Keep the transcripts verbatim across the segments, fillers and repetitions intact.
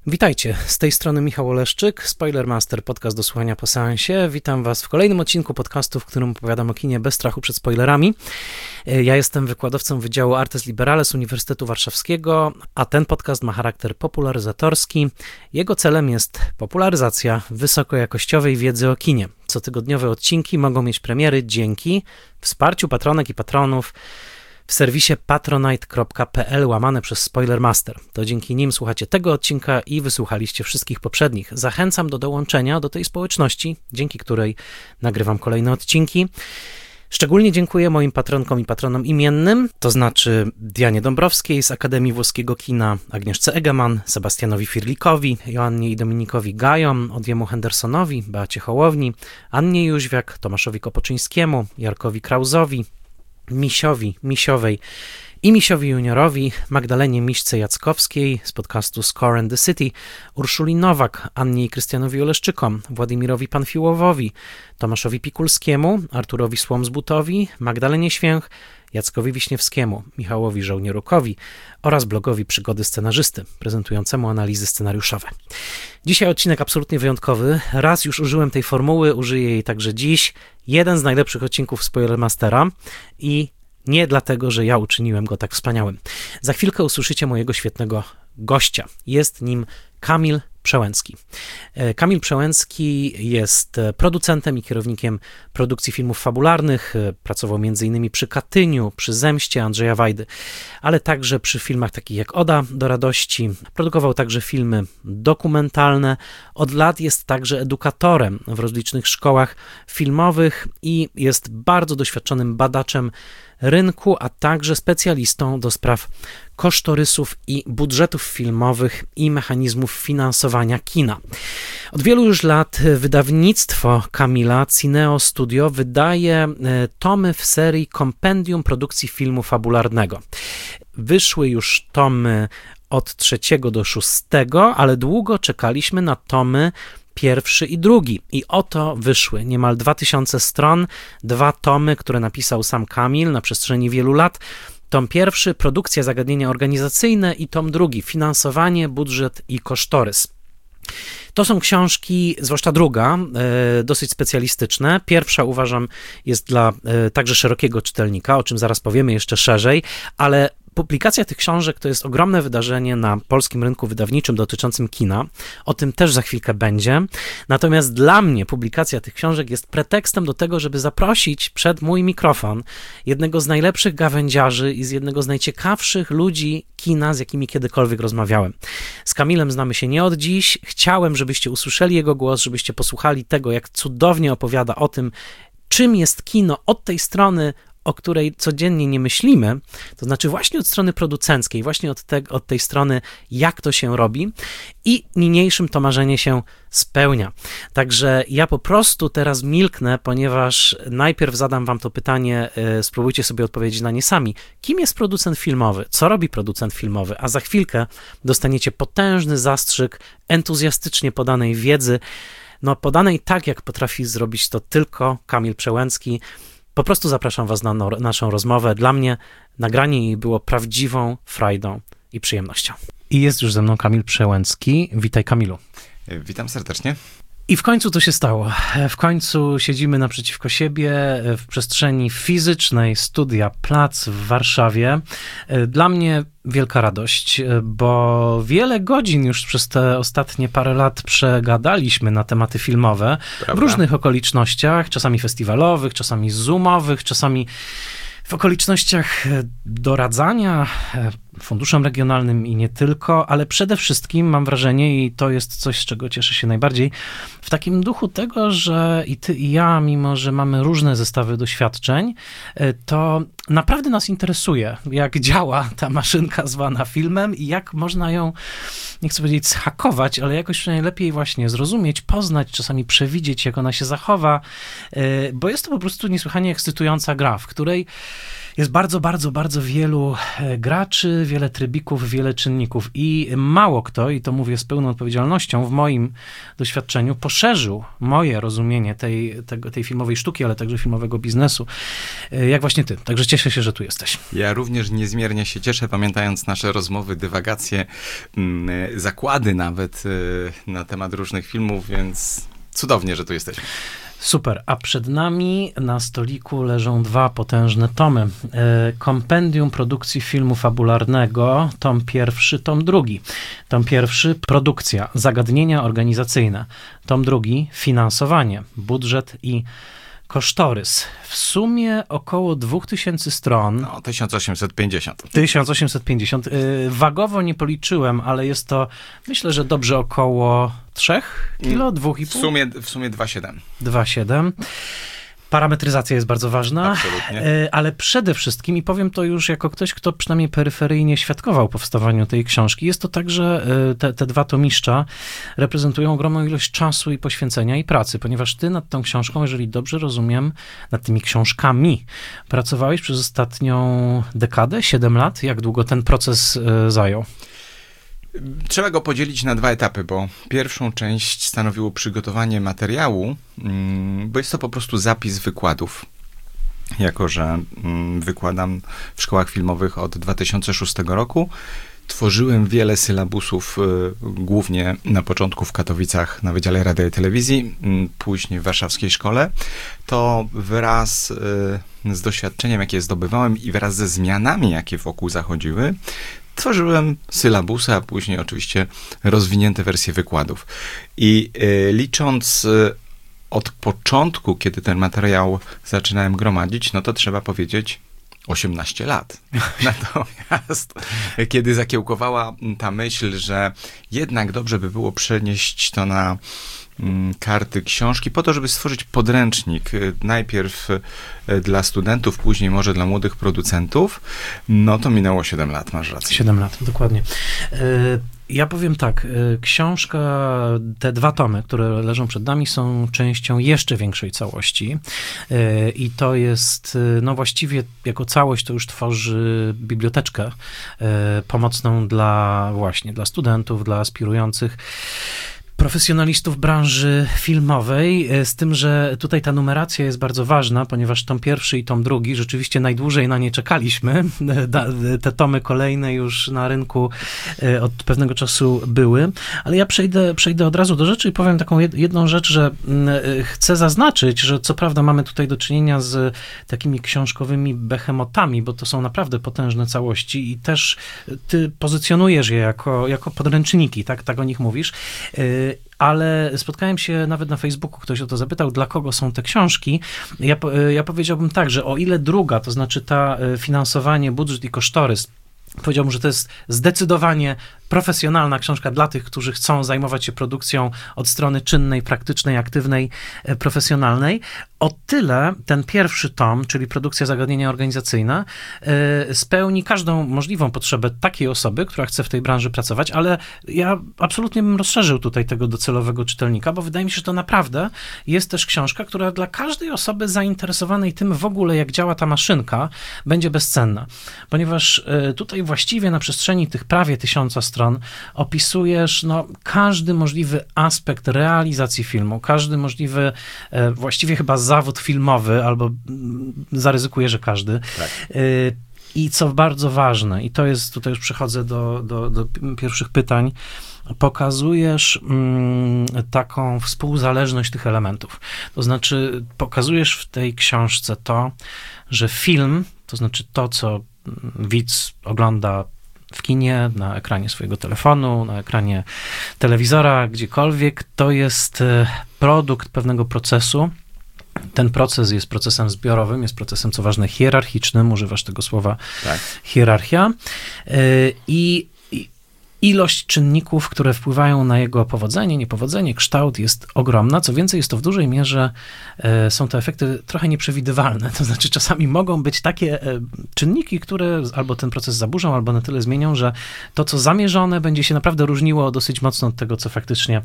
Witajcie, z tej strony Michał Oleszczyk, Spoilermaster, podcast do słuchania po seansie. Witam was w kolejnym odcinku podcastu, w którym opowiadam o kinie bez strachu przed spoilerami. Ja jestem wykładowcą Wydziału Artes Liberales Uniwersytetu Warszawskiego, a ten podcast ma charakter popularyzatorski. Jego celem jest popularyzacja wysokojakościowej wiedzy o kinie. Cotygodniowe odcinki mogą mieć premiery dzięki wsparciu patronek i patronów w serwisie patronite.pl łamane przez Spoilermaster. To dzięki nim słuchacie tego odcinka i wysłuchaliście wszystkich poprzednich. Zachęcam do dołączenia do tej społeczności, dzięki której nagrywam kolejne odcinki. Szczególnie dziękuję moim patronkom i patronom imiennym, to znaczy Dianie Dąbrowskiej z Akademii Włoskiego Kina, Agnieszce Egeman, Sebastianowi Firlikowi, Joannie i Dominikowi Gajom, Odjemu Hendersonowi, Beacie Hołowni, Annie Jóźwiak, Tomaszowi Kopoczyńskiemu, Jarkowi Krauzowi, Misiowi, Misiowej i Misiowi Juniorowi, Magdalenie Miśce-Jackowskiej z podcastu Score and the City, Urszuli Nowak, Annie i Krystianowi Oleszczykom, Władimirowi Panfiłowowi, Tomaszowi Pikulskiemu, Arturowi Słomzbutowi, Magdalenie Święch, Jackowi Wiśniewskiemu, Michałowi Żołnierukowi oraz blogowi Przygody Scenarzysty, prezentującemu analizy scenariuszowe. Dzisiaj odcinek absolutnie wyjątkowy. Raz już użyłem tej formuły, użyję jej także dziś. Jeden z najlepszych odcinków Spoilermastera i nie dlatego, że ja uczyniłem go tak wspaniałym. Za chwilkę usłyszycie mojego świetnego gościa. Jest nim Kamil Przełęcki. Kamil Przełęcki jest producentem i kierownikiem produkcji filmów fabularnych. Pracował między innymi przy Katyniu, przy Zemście Andrzeja Wajdy, ale także przy filmach takich jak Oda do radości. Produkował także filmy dokumentalne. Od lat jest także edukatorem w rozlicznych szkołach filmowych i jest bardzo doświadczonym badaczem rynku, a także specjalistą do spraw kosztorysów i budżetów filmowych i mechanizmów finansowania kina. Od wielu już lat wydawnictwo Kamila, Cineo Studio, wydaje tomy w serii Kompendium Produkcji Filmu Fabularnego. Wyszły już tomy od trzeciego do szóstego, ale długo czekaliśmy na tomy pierwszy i drugi. I oto wyszły niemal dwa tysiące stron, dwa tomy, które napisał sam Kamil na przestrzeni wielu lat. Tom pierwszy, produkcja, zagadnienia organizacyjne i tom drugi, finansowanie, budżet i kosztorys. To są książki, zwłaszcza druga, dosyć specjalistyczne. Pierwsza, uważam, jest dla także szerokiego czytelnika, o czym zaraz powiemy jeszcze szerzej, ale publikacja tych książek to jest ogromne wydarzenie na polskim rynku wydawniczym dotyczącym kina. O tym też za chwilkę będzie. Natomiast dla mnie publikacja tych książek jest pretekstem do tego, żeby zaprosić przed mój mikrofon jednego z najlepszych gawędziarzy i z jednego z najciekawszych ludzi kina, z jakimi kiedykolwiek rozmawiałem. Z Kamilem znamy się nie od dziś. Chciałem, żebyście usłyszeli jego głos, żebyście posłuchali tego, jak cudownie opowiada o tym, czym jest kino od tej strony, o której codziennie nie myślimy, to znaczy właśnie od strony producenckiej, właśnie od, te, od tej strony, jak to się robi i niniejszym to marzenie się spełnia. Także ja po prostu teraz milknę, ponieważ najpierw zadam wam to pytanie, spróbujcie sobie odpowiedzieć na nie sami. Kim jest producent filmowy? Co robi producent filmowy? A za chwilkę dostaniecie potężny zastrzyk entuzjastycznie podanej wiedzy, no podanej tak, jak potrafi zrobić to tylko Kamil Przełęcki. Po prostu zapraszam was na no, naszą rozmowę. Dla mnie nagranie jej było prawdziwą frajdą i przyjemnością. I jest już ze mną Kamil Przełęcki. Witaj, Kamilu. Witam serdecznie. I w końcu to się stało. W końcu siedzimy naprzeciwko siebie w przestrzeni fizycznej studia Plac w Warszawie. Dla mnie wielka radość, bo wiele godzin już przez te ostatnie parę lat przegadaliśmy na tematy filmowe. Prawda? W różnych okolicznościach, czasami festiwalowych, czasami zoomowych, czasami w okolicznościach doradzania funduszom regionalnym i nie tylko, ale przede wszystkim mam wrażenie, i to jest coś, z czego cieszę się najbardziej, w takim duchu tego, że i ty, i ja, mimo że mamy różne zestawy doświadczeń, to naprawdę nas interesuje, jak działa ta maszynka zwana filmem i jak można ją, nie chcę powiedzieć zhakować, ale jakoś najlepiej właśnie zrozumieć, poznać, czasami przewidzieć, jak ona się zachowa, bo jest to po prostu niesłychanie ekscytująca gra, w której Jest bardzo, bardzo, bardzo wielu graczy, wiele trybików, wiele czynników i mało kto, i to mówię z pełną odpowiedzialnością, w moim doświadczeniu poszerzył moje rozumienie tej, tego, tej filmowej sztuki, ale także filmowego biznesu, jak właśnie ty. Także cieszę się, że tu jesteś. Ja również niezmiernie się cieszę, pamiętając nasze rozmowy, dywagacje, zakłady nawet na temat różnych filmów, więc cudownie, że tu jesteśmy. Super, a przed nami na stoliku leżą dwa potężne tomy. Kompendium produkcji filmu fabularnego, tom pierwszy, tom drugi. Tom pierwszy, produkcja, zagadnienia organizacyjne. Tom drugi, finansowanie, budżet i kosztorys. W sumie około dwa tysiące stron. No, tysiąc osiemset pięćdziesiąt. tysiąc osiemset pięćdziesiąt. Wagowo nie policzyłem, ale jest to, myślę, że dobrze około trzech kilo, dwóch i pół. W sumie, w sumie dwa przecinek siedem. dwa przecinek siedem. Parametryzacja jest bardzo ważna, absolutnie. Ale przede wszystkim, i powiem to już jako ktoś, kto przynajmniej peryferyjnie świadkował powstawaniu tej książki, jest to tak, że te, te dwa tomiszcza reprezentują ogromną ilość czasu i poświęcenia i pracy, ponieważ ty nad tą książką, jeżeli dobrze rozumiem, nad tymi książkami pracowałeś przez ostatnią dekadę, siedem lat. Jak długo ten proces zajął? Trzeba go podzielić na dwa etapy, bo pierwszą część stanowiło przygotowanie materiału, bo jest to po prostu zapis wykładów. Jako że wykładam w szkołach filmowych od dwa tysiące szóstego roku, tworzyłem wiele sylabusów, głównie na początku w Katowicach na Wydziale Radia i Telewizji, później w warszawskiej szkole. To wraz z doświadczeniem, jakie zdobywałem i wraz ze zmianami, jakie wokół zachodziły, tworzyłem sylabusy, a później oczywiście rozwinięte wersje wykładów. I y, licząc y, od początku, kiedy ten materiał zaczynałem gromadzić, no to trzeba powiedzieć osiemnaście lat. Natomiast kiedy zakiełkowała ta myśl, że jednak dobrze by było przenieść to na karty książki po to, żeby stworzyć podręcznik najpierw dla studentów, później może dla młodych producentów, no to minęło siedem lat, masz rację. siedem lat, dokładnie. Ja powiem tak, książka, te dwa tomy, które leżą przed nami, są częścią jeszcze większej całości i to jest, no właściwie jako całość to już tworzy biblioteczkę pomocną dla właśnie, dla studentów, dla aspirujących profesjonalistów branży filmowej, z tym, że tutaj ta numeracja jest bardzo ważna, ponieważ tom pierwszy i tom drugi rzeczywiście najdłużej na nie czekaliśmy. Te tomy kolejne już na rynku od pewnego czasu były, ale ja przejdę, przejdę od razu do rzeczy i powiem taką jedną rzecz, że chcę zaznaczyć, że co prawda mamy tutaj do czynienia z takimi książkowymi behemotami, bo to są naprawdę potężne całości i też ty pozycjonujesz je jako, jako podręczniki, tak, tak o nich mówisz. Ale spotkałem się nawet na Facebooku, ktoś o to zapytał, dla kogo są te książki. Ja, ja powiedziałbym tak, że o ile druga, to znaczy ta finansowanie, budżet i kosztorys, powiedziałbym, że to jest zdecydowanie profesjonalna książka dla tych, którzy chcą zajmować się produkcją od strony czynnej, praktycznej, aktywnej, profesjonalnej. O tyle ten pierwszy tom, czyli produkcja, zagadnienia organizacyjne, spełni każdą możliwą potrzebę takiej osoby, która chce w tej branży pracować, ale ja absolutnie bym rozszerzył tutaj tego docelowego czytelnika, bo wydaje mi się, że to naprawdę jest też książka, która dla każdej osoby zainteresowanej tym w ogóle, jak działa ta maszynka, będzie bezcenna. Ponieważ tutaj właściwie na przestrzeni tych prawie tysiąca stron opisujesz no, każdy możliwy aspekt realizacji filmu, każdy możliwy, właściwie chyba zawód filmowy, albo zaryzykuję, że każdy. Tak. I co bardzo ważne, i to jest, tutaj już przechodzę do, do, do pierwszych pytań, pokazujesz mm, taką współzależność tych elementów. To znaczy, pokazujesz w tej książce to, że film, to znaczy to, co widz ogląda w kinie, na ekranie swojego telefonu, na ekranie telewizora, gdziekolwiek, to jest produkt pewnego procesu. Ten proces jest procesem zbiorowym, jest procesem, co ważne, hierarchicznym, używasz tego słowa tak. Hierarchia. I, i ilość czynników, które wpływają na jego powodzenie, niepowodzenie, kształt jest ogromna. Co więcej, jest to w dużej mierze, e, są to efekty trochę nieprzewidywalne. To znaczy czasami mogą być takie e, czynniki, które albo ten proces zaburzą, albo na tyle zmienią, że to, co zamierzone, będzie się naprawdę różniło dosyć mocno od tego, co faktycznie,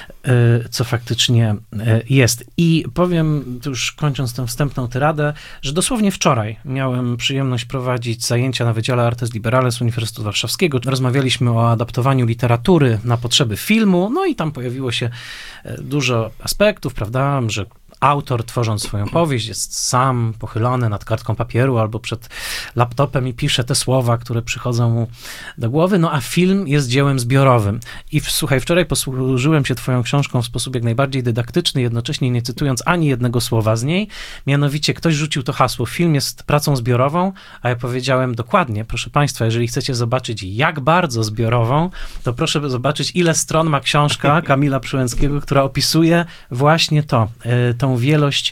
e, co faktycznie e, jest. I powiem, już kończąc tę wstępną tyradę, że dosłownie wczoraj miałem przyjemność prowadzić zajęcia na Wydziale Artes Liberales Uniwersytetu Warszawskiego. Rozmawialiśmy o adaptowaniu literatury na potrzeby filmu, no i tam pojawiło się dużo aspektów, prawda, że autor, tworząc swoją powieść, jest sam pochylony nad kartką papieru albo przed laptopem i pisze te słowa, które przychodzą mu do głowy, no a film jest dziełem zbiorowym. I słuchaj, wczoraj posłużyłem się twoją książką w sposób jak najbardziej dydaktyczny, jednocześnie nie cytując ani jednego słowa z niej, mianowicie ktoś rzucił to hasło, film jest pracą zbiorową, a ja powiedziałem dokładnie, proszę państwa, jeżeli chcecie zobaczyć jak bardzo zbiorową, to proszę zobaczyć, ile stron ma książka Kamila Przyłęckiego, która opisuje właśnie to, tą wielość,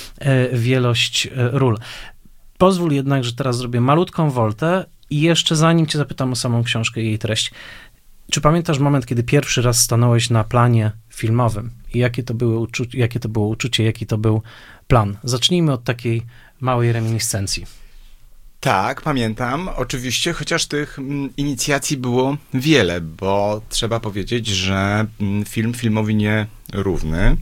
wielość ról. Pozwól jednak, że teraz zrobię malutką woltę i jeszcze zanim cię zapytam o samą książkę i jej treść, czy pamiętasz moment, kiedy pierwszy raz stanąłeś na planie filmowym i jakie to, były uczu- jakie to było uczucie, jaki to był plan? Zacznijmy od takiej małej reminiscencji. Tak, pamiętam, oczywiście, chociaż tych inicjacji było wiele, bo trzeba powiedzieć, że film filmowi nie równy.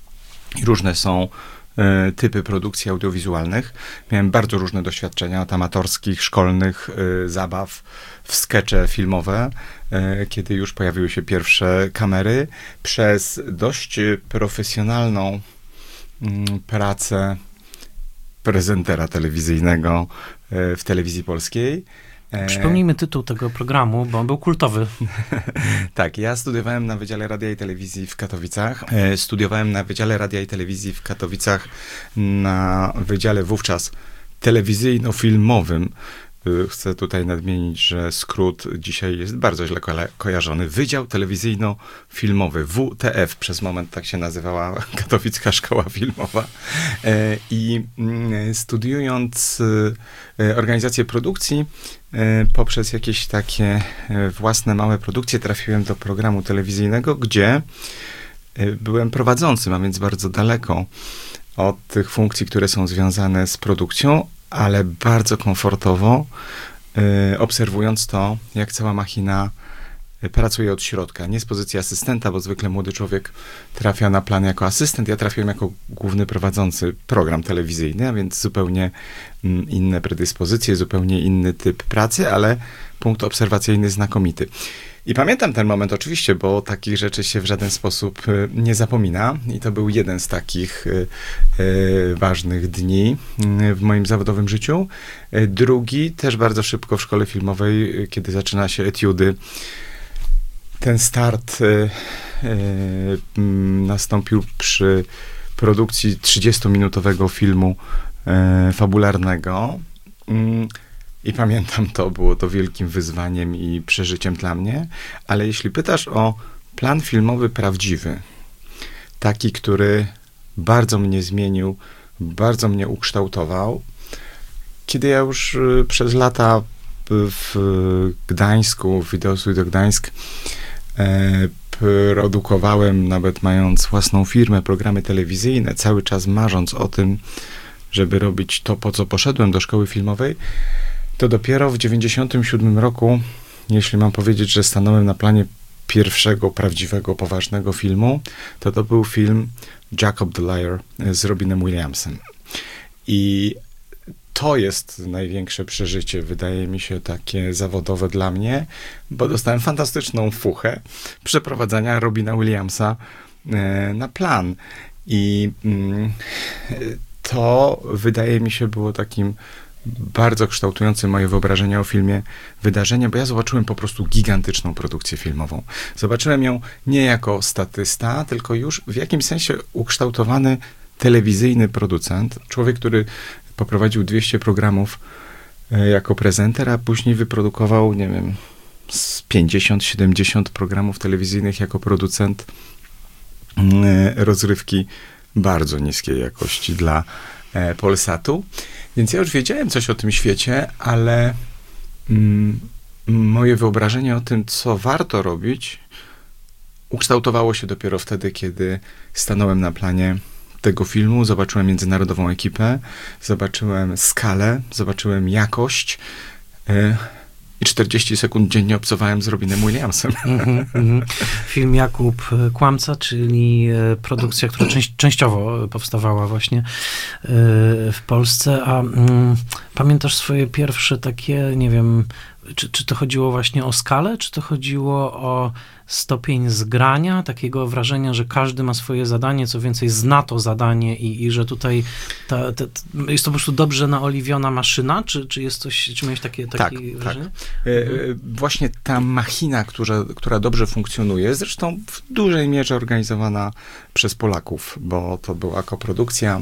I różne są y, typy produkcji audiowizualnych. Miałem bardzo różne doświadczenia od amatorskich, szkolnych y, zabaw w skecze filmowe, y, kiedy już pojawiły się pierwsze kamery, przez dość profesjonalną y, pracę prezentera telewizyjnego y, w telewizji polskiej. Przypomnijmy tytuł tego programu, bo on był kultowy. Tak, ja studiowałem na Wydziale Radia i Telewizji w Katowicach. Studiowałem na Wydziale Radia i Telewizji w Katowicach na Wydziale wówczas telewizyjno-filmowym. Chcę tutaj nadmienić, że skrót dzisiaj jest bardzo źle ko- kojarzony. Wydział Telewizyjno-Filmowy, W T F, przez moment tak się nazywała Katowicka Szkoła Filmowa. I studiując organizację produkcji, poprzez jakieś takie własne małe produkcje trafiłem do programu telewizyjnego, gdzie byłem prowadzącym, a więc bardzo daleko od tych funkcji, które są związane z produkcją, ale bardzo komfortowo, y, obserwując to, jak cała machina pracuje od środka. Nie z pozycji asystenta, bo zwykle młody człowiek trafia na plan jako asystent. Ja trafiłem jako główny prowadzący program telewizyjny, a więc zupełnie mm, inne predyspozycje, zupełnie inny typ pracy, ale punkt obserwacyjny znakomity. I pamiętam ten moment oczywiście, bo takich rzeczy się w żaden sposób y, nie zapomina i to był jeden z takich y, y, ważnych dni y, w moim zawodowym życiu. Y, drugi, też bardzo szybko w szkole filmowej, y, kiedy zaczyna się etiudy. Ten start y, y, y, nastąpił przy produkcji trzydziestominutowego filmu y, fabularnego. Y, I pamiętam to, było to wielkim wyzwaniem i przeżyciem dla mnie, ale jeśli pytasz o plan filmowy prawdziwy, taki, który bardzo mnie zmienił, bardzo mnie ukształtował, kiedy ja już y, przez lata w Gdańsku, w Videostudio Gdańsk, e, produkowałem, nawet mając własną firmę, programy telewizyjne, cały czas marząc o tym, żeby robić to, po co poszedłem do szkoły filmowej, to dopiero w dziewięćdziesiątym siódmym roku, jeśli mam powiedzieć, że stanąłem na planie pierwszego prawdziwego, poważnego filmu, to to był film Jacob the Liar z Robinem Williamsem. I to jest największe przeżycie, wydaje mi się, takie zawodowe dla mnie, bo dostałem fantastyczną fuchę przeprowadzania Robina Williamsa e, na plan. I mm, to, wydaje mi się, było takim bardzo kształtującym moje wyobrażenie o filmie wydarzenie, bo ja zobaczyłem po prostu gigantyczną produkcję filmową. Zobaczyłem ją nie jako statysta, tylko już w jakimś sensie ukształtowany telewizyjny producent, człowiek, który poprowadził dwieście programów jako prezenter, a później wyprodukował, nie wiem, z pięćdziesiąt siedemdziesiąt programów telewizyjnych jako producent rozrywki bardzo niskiej jakości dla Polsatu. Więc ja już wiedziałem coś o tym świecie, ale mm, moje wyobrażenie o tym, co warto robić, ukształtowało się dopiero wtedy, kiedy stanąłem na planie tego filmu, zobaczyłem międzynarodową ekipę, zobaczyłem skalę, zobaczyłem jakość yy, i czterdzieści sekund dziennie obcowałem z Robinem Williamsem. Mm-hmm, mm-hmm. Film Jakub Kłamca, czyli produkcja, która część, częściowo powstawała właśnie yy, w Polsce, a mm, pamiętasz swoje pierwsze takie, nie wiem, czy, czy to chodziło właśnie o skalę, czy to chodziło o stopień zgrania, takiego wrażenia, że każdy ma swoje zadanie, co więcej zna to zadanie i, i że tutaj ta, ta, ta, jest to po prostu dobrze naoliwiona maszyna, czy, czy jest coś, czy miałeś takie, takie tak, wrażenie? Tak. Mhm. Właśnie ta machina, która, która dobrze funkcjonuje, zresztą w dużej mierze organizowana przez Polaków, bo to była koprodukcja,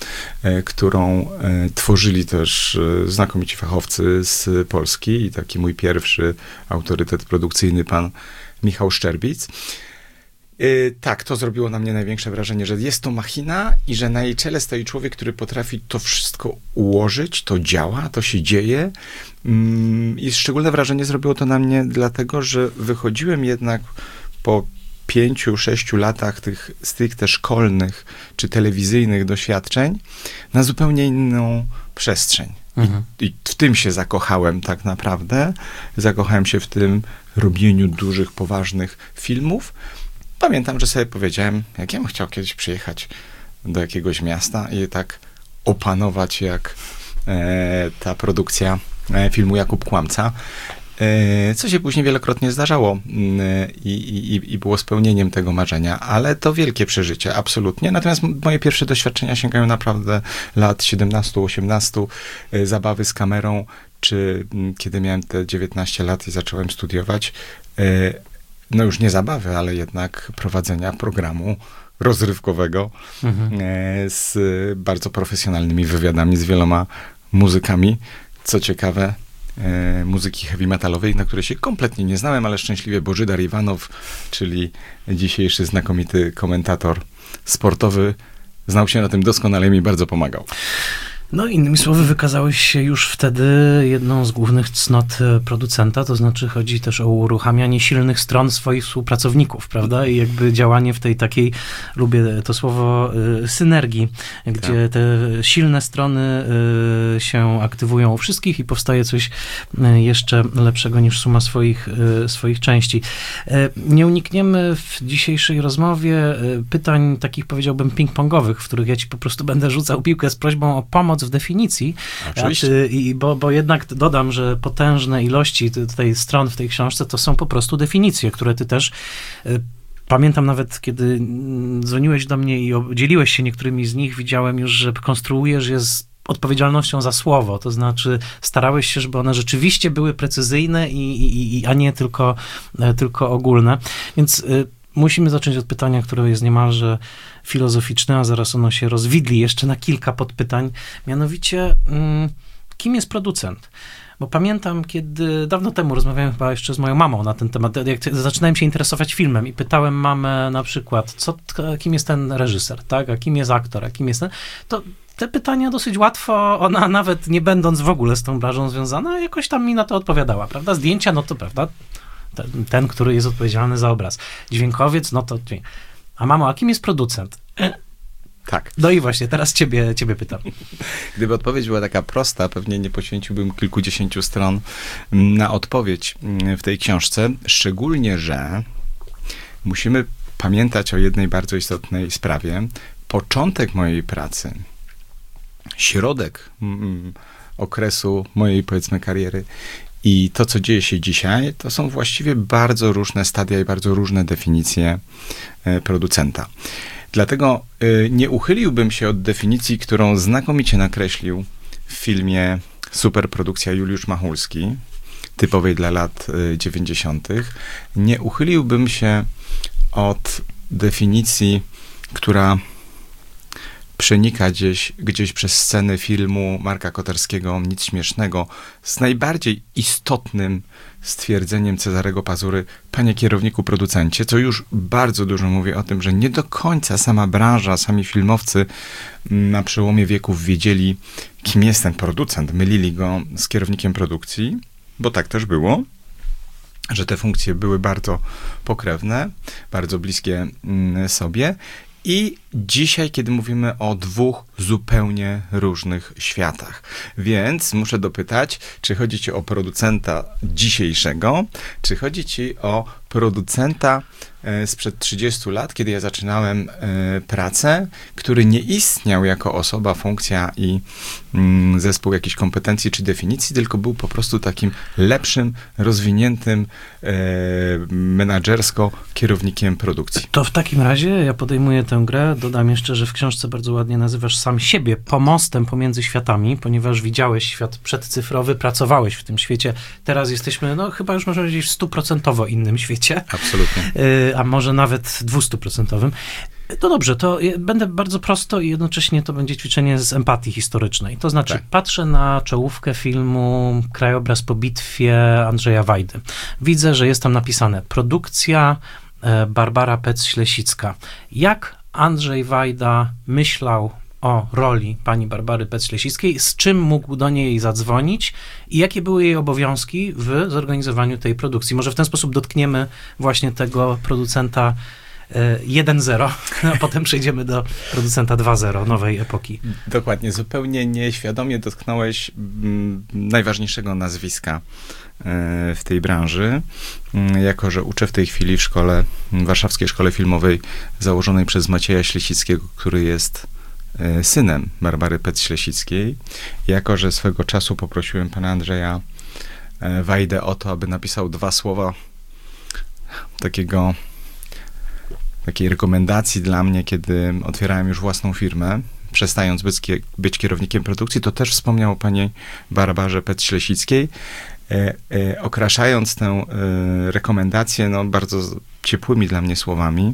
którą tworzyli też znakomici fachowcy z Polski i taki mój pierwszy autorytet produkcyjny, pan Michał Szczerbic. Yy, tak, to zrobiło na mnie największe wrażenie, że jest to machina i że na jej czele stoi człowiek, który potrafi to wszystko ułożyć, to działa, to się dzieje. Yy, I szczególne wrażenie zrobiło to na mnie dlatego, że wychodziłem jednak po pięciu, sześciu latach tych stricte szkolnych czy telewizyjnych doświadczeń na zupełnie inną przestrzeń. Mhm. I, I w tym się zakochałem tak naprawdę. Zakochałem się w tym robieniu dużych, poważnych filmów. Pamiętam, że sobie powiedziałem, jak ja bym chciał kiedyś przyjechać do jakiegoś miasta i tak opanować jak e, ta produkcja e, filmu Jakub Kłamca, e, co się później wielokrotnie zdarzało e, i, i, i było spełnieniem tego marzenia, ale to wielkie przeżycie, absolutnie. Natomiast moje pierwsze doświadczenia sięgają naprawdę lat siedemnastu, osiemnastu, e, zabawy z kamerą, czy kiedy miałem te dziewiętnaście lat i zacząłem studiować, no już nie zabawy, ale jednak prowadzenia programu rozrywkowego mhm. z bardzo profesjonalnymi wywiadami z wieloma muzykami. Co ciekawe, muzyki heavy metalowej, na której się kompletnie nie znałem, ale szczęśliwie Bożydar Iwanow, czyli dzisiejszy znakomity komentator sportowy, znał się na tym doskonale i mi bardzo pomagał. No, innymi słowy, wykazałeś się już wtedy jedną z głównych cnot producenta, to znaczy chodzi też o uruchamianie silnych stron swoich współpracowników, prawda? I jakby działanie w tej takiej, lubię to słowo, y, synergii, gdzie tak. te silne strony y, się aktywują u wszystkich i powstaje coś y, jeszcze lepszego niż suma swoich, y, swoich części. Y, nie unikniemy w dzisiejszej rozmowie y, pytań takich, powiedziałbym, ping-pongowych, w których ja ci po prostu będę rzucał piłkę z prośbą o pomoc w definicji, ty, i, bo, bo jednak dodam, że potężne ilości tutaj stron w tej książce to są po prostu definicje, które ty też y, pamiętam nawet, kiedy dzwoniłeś do mnie i dzieliłeś się niektórymi z nich, widziałem już, że konstruujesz je z odpowiedzialnością za słowo, to znaczy starałeś się, żeby one rzeczywiście były precyzyjne, i, i, i, a nie tylko, y, tylko ogólne, więc y, musimy zacząć od pytania, które jest niemalże filozoficzne, a zaraz ono się rozwidli jeszcze na kilka podpytań. Mianowicie, hmm, kim jest producent? Bo pamiętam, kiedy dawno temu rozmawiałem chyba jeszcze z moją mamą na ten temat, jak zaczynałem się interesować filmem i pytałem mamę na przykład, co, kim jest ten reżyser, tak? A kim jest aktor, a kim jest ten... To te pytania dosyć łatwo, ona nawet nie będąc w ogóle z tą branżą związana, jakoś tam mi na to odpowiadała, prawda? Zdjęcia, no to prawda? Ten, ten, który jest odpowiedzialny za obraz. Dźwiękowiec, no to dźwięk. A mamo, a kim jest producent? Tak. No i właśnie, teraz ciebie, ciebie pytam. Gdyby odpowiedź była taka prosta, pewnie nie poświęciłbym kilkudziesięciu stron na odpowiedź w tej książce. Szczególnie, że musimy pamiętać o jednej bardzo istotnej sprawie. Początek mojej pracy, środek mm, okresu mojej, powiedzmy, kariery i to, co dzieje się dzisiaj, to są właściwie bardzo różne stadia i bardzo różne definicje producenta. Dlatego nie uchyliłbym się od definicji, którą znakomicie nakreślił w filmie Superprodukcja Juliusz Machulski, typowej dla lat dziewięćdziesiątych. Nie uchyliłbym się od definicji, która przenika gdzieś, gdzieś przez sceny filmu Marka Koterskiego Nic śmiesznego z najbardziej istotnym stwierdzeniem Cezarego Pazury: panie kierowniku, producencie, co już bardzo dużo mówi o tym, że nie do końca sama branża, sami filmowcy na przełomie wieków wiedzieli, kim jest ten producent. Mylili go z kierownikiem produkcji, bo tak też było. że te funkcje były bardzo pokrewne, bardzo bliskie sobie. I dzisiaj, kiedy mówimy o dwóch zupełnie różnych światach. Więc muszę dopytać, czy chodzi ci o producenta dzisiejszego, czy chodzi ci o producenta sprzed trzydziestu lat, kiedy ja zaczynałem pracę, który nie istniał jako osoba, funkcja i zespół jakichś kompetencji czy definicji, tylko był po prostu takim lepszym, rozwiniętym menadżersko kierownikiem produkcji. To w takim razie ja podejmuję tę grę. Dodam jeszcze, że w książce bardzo ładnie nazywasz sam siebie pomostem pomiędzy światami, ponieważ widziałeś świat przedcyfrowy, pracowałeś w tym świecie. Teraz jesteśmy, no chyba już można powiedzieć, w stuprocentowo innym świecie. Absolutnie. A może nawet dwustuprocentowym. To dobrze, to będę bardzo prosto i jednocześnie to będzie ćwiczenie z empatii historycznej. To znaczy, tak. Patrzę na czołówkę filmu Krajobraz po bitwie Andrzeja Wajdy. Widzę, że jest tam napisane produkcja Barbara Pec-Ślesicka. Jak Andrzej Wajda myślał o roli pani Barbary Pec-Ślesickiej, z czym mógł do niej zadzwonić i jakie były jej obowiązki w zorganizowaniu tej produkcji? Może w ten sposób dotkniemy właśnie tego producenta jeden zero, a potem przejdziemy do producenta dwa zero, nowej epoki. Dokładnie, zupełnie nieświadomie dotknąłeś m, najważniejszego nazwiska y, w tej branży, y, jako że uczę w tej chwili w szkole, w Warszawskiej Szkole Filmowej założonej przez Macieja Ślesickiego, który jest y, synem Barbary Pec-Ślesickiej. Jako że swego czasu poprosiłem pana Andrzeja y, Wajdę o to, aby napisał dwa słowa takiego takiej rekomendacji dla mnie, kiedy otwierałem już własną firmę, przestając być, być kierownikiem produkcji, to też wspomniał o pani Barbarze Pec-Ślesickiej, e, e, okraszając tę e, rekomendację no, bardzo ciepłymi dla mnie słowami,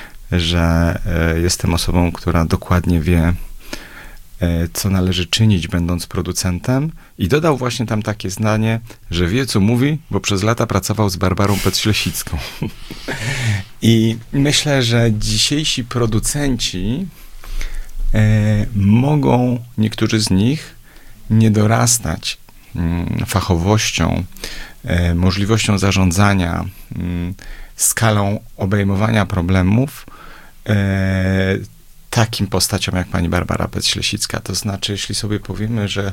że e, jestem osobą, która dokładnie wie, e, co należy czynić, będąc producentem, i dodał właśnie tam takie zdanie, że wie, co mówi, bo przez lata pracował z Barbarą Pec-Ślesicką. I myślę, że dzisiejsi producenci e, mogą, niektórzy z nich, nie dorastać mm, fachowością, e, możliwością zarządzania, mm, skalą obejmowania problemów e, takim postaciom jak pani Barbara Pec-Ślesicka. To znaczy, jeśli sobie powiemy, że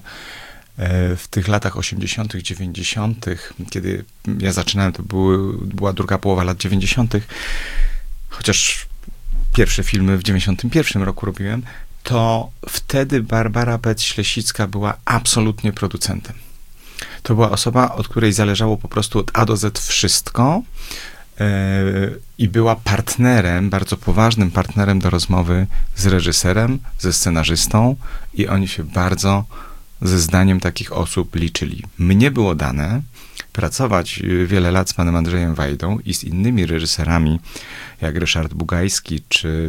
w tych latach osiemdziesiątych, dziewięćdziesiątych, kiedy ja zaczynałem, to były, była druga połowa lat dziewięćdziesiątych, chociaż pierwsze filmy w dziewięćdziesiątym pierwszym roku robiłem, to wtedy Barbara Pec-Ślesicka była absolutnie producentem. To była osoba, od której zależało po prostu od A do Z wszystko yy, i była partnerem, bardzo poważnym partnerem do rozmowy z reżyserem, ze scenarzystą, i oni się bardzo ze zdaniem takich osób liczyli. Mnie było dane pracować wiele lat z panem Andrzejem Wajdą i z innymi reżyserami, jak Ryszard Bugajski, czy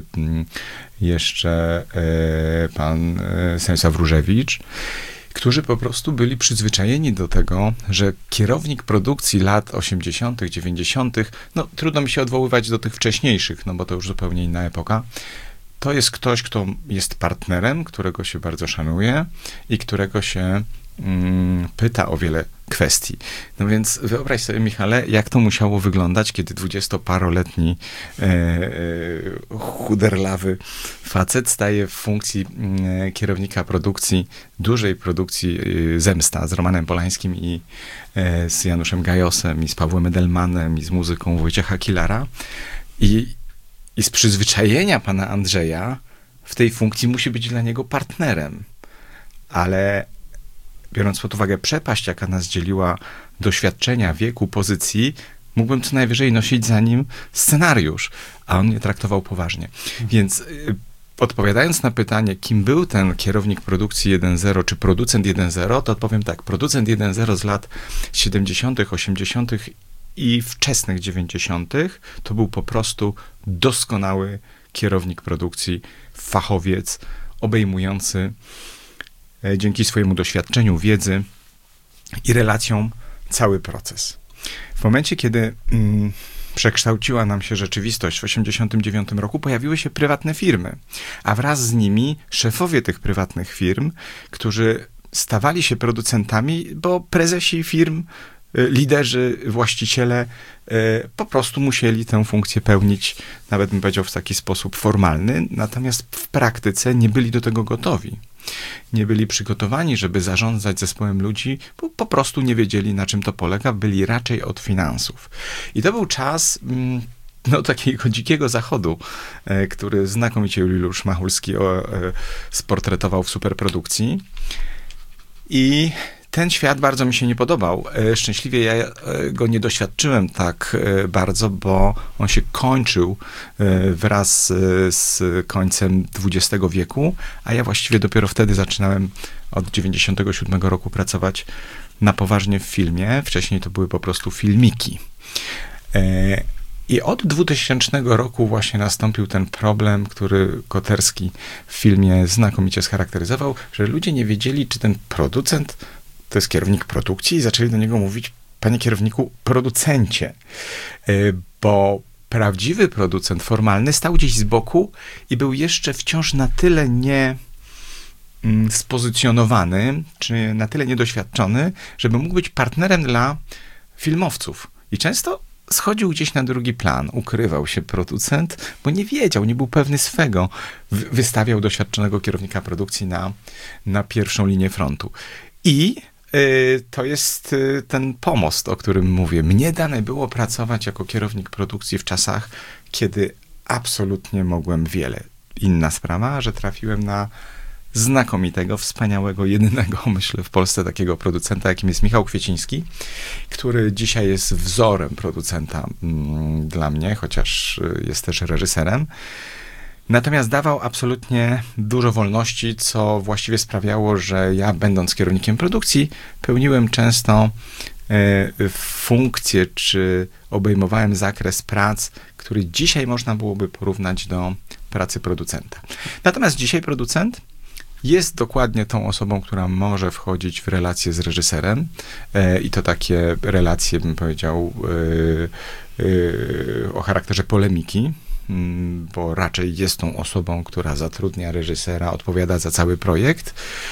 jeszcze e, pan e, Stanisław Różewicz, którzy po prostu byli przyzwyczajeni do tego, że kierownik produkcji lat osiemdziesiątych, dziewięćdziesiątych, no trudno mi się odwoływać do tych wcześniejszych, no bo to już zupełnie inna epoka, to jest ktoś, kto jest partnerem, którego się bardzo szanuje i którego się mm, pyta o wiele kwestii. No więc wyobraź sobie, Michale, jak to musiało wyglądać, kiedy dwudziestoparoletni e, e, chuderlawy facet staje w funkcji e, kierownika produkcji, dużej produkcji e, Zemsta z Romanem Polańskim i e, z Januszem Gajosem i z Pawłem Edelmanem i z muzyką Wojciecha Kilara. I I z przyzwyczajenia pana Andrzeja w tej funkcji musi być dla niego partnerem. Ale biorąc pod uwagę przepaść, jaka nas dzieliła doświadczenia, wieku, pozycji, mógłbym co najwyżej nosić za nim scenariusz, a on mnie traktował poważnie. Więc odpowiadając na pytanie, kim był ten kierownik produkcji jeden zero, czy producent jeden zero, to odpowiem tak. Producent jeden zero z lat siedemdziesiątych, osiemdziesiątych i wczesnych dziewięćdziesiątych to był po prostu doskonały kierownik produkcji, fachowiec, obejmujący e, dzięki swojemu doświadczeniu, wiedzy i relacjom cały proces. W momencie, kiedy mm, przekształciła nam się rzeczywistość w osiemdziesiątym dziewiątym roku, pojawiły się prywatne firmy, a wraz z nimi szefowie tych prywatnych firm, którzy stawali się producentami, bo prezesi firm liderzy, właściciele po prostu musieli tę funkcję pełnić, nawet bym powiedział w taki sposób formalny, natomiast w praktyce nie byli do tego gotowi. Nie byli przygotowani, żeby zarządzać zespołem ludzi, bo po prostu nie wiedzieli, na czym to polega, byli raczej od finansów. I to był czas no, takiego dzikiego zachodu, który znakomicie Juliusz Machulski sportretował w Superprodukcji. I ten świat bardzo mi się nie podobał. Szczęśliwie ja go nie doświadczyłem tak bardzo, bo on się kończył wraz z końcem dwudziestego wieku, a ja właściwie dopiero wtedy zaczynałem od dziewięćdziesiątego siódmego roku pracować na poważnie w filmie. Wcześniej to były po prostu filmiki. I od dwutysięcznego roku właśnie nastąpił ten problem, który Koterski w filmie znakomicie scharakteryzował, że ludzie nie wiedzieli, czy ten producent to jest kierownik produkcji i zaczęli do niego mówić, panie kierowniku, producencie. Bo prawdziwy producent formalny stał gdzieś z boku i był jeszcze wciąż na tyle nie spozycjonowany, czy na tyle niedoświadczony, żeby mógł być partnerem dla filmowców. I często schodził gdzieś na drugi plan, ukrywał się producent, bo nie wiedział, nie był pewny swego. Wystawiał doświadczonego kierownika produkcji na, na pierwszą linię frontu. I y, to jest y, ten pomost, o którym mówię. Mnie dane było pracować jako kierownik produkcji w czasach, kiedy absolutnie mogłem wiele. Inna sprawa, że trafiłem na znakomitego, wspaniałego, jedynego, myślę, w Polsce takiego producenta, jakim jest Michał Kwieciński, który dzisiaj jest wzorem producenta mm, dla mnie, chociaż jest też reżyserem. Natomiast dawał absolutnie dużo wolności, co właściwie sprawiało, że ja, będąc kierownikiem produkcji, pełniłem często y, funkcje, czy obejmowałem zakres prac, który dzisiaj można byłoby porównać do pracy producenta. Natomiast dzisiaj producent jest dokładnie tą osobą, która może wchodzić w relacje z reżyserem e, i to takie relacje, bym powiedział, e, e, o charakterze polemiki, m, bo raczej jest tą osobą, która zatrudnia reżysera, odpowiada za cały projekt,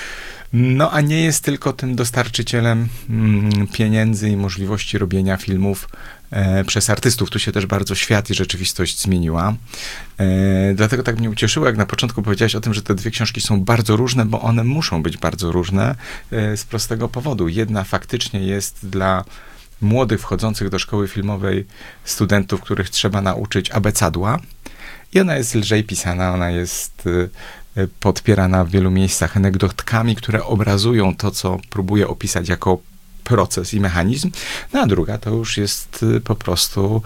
no a nie jest tylko tym dostarczycielem m, pieniędzy i możliwości robienia filmów e, przez artystów. Tu się też bardzo świat i rzeczywistość zmieniła. E, dlatego tak mnie ucieszyło, jak na początku powiedziałeś o tym, że te dwie książki są bardzo różne, bo one muszą być bardzo różne e, z prostego powodu. Jedna faktycznie jest dla młodych, wchodzących do szkoły filmowej studentów, których trzeba nauczyć abecadła i ona jest lżej pisana, ona jest e, podpierana w wielu miejscach anegdotkami, które obrazują to, co próbuję opisać jako proces i mechanizm, no a druga to już jest po prostu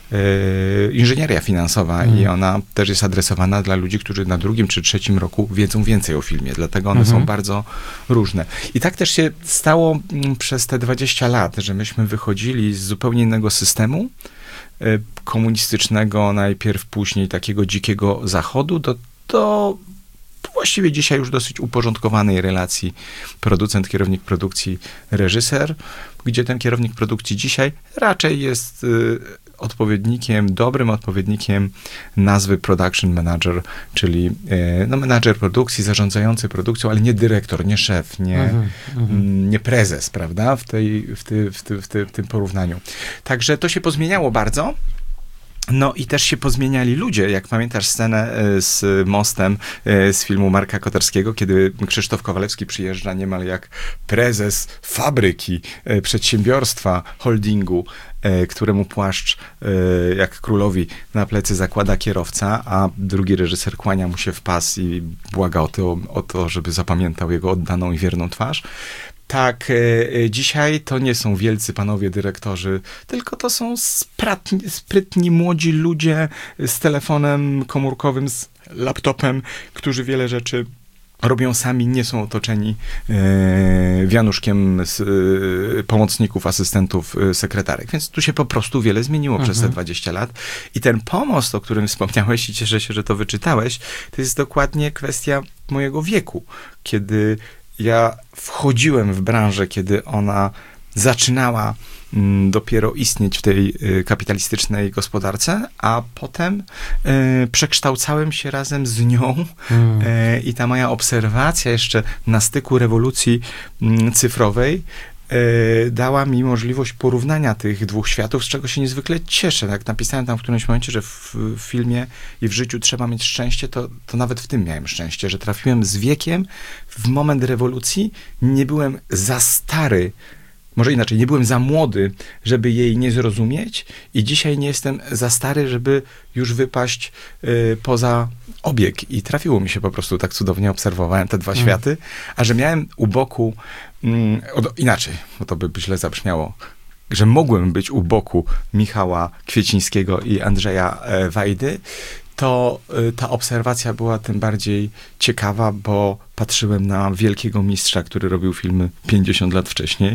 e, inżynieria finansowa mm. i ona też jest adresowana dla ludzi, którzy na drugim czy trzecim roku wiedzą więcej o filmie, dlatego one mm-hmm. są bardzo różne. I tak też się stało m, przez te dwadzieścia lat, że myśmy wychodzili z zupełnie innego systemu, e, komunistycznego najpierw, później takiego dzikiego zachodu, do, do właściwie dzisiaj już dosyć uporządkowanej relacji producent, kierownik produkcji, reżyser, gdzie ten kierownik produkcji dzisiaj raczej jest y, odpowiednikiem, dobrym odpowiednikiem nazwy production manager, czyli y, no, menadżer produkcji, zarządzający produkcją, ale nie dyrektor, nie szef, nie, mm, mm. nie prezes, prawda, w, tej, w, ty, w, ty, w, ty, w tym porównaniu. Także to się pozmieniało bardzo. No i też się pozmieniali ludzie, jak pamiętasz scenę z mostem z filmu Marka Koterskiego, kiedy Krzysztof Kowalewski przyjeżdża niemal jak prezes fabryki, przedsiębiorstwa, holdingu, któremu płaszcz jak królowi na plecy zakłada kierowca, a drugi reżyser kłania mu się w pas i błaga o to, o to, żeby zapamiętał jego oddaną i wierną twarz. Tak, e, dzisiaj to nie są wielcy panowie dyrektorzy, tylko to są spratni, sprytni młodzi ludzie z telefonem komórkowym, z laptopem, którzy wiele rzeczy robią sami, nie są otoczeni e, wianuszkiem z, e, pomocników, asystentów, e, sekretarek. Więc tu się po prostu wiele zmieniło mhm. przez te dwadzieścia lat. I ten pomost, o którym wspomniałeś i cieszę się, że to wyczytałeś, to jest dokładnie kwestia mojego wieku, kiedy ja wchodziłem w branżę, kiedy ona zaczynała mm, dopiero istnieć w tej y, kapitalistycznej gospodarce, a potem y, przekształcałem się razem z nią mm. y, i ta moja obserwacja jeszcze na styku rewolucji y, cyfrowej e, dała mi możliwość porównania tych dwóch światów, z czego się niezwykle cieszę. Jak napisałem tam w którymś momencie, że w, w filmie i w życiu trzeba mieć szczęście, to, to nawet w tym miałem szczęście, że trafiłem z wiekiem w moment rewolucji, nie byłem za stary, może inaczej, nie byłem za młody, żeby jej nie zrozumieć i dzisiaj nie jestem za stary, żeby już wypaść y, poza obieg. I trafiło mi się po prostu tak cudownie, obserwowałem te dwa mm. światy, a że miałem u boku, mm, od, inaczej, bo to by źle zabrzmiało, że mogłem być u boku Michała Kwiecińskiego i Andrzeja e, Wajdy, to y, ta obserwacja była tym bardziej ciekawa, bo patrzyłem na wielkiego mistrza, który robił filmy pięćdziesiąt lat wcześniej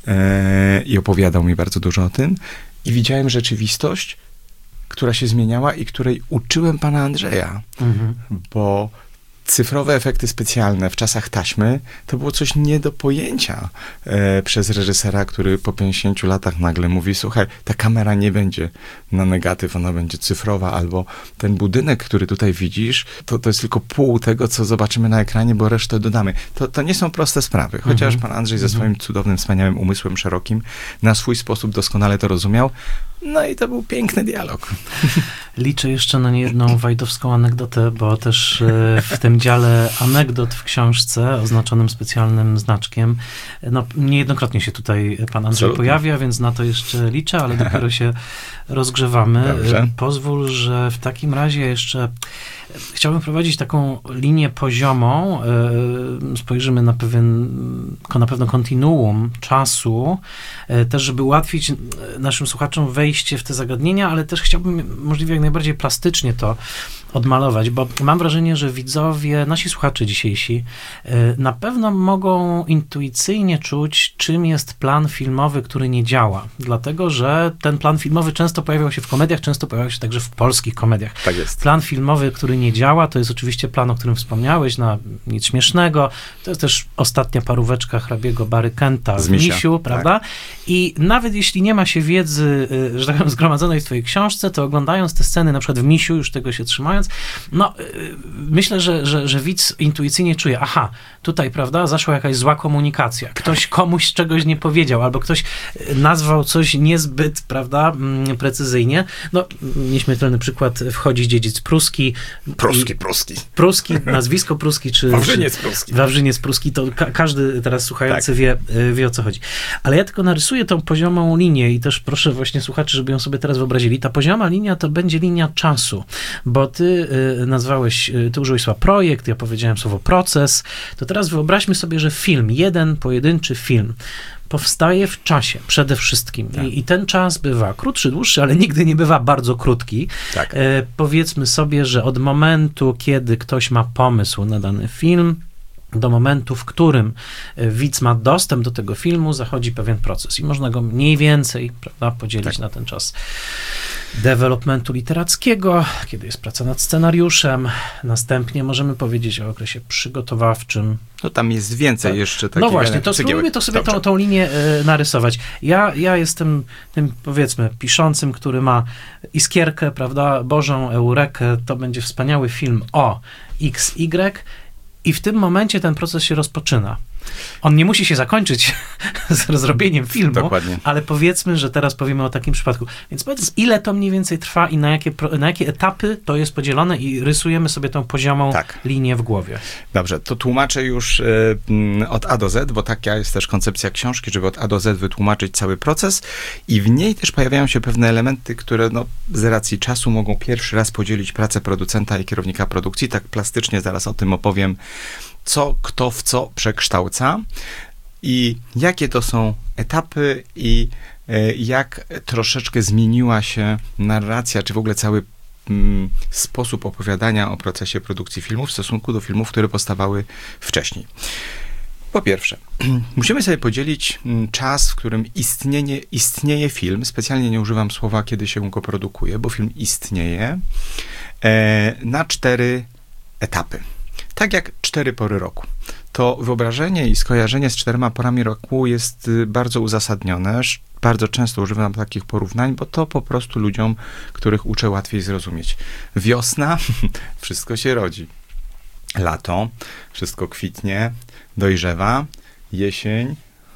e, i opowiadał mi bardzo dużo o tym. I widziałem rzeczywistość, która się zmieniała i której uczyłem pana Andrzeja, mhm. bo cyfrowe efekty specjalne w czasach taśmy to było coś nie do pojęcia e, przez reżysera, który po pięćdziesięciu latach nagle mówi, słuchaj, ta kamera nie będzie na negatyw, ona będzie cyfrowa, albo ten budynek, który tutaj widzisz, to, to jest tylko pół tego, co zobaczymy na ekranie, bo resztę dodamy. To, to nie są proste sprawy, chociaż pan Andrzej ze swoim cudownym, wspaniałym umysłem szerokim na swój sposób doskonale to rozumiał. No i to był piękny dialog. Liczę jeszcze na niejedną wajdowską anegdotę, bo też w tym dziale anegdot w książce oznaczonym specjalnym znaczkiem, no niejednokrotnie się tutaj pan Andrzej Absolutnie. pojawia, więc na to jeszcze liczę, ale dopiero się rozgrzewamy. Dobrze. Pozwól, że w takim razie jeszcze chciałbym prowadzić taką linię poziomą. Spojrzymy na pewien, na pewno kontinuum czasu, też żeby ułatwić naszym słuchaczom wejście w te zagadnienia, ale też chciałbym możliwie jak najbardziej plastycznie to odmalować, bo mam wrażenie, że widzowie, nasi słuchacze dzisiejsi na pewno mogą intuicyjnie czuć, czym jest plan filmowy, który nie działa. Dlatego, że ten plan filmowy często pojawiał się w komediach, często pojawiał się także w polskich komediach. Tak jest. Plan filmowy, który nie działa, to jest oczywiście plan, o którym wspomniałeś, na nic śmiesznego. To jest też ostatnia paróweczka hrabiego Barykenta w Misiu, prawda? Tak. I nawet jeśli nie ma się wiedzy, że tak powiem, zgromadzonej w twojej książce, to oglądając te sceny, na przykład w Misiu, już tego się trzymając, no, myślę, że, że, że widz intuicyjnie czuje, aha, tutaj, prawda, zaszła jakaś zła komunikacja, ktoś komuś czegoś nie powiedział, albo ktoś nazwał coś niezbyt, prawda, precyzyjnie. No, nieśmiertelny przykład, wchodzi dziedzic pruski. Pruski, pruski. Pruski, nazwisko pruski, czy... Wawrzyniec pruski. Wawrzyniec pruski, to ka- każdy teraz słuchający tak. wie, wie, o co chodzi. Ale ja tylko narysuję tą poziomą linię i też proszę właśnie słuchaczy, żeby ją sobie teraz wyobrazili. Ta pozioma linia to będzie linia czasu, bo ty nazwałeś, ty użyłeś słowa projekt, ja powiedziałem słowo proces, to teraz wyobraźmy sobie, że film, jeden pojedynczy film powstaje w czasie przede wszystkim. Tak. I, I ten czas bywa krótszy, dłuższy, ale nigdy nie bywa bardzo krótki. Tak. E, powiedzmy sobie, że od momentu, kiedy ktoś ma pomysł na dany film, do momentu, w którym widz ma dostęp do tego filmu, zachodzi pewien proces i można go mniej więcej, prawda, podzielić tak. na ten czas developmentu literackiego, kiedy jest praca nad scenariuszem. Następnie możemy powiedzieć o okresie przygotowawczym. No tam jest więcej tak. jeszcze takich. No właśnie, to spróbujmy to sobie tą, tą linię y, narysować. Ja, ja jestem tym, powiedzmy, piszącym, który ma iskierkę, prawda, Bożą Eurekę, to będzie wspaniały film o X Y, i w tym momencie ten proces się rozpoczyna. On nie musi się zakończyć z zrobieniem filmu, Dokładnie. ale powiedzmy, że teraz powiemy o takim przypadku. Więc powiedz, ile to mniej więcej trwa i na jakie, na jakie etapy to jest podzielone i rysujemy sobie tą poziomą tak. linię w głowie. Dobrze, to tłumaczę już y, od A do Z, bo taka jest też koncepcja książki, żeby od A do Z wytłumaczyć cały proces i w niej też pojawiają się pewne elementy, które no, z racji czasu mogą pierwszy raz podzielić pracę producenta i kierownika produkcji. Tak plastycznie zaraz o tym opowiem, co kto w co przekształca i jakie to są etapy i y, jak troszeczkę zmieniła się narracja, czy w ogóle cały mm, sposób opowiadania o procesie produkcji filmów w stosunku do filmów, które powstawały wcześniej. Po pierwsze, musimy sobie podzielić czas, w którym istnieje, istnieje film, specjalnie nie używam słowa, kiedy się go produkuje, bo film istnieje, e, na cztery etapy. Tak jak cztery pory roku. To wyobrażenie i skojarzenie z czterema porami roku jest bardzo uzasadnione. Bardzo często używam takich porównań, bo to po prostu ludziom, których uczę, łatwiej zrozumieć. Wiosna, wszystko się rodzi. Lato, wszystko kwitnie, dojrzewa. Jesień,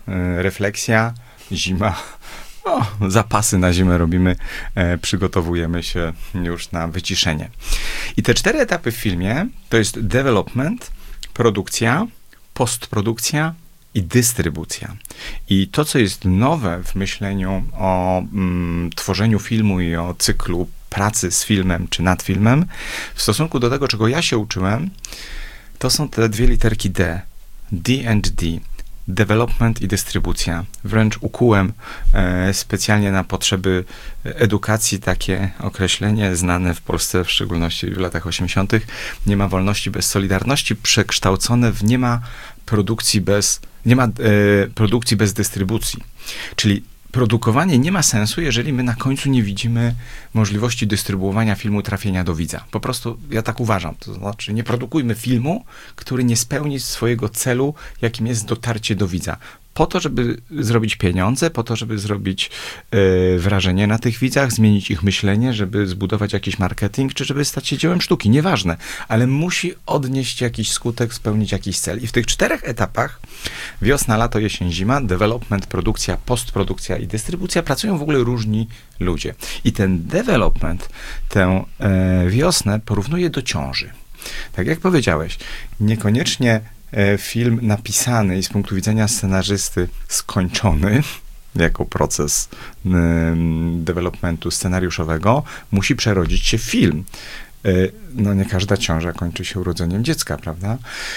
e, refleksja, zima, o, zapasy na zimę robimy, e, przygotowujemy się już na wyciszenie. I te cztery etapy w filmie to jest development, produkcja, postprodukcja i dystrybucja. I to, co jest nowe w myśleniu o mm, tworzeniu filmu i o cyklu pracy z filmem czy nad filmem, w stosunku do tego, czego ja się uczyłem, to są te dwie literki D. D and D. Development i dystrybucja. Wręcz ukułem e, specjalnie na potrzeby edukacji takie określenie znane w Polsce, w szczególności w latach osiemdziesiątych. Nie ma wolności bez solidarności, przekształcone w nie ma produkcji bez, nie ma e, produkcji bez dystrybucji. Czyli produkowanie nie ma sensu, jeżeli my na końcu nie widzimy możliwości dystrybuowania filmu, trafienia do widza. Po prostu ja tak uważam. To znaczy nie produkujmy filmu, który nie spełni swojego celu, jakim jest dotarcie do widza. Po to, żeby zrobić pieniądze, po to, żeby zrobić e, wrażenie na tych widzach, zmienić ich myślenie, żeby zbudować jakiś marketing, czy żeby stać się dziełem sztuki. Nieważne, ale musi odnieść jakiś skutek, spełnić jakiś cel. I w tych czterech etapach, wiosna, lato, jesień, zima, development, produkcja, postprodukcja i dystrybucja, pracują w ogóle różni ludzie. I ten development, tę e, wiosnę porównuje do ciąży. Tak jak powiedziałeś, niekoniecznie film napisany i z punktu widzenia scenarzysty skończony, jako proces y, developmentu scenariuszowego, musi przerodzić się w film. Y, no nie każda ciąża kończy się urodzeniem dziecka, prawda?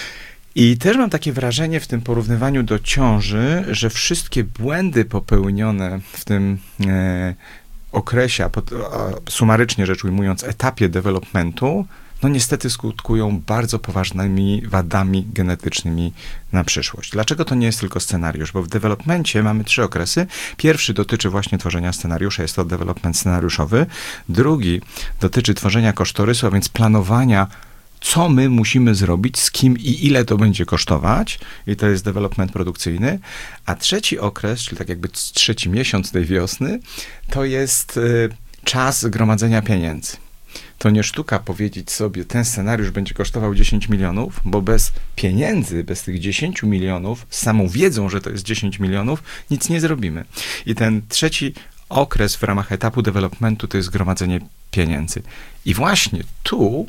I też mam takie wrażenie w tym porównywaniu do ciąży, że wszystkie błędy popełnione w tym y, okresie, pod, a, sumarycznie rzecz ujmując, etapie developmentu, no niestety skutkują bardzo poważnymi wadami genetycznymi na przyszłość. Dlaczego to nie jest tylko scenariusz? Bo w developmencie mamy trzy okresy. Pierwszy dotyczy właśnie tworzenia scenariusza, jest to development scenariuszowy. Drugi dotyczy tworzenia kosztorysu, a więc planowania, co my musimy zrobić, z kim i ile to będzie kosztować. I to jest development produkcyjny. A trzeci okres, czyli tak jakby trzeci miesiąc tej wiosny, to jest y, czas gromadzenia pieniędzy. To nie sztuka powiedzieć sobie, ten scenariusz będzie kosztował dziesięć milionów, bo bez pieniędzy, bez tych dziesięciu milionów, z samą wiedzą, że to jest dziesięć milionów, nic nie zrobimy. I ten trzeci okres w ramach etapu developmentu to jest gromadzenie pieniędzy. I właśnie tu,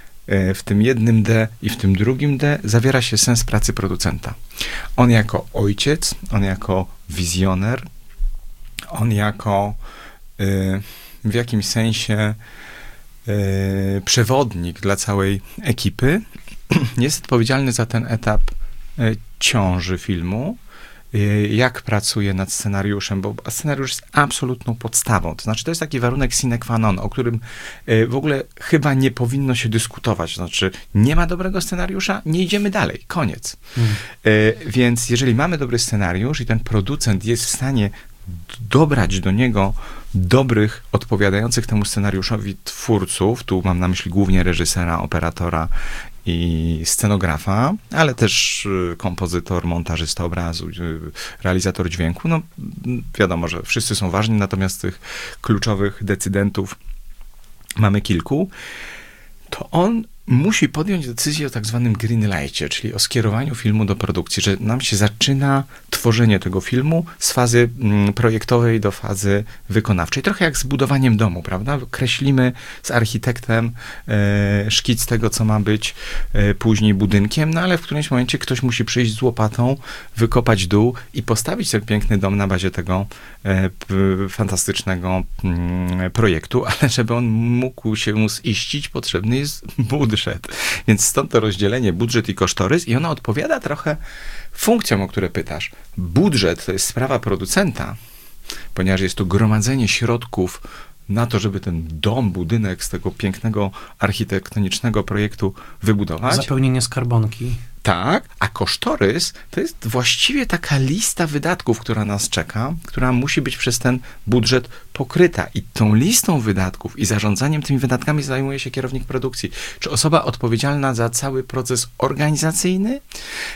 w tym jednym D i w tym drugim D, zawiera się sens pracy producenta. On jako ojciec, on jako wizjoner, on jako w jakimś sensie przewodnik dla całej ekipy jest odpowiedzialny za ten etap ciąży filmu, jak pracuje nad scenariuszem, bo scenariusz jest absolutną podstawą. To znaczy, to jest taki warunek sine qua non, o którym w ogóle chyba nie powinno się dyskutować. To znaczy, nie ma dobrego scenariusza, nie idziemy dalej. Koniec. Hmm. Więc jeżeli mamy dobry scenariusz i ten producent jest w stanie dobrać do niego dobrych, odpowiadających temu scenariuszowi twórców, tu mam na myśli głównie reżysera, operatora i scenografa, ale też kompozytor, montażysta obrazu, realizator dźwięku. No wiadomo, że wszyscy są ważni, natomiast tych kluczowych decydentów mamy kilku. To on musi podjąć decyzję o tak zwanym greenlightie, czyli o skierowaniu filmu do produkcji, że nam się zaczyna tworzenie tego filmu z fazy mm, projektowej do fazy wykonawczej. Trochę jak z budowaniem domu, prawda? Kreślimy z architektem e, szkic tego, co ma być e, później budynkiem, no ale w którymś momencie ktoś musi przyjść z łopatą, wykopać dół i postawić ten piękny dom na bazie tego e, p, fantastycznego mm, projektu, ale żeby on mógł się ziścić, potrzebny jest budżet. Więc stąd to rozdzielenie budżet i kosztorys i ona odpowiada trochę funkcjom, o które pytasz. Budżet to jest sprawa producenta, ponieważ jest to gromadzenie środków na to, żeby ten dom, budynek z tego pięknego architektonicznego projektu wybudować. Zapełnienie skarbonki. Tak, a kosztorys to jest właściwie taka lista wydatków, która nas czeka, która musi być przez ten budżet pokryta. I tą listą wydatków i zarządzaniem tymi wydatkami zajmuje się kierownik produkcji, czy osoba odpowiedzialna za cały proces organizacyjny, yy,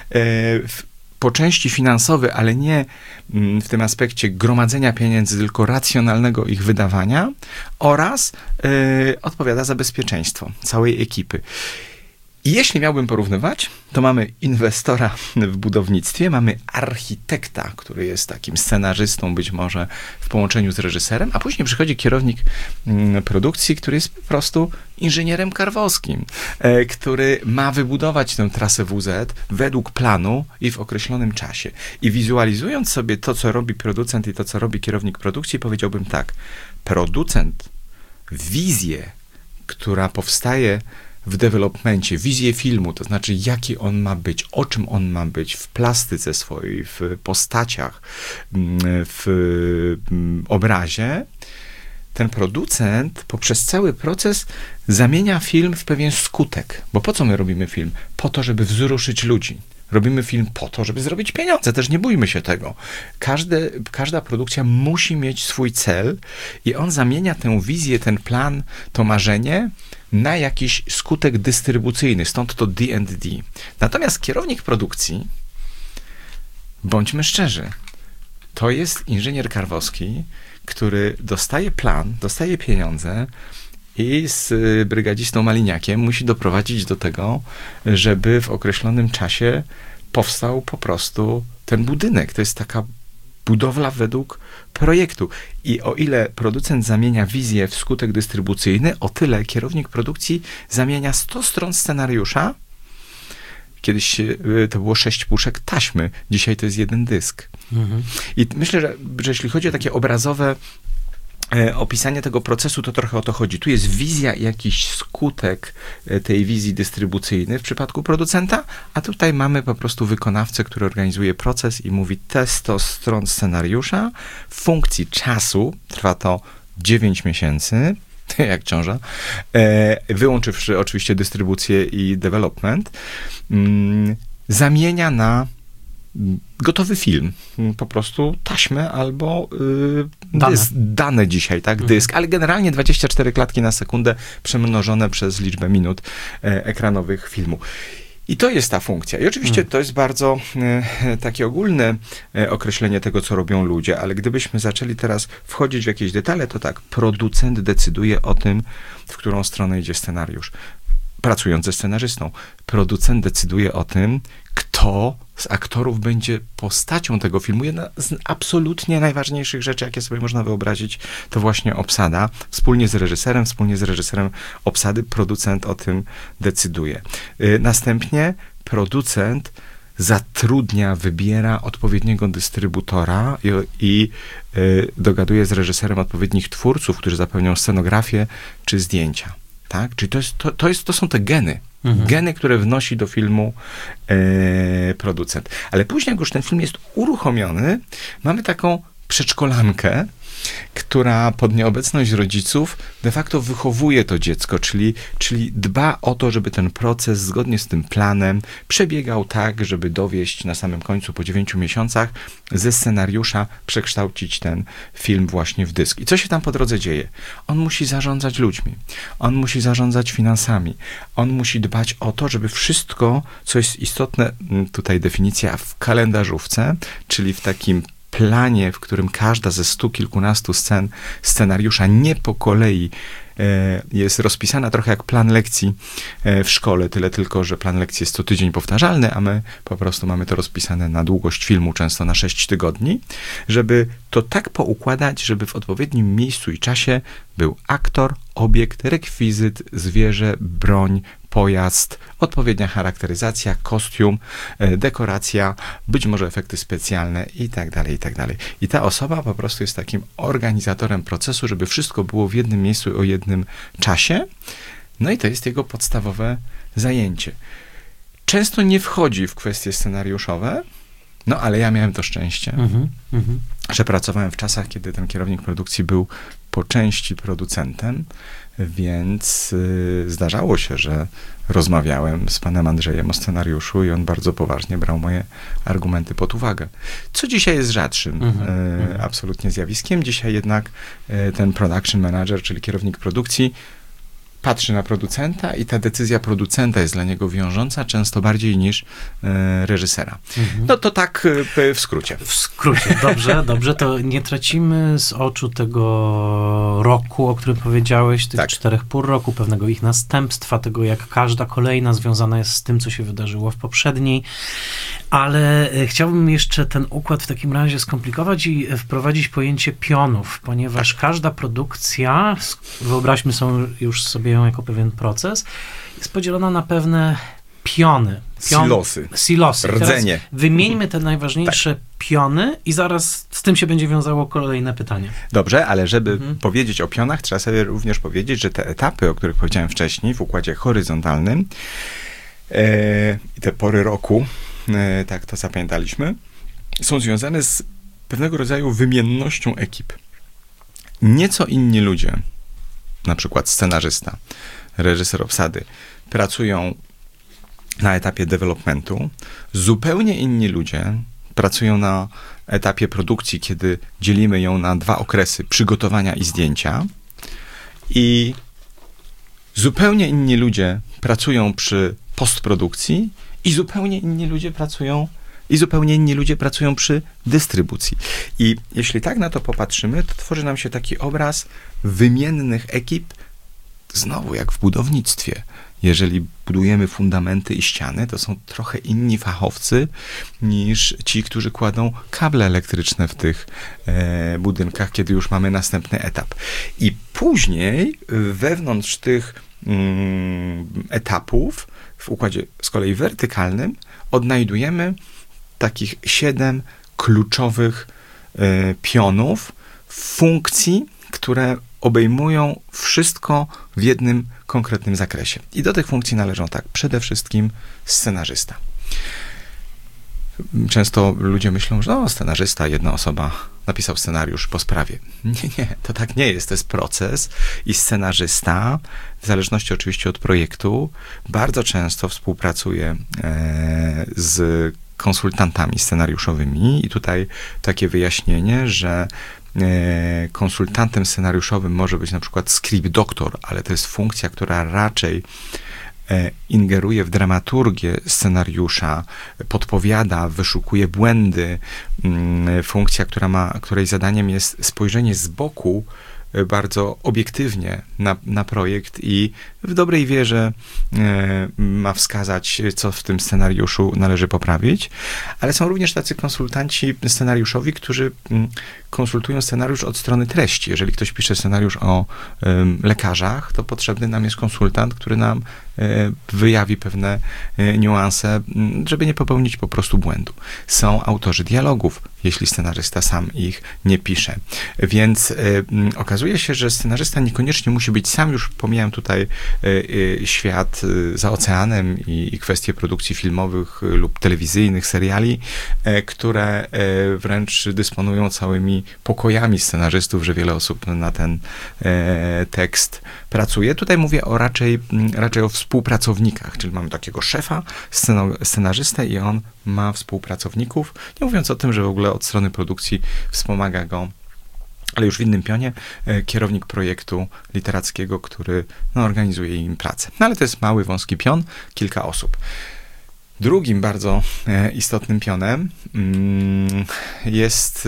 w, po części finansowy, ale nie w tym aspekcie gromadzenia pieniędzy, tylko racjonalnego ich wydawania oraz yy, odpowiada za bezpieczeństwo całej ekipy. I jeśli miałbym porównywać, to mamy inwestora w budownictwie, mamy architekta, który jest takim scenarzystą być może w połączeniu z reżyserem, a później przychodzi kierownik produkcji, który jest po prostu inżynierem karwowskim, który ma wybudować tę trasę W Z według planu i w określonym czasie. I wizualizując sobie to, co robi producent i to, co robi kierownik produkcji, powiedziałbym tak, producent wizję, która powstaje w developmencie, wizję filmu, to znaczy jaki on ma być, o czym on ma być w plastyce swojej, w postaciach, w obrazie, ten producent poprzez cały proces zamienia film w pewien skutek. Bo po co my robimy film? Po to, żeby wzruszyć ludzi. Robimy film po to, żeby zrobić pieniądze. Też nie bójmy się tego. Każde, każda produkcja musi mieć swój cel i on zamienia tę wizję, ten plan, to marzenie na jakiś skutek dystrybucyjny. Stąd to D and D. Natomiast kierownik produkcji, bądźmy szczerzy, to jest inżynier karwowski, który dostaje plan, dostaje pieniądze i z brygadzistą Maliniakiem musi doprowadzić do tego, żeby w określonym czasie powstał po prostu ten budynek. To jest taka budowla według projektu. I o ile producent zamienia wizję w skutek dystrybucyjny, o tyle kierownik produkcji zamienia sto stron scenariusza. Kiedyś to było sześć puszek taśmy, dzisiaj to jest jeden dysk. Mhm. I myślę, że, że jeśli chodzi o takie obrazowe e, opisanie tego procesu, to trochę o to chodzi. Tu jest wizja i jakiś skutek tej wizji dystrybucyjnej w przypadku producenta, a tutaj mamy po prostu wykonawcę, który organizuje proces i mówi te sto stron scenariusza w funkcji czasu, trwa to dziewięć miesięcy, jak ciąża, e, wyłączywszy oczywiście dystrybucję i development, mm, zamienia na gotowy film, po prostu taśmę albo y, dane. Dysk, dane dzisiaj, tak, dysk, mhm. ale generalnie dwadzieścia cztery klatki na sekundę przemnożone przez liczbę minut e, ekranowych filmu. I to jest ta funkcja. I oczywiście hmm. to jest bardzo e, takie ogólne e, określenie tego, co robią ludzie, ale gdybyśmy zaczęli teraz wchodzić w jakieś detale, to tak, producent decyduje o tym, w którą stronę idzie scenariusz. Pracując ze scenarzystą. Producent decyduje o tym, kto z aktorów będzie postacią tego filmu. Jedna z absolutnie najważniejszych rzeczy, jakie sobie można wyobrazić, to właśnie obsada. Wspólnie z reżyserem, wspólnie z reżyserem obsady producent o tym decyduje. Yy, następnie producent zatrudnia, wybiera odpowiedniego dystrybutora i, i yy, dogaduje z reżyserem odpowiednich twórców, którzy zapewnią scenografię czy zdjęcia. Tak? Czyli to, jest, to, to, jest, to są te geny. Mhm. Geny, które wnosi do filmu e, producent. Ale później, jak już ten film jest uruchomiony, mamy taką przedszkolankę, która pod nieobecność rodziców de facto wychowuje to dziecko, czyli, czyli dba o to, żeby ten proces zgodnie z tym planem przebiegał tak, żeby dowieść na samym końcu po dziewięciu miesiącach ze scenariusza przekształcić ten film właśnie w dysk. I co się tam po drodze dzieje? On musi zarządzać ludźmi, on musi zarządzać finansami, on musi dbać o to, żeby wszystko, co jest istotne, tutaj definicja w kalendarzówce, czyli w takim planie, w którym każda ze stu kilkunastu scen scenariusza nie po kolei e, jest rozpisana trochę jak plan lekcji e, w szkole, tyle tylko, że plan lekcji jest co tydzień powtarzalny, a my po prostu mamy to rozpisane na długość filmu, często na sześć tygodni, żeby to tak poukładać, żeby w odpowiednim miejscu i czasie był aktor, obiekt, rekwizyt, zwierzę, broń, pojazd, odpowiednia charakteryzacja, kostium, dekoracja, być może efekty specjalne i tak dalej, i tak dalej. I ta osoba po prostu jest takim organizatorem procesu, żeby wszystko było w jednym miejscu o jednym czasie. No i to jest jego podstawowe zajęcie. Często nie wchodzi w kwestie scenariuszowe, no ale ja miałem to szczęście, mm-hmm, mm-hmm. że pracowałem w czasach, kiedy ten kierownik produkcji był po części producentem, więc y, zdarzało się, że rozmawiałem z panem Andrzejem o scenariuszu i on bardzo poważnie brał moje argumenty pod uwagę. Co dzisiaj jest rzadszym mm-hmm, y, absolutnie zjawiskiem. Dzisiaj jednak y, ten production manager, czyli kierownik produkcji, patrzy na producenta i ta decyzja producenta jest dla niego wiążąca, często bardziej niż e, reżysera. Mhm. No to tak e, w skrócie. W skrócie, dobrze, dobrze, to nie tracimy z oczu tego roku, o którym powiedziałeś, tych tak. czterech pór roku, pewnego ich następstwa, tego jak każda kolejna związana jest z tym, co się wydarzyło w poprzedniej, ale chciałbym jeszcze ten układ w takim razie skomplikować i wprowadzić pojęcie pionów, ponieważ każda produkcja, wyobraźmy sobie już sobie ją jako pewien proces, jest podzielona na pewne piony. Pion, silosy. Silosy. Rdzenie. Teraz wymieńmy te najważniejsze tak. piony i zaraz z tym się będzie wiązało kolejne pytanie. Dobrze, ale żeby mhm. powiedzieć o pionach, trzeba sobie również powiedzieć, że te etapy, o których powiedziałem wcześniej, w układzie horyzontalnym e, i te pory roku, e, tak to zapamiętaliśmy, są związane z pewnego rodzaju wymiennością ekip. Nieco inni ludzie, na przykład scenarzysta, reżyser obsady, pracują na etapie developmentu. Zupełnie inni ludzie pracują na etapie produkcji, kiedy dzielimy ją na dwa okresy przygotowania i zdjęcia. I zupełnie inni ludzie pracują przy postprodukcji i zupełnie inni ludzie pracują i zupełnie inni ludzie pracują przy dystrybucji. I jeśli tak na to popatrzymy, to tworzy nam się taki obraz wymiennych ekip, znowu jak w budownictwie. Jeżeli budujemy fundamenty i ściany, to są trochę inni fachowcy niż ci, którzy kładą kable elektryczne w tych e, budynkach, kiedy już mamy następny etap. I później wewnątrz tych mm, etapów, w układzie z kolei wertykalnym, odnajdujemy takich siedem kluczowych e, pionów funkcji, które obejmują wszystko w jednym konkretnym zakresie. I do tych funkcji należą tak, przede wszystkim scenarzysta. Często ludzie myślą, że no, scenarzysta, jedna osoba napisał scenariusz po sprawie. Nie, nie, to tak nie jest. To jest proces i scenarzysta, w zależności oczywiście od projektu, bardzo często współpracuje e, z konsultantami scenariuszowymi i tutaj takie wyjaśnienie, że konsultantem scenariuszowym może być na przykład script doktor, ale to jest funkcja, która raczej ingeruje w dramaturgię scenariusza, podpowiada, wyszukuje błędy. Funkcja, która ma, której zadaniem jest spojrzenie z boku bardzo obiektywnie na, na projekt i w dobrej wierze e, ma wskazać, co w tym scenariuszu należy poprawić, ale są również tacy konsultanci scenariuszowi, którzy m, konsultują scenariusz od strony treści. Jeżeli ktoś pisze scenariusz o e, lekarzach, to potrzebny nam jest konsultant, który nam e, wyjawi pewne e, niuanse, m, żeby nie popełnić po prostu błędu. Są autorzy dialogów, jeśli scenarzysta sam ich nie pisze. Więc e, m, okazuje się, że scenarzysta niekoniecznie musi być sam, już pomijam tutaj świat za oceanem i, i kwestie produkcji filmowych lub telewizyjnych, seriali, które wręcz dysponują całymi pokojami scenarzystów, że wiele osób na ten tekst pracuje. Tutaj mówię o raczej, raczej o współpracownikach, czyli mamy takiego szefa, scenarzystę i on ma współpracowników, nie mówiąc o tym, że w ogóle od strony produkcji wspomaga go, ale już w innym pionie, e, kierownik projektu literackiego, który no, organizuje im pracę. No ale to jest mały, wąski pion, kilka osób. Drugim bardzo e, istotnym pionem mm, jest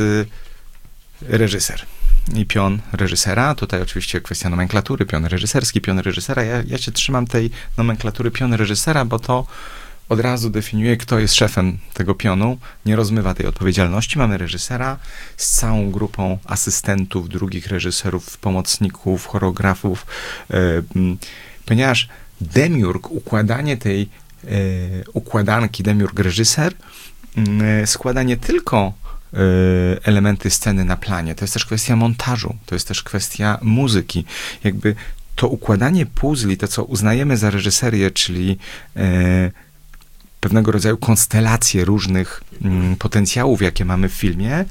e, reżyser. I pion reżysera, tutaj oczywiście kwestia nomenklatury, pion reżyserski, pion reżysera. Ja, ja się trzymam tej nomenklatury pion reżysera, bo to od razu definiuje, kto jest szefem tego pionu, nie rozmywa tej odpowiedzialności. Mamy reżysera z całą grupą asystentów, drugich reżyserów, pomocników, choreografów, e, ponieważ demiurg, układanie tej e, układanki, demiurg reżyser e, składa nie tylko e, elementy sceny na planie, to jest też kwestia montażu, to jest też kwestia muzyki. Jakby to układanie puzli, to co uznajemy za reżyserię, czyli e, pewnego rodzaju konstelacje różnych mm, potencjałów, jakie mamy w filmie,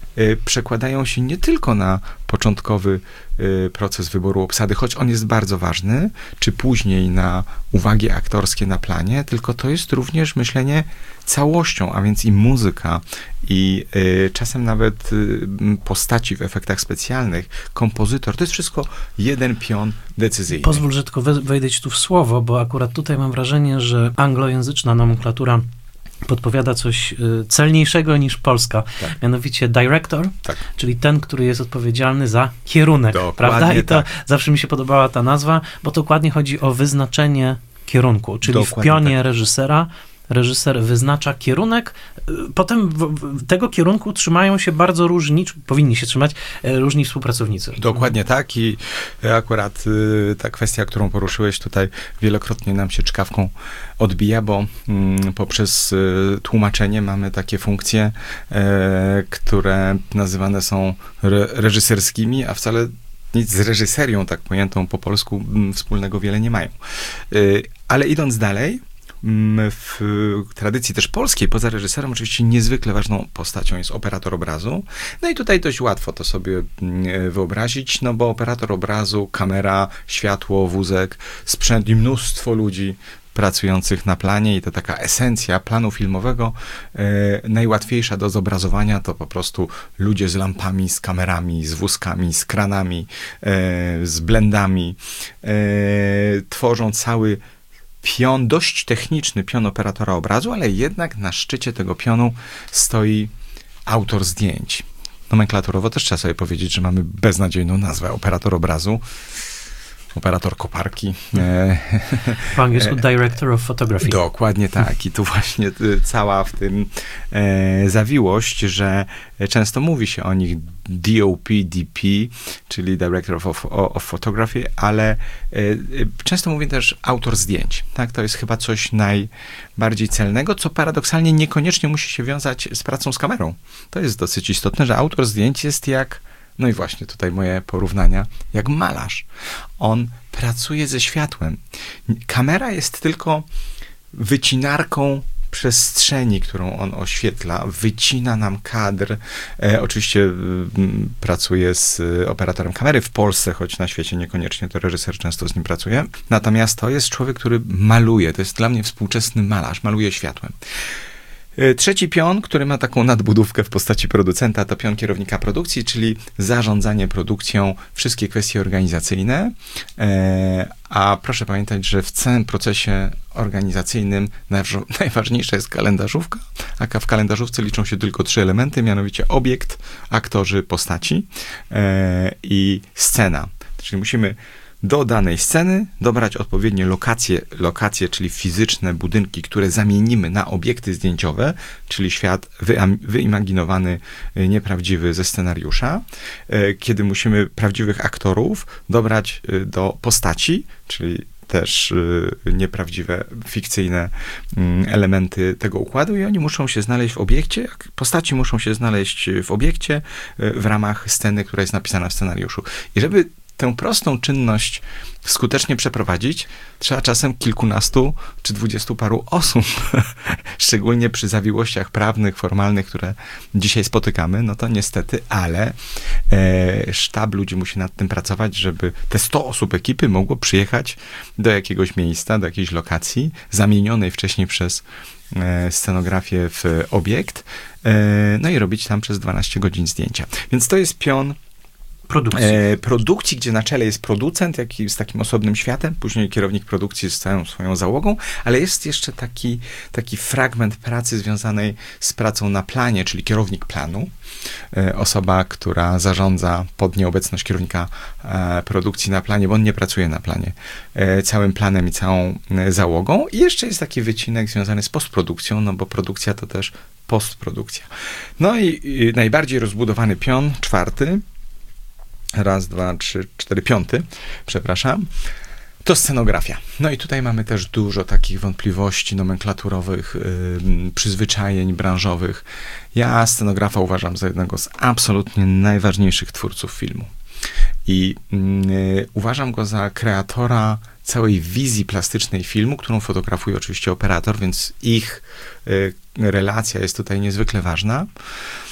y, przekładają się nie tylko na początkowy y, proces wyboru obsady, choć on jest bardzo ważny, czy później na uwagi aktorskie na planie, tylko to jest również myślenie całością, a więc i muzyka, i y, czasem nawet y, postaci w efektach specjalnych, kompozytor, to jest wszystko jeden pion decyzyjny. Pozwól, że tylko wejdę ci tu w słowo, bo akurat tutaj mam wrażenie, że anglojęzyczna nomenklatura podpowiada coś celniejszego niż polska. Tak. Mianowicie director, tak. czyli ten, który jest odpowiedzialny za kierunek, dokładnie, prawda? I to tak. zawsze mi się podobała ta nazwa, bo to dokładnie chodzi o wyznaczenie kierunku, czyli dokładnie w pionie tak. reżysera reżyser wyznacza kierunek, potem w, w tego kierunku trzymają się bardzo różni, czy powinni się trzymać różni współpracownicy. Dokładnie tak i akurat y, ta kwestia, którą poruszyłeś tutaj wielokrotnie nam się czkawką odbija, bo y, poprzez y, tłumaczenie mamy takie funkcje, y, które nazywane są re, reżyserskimi, a wcale nic z reżyserią, tak pojętą po polsku, y, wspólnego wiele nie mają. Y, ale idąc dalej, w tradycji też polskiej, poza reżyserem, oczywiście niezwykle ważną postacią jest operator obrazu. No i tutaj dość łatwo to sobie wyobrazić, no bo operator obrazu, kamera, światło, wózek, sprzęt i mnóstwo ludzi pracujących na planie i to taka esencja planu filmowego, e, najłatwiejsza do zobrazowania to po prostu ludzie z lampami, z kamerami, z wózkami, z kranami, e, z blendami, e, tworzą cały pion, dość techniczny pion operatora obrazu, ale jednak na szczycie tego pionu stoi autor zdjęć. Nomenklaturowo też trzeba sobie powiedzieć, że mamy beznadziejną nazwę operator obrazu. Operator koparki. Po angielsku Director of Photography. Dokładnie tak. I tu właśnie cała w tym e, zawiłość, że często mówi się o nich D O P, D P, czyli Director of, of, of Photography, ale e, często mówię też autor zdjęć. Tak? To jest chyba coś najbardziej celnego, co paradoksalnie niekoniecznie musi się wiązać z pracą z kamerą. To jest dosyć istotne, że autor zdjęć jest jak no i właśnie tutaj moje porównania, jak malarz. On pracuje ze światłem. Kamera jest tylko wycinarką przestrzeni, którą on oświetla, wycina nam kadr. E, oczywiście m, pracuje z operatorem kamery w Polsce, choć na świecie niekoniecznie, to reżyser często z nim pracuje. Natomiast to jest człowiek, który maluje. To jest dla mnie współczesny malarz, maluje światłem. Trzeci pion, który ma taką nadbudówkę w postaci producenta, to pion kierownika produkcji, czyli zarządzanie produkcją, wszystkie kwestie organizacyjne. A proszę pamiętać, że w całym procesie organizacyjnym najważniejsza jest kalendarzówka, a w kalendarzówce liczą się tylko trzy elementy, mianowicie obiekt, aktorzy, postaci i scena. Czyli musimy do danej sceny dobrać odpowiednie lokacje, lokacje, czyli fizyczne budynki, które zamienimy na obiekty zdjęciowe, czyli świat wyimaginowany, nieprawdziwy ze scenariusza. Kiedy musimy prawdziwych aktorów dobrać do postaci, czyli też nieprawdziwe, fikcyjne elementy tego układu i oni muszą się znaleźć w obiekcie, postaci muszą się znaleźć w obiekcie w ramach sceny, która jest napisana w scenariuszu. I żeby tę prostą czynność skutecznie przeprowadzić, trzeba czasem kilkunastu czy dwudziestu paru osób, szczególnie przy zawiłościach prawnych, formalnych, które dzisiaj spotykamy, no to niestety, ale e, sztab ludzi musi nad tym pracować, żeby te sto osób ekipy mogło przyjechać do jakiegoś miejsca, do jakiejś lokacji, zamienionej wcześniej przez e, scenografię w obiekt, e, no i robić tam przez dwanaście godzin zdjęcia. Więc to jest pion Produkcji. E, produkcji, gdzie na czele jest producent, jak i z takim osobnym światem, później kierownik produkcji z całą swoją załogą, ale jest jeszcze taki, taki fragment pracy związanej z pracą na planie, czyli kierownik planu, e, osoba, która zarządza pod nieobecność kierownika e, produkcji na planie, bo on nie pracuje na planie, e, całym planem i całą e, załogą. I jeszcze jest taki wycinek związany z postprodukcją, no bo produkcja to też postprodukcja. No i, i najbardziej rozbudowany pion, czwarty, Raz, dwa, trzy, cztery, piąty, przepraszam, to scenografia. No i tutaj mamy też dużo takich wątpliwości nomenklaturowych, yy, przyzwyczajeń branżowych. Ja scenografa uważam za jednego z absolutnie najważniejszych twórców filmu. I yy, uważam go za kreatora całej wizji plastycznej filmu, którą fotografuje oczywiście operator, więc ich yy, relacja jest tutaj niezwykle ważna.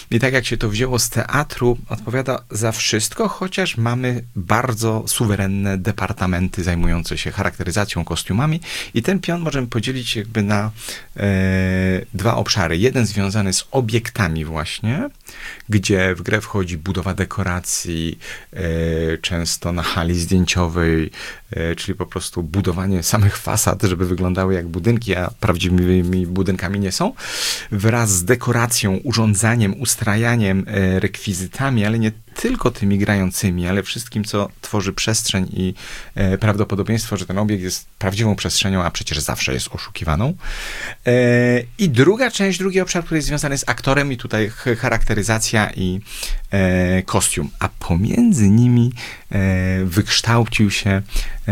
i tak jak się to wzięło z teatru, odpowiada za wszystko, chociaż mamy bardzo suwerenne departamenty zajmujące się charakteryzacją, kostiumami i ten pion możemy podzielić jakby na e, dwa obszary. Jeden związany z obiektami właśnie, gdzie w grę wchodzi budowa dekoracji, e, często na hali zdjęciowej, e, czyli po prostu budowanie samych fasad, żeby wyglądały jak budynki, a prawdziwymi budynkami nie są, wraz z dekoracją, urządzaniem, ustrajaniem, e, rekwizytami, ale nie tylko tymi grającymi, ale wszystkim, co tworzy przestrzeń i e, prawdopodobieństwo, że ten obiekt jest prawdziwą przestrzenią, a przecież zawsze jest oszukiwaną. E, I druga część, drugi obszar, który jest związany z aktorem i tutaj charakteryzacja i e, kostium, a pomiędzy nimi e, wykształcił się e,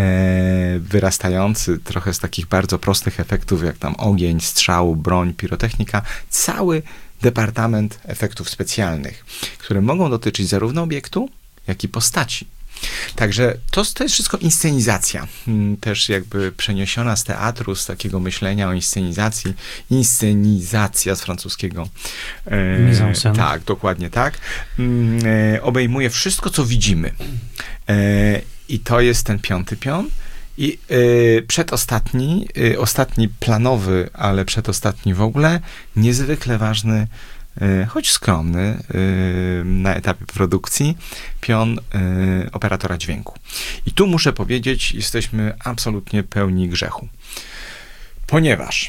wyrastający trochę z takich bardzo prostych efektów, jak tam ogień, strzał, broń, pirotechnika, cały departament efektów specjalnych, które mogą dotyczyć zarówno obiektu, jak i postaci. Także to, to jest wszystko inscenizacja, też jakby przeniesiona z teatru, z takiego myślenia o inscenizacji. Inscenizacja z francuskiego. Mise en scène. Tak, dokładnie tak. E, obejmuje wszystko, co widzimy. E, I to jest ten piąty pion. I y, przedostatni, y, ostatni planowy, ale przedostatni w ogóle, niezwykle ważny, y, choć skromny y, na etapie produkcji, pion y, operatora dźwięku. I tu muszę powiedzieć, jesteśmy absolutnie pełni grzechu. Ponieważ,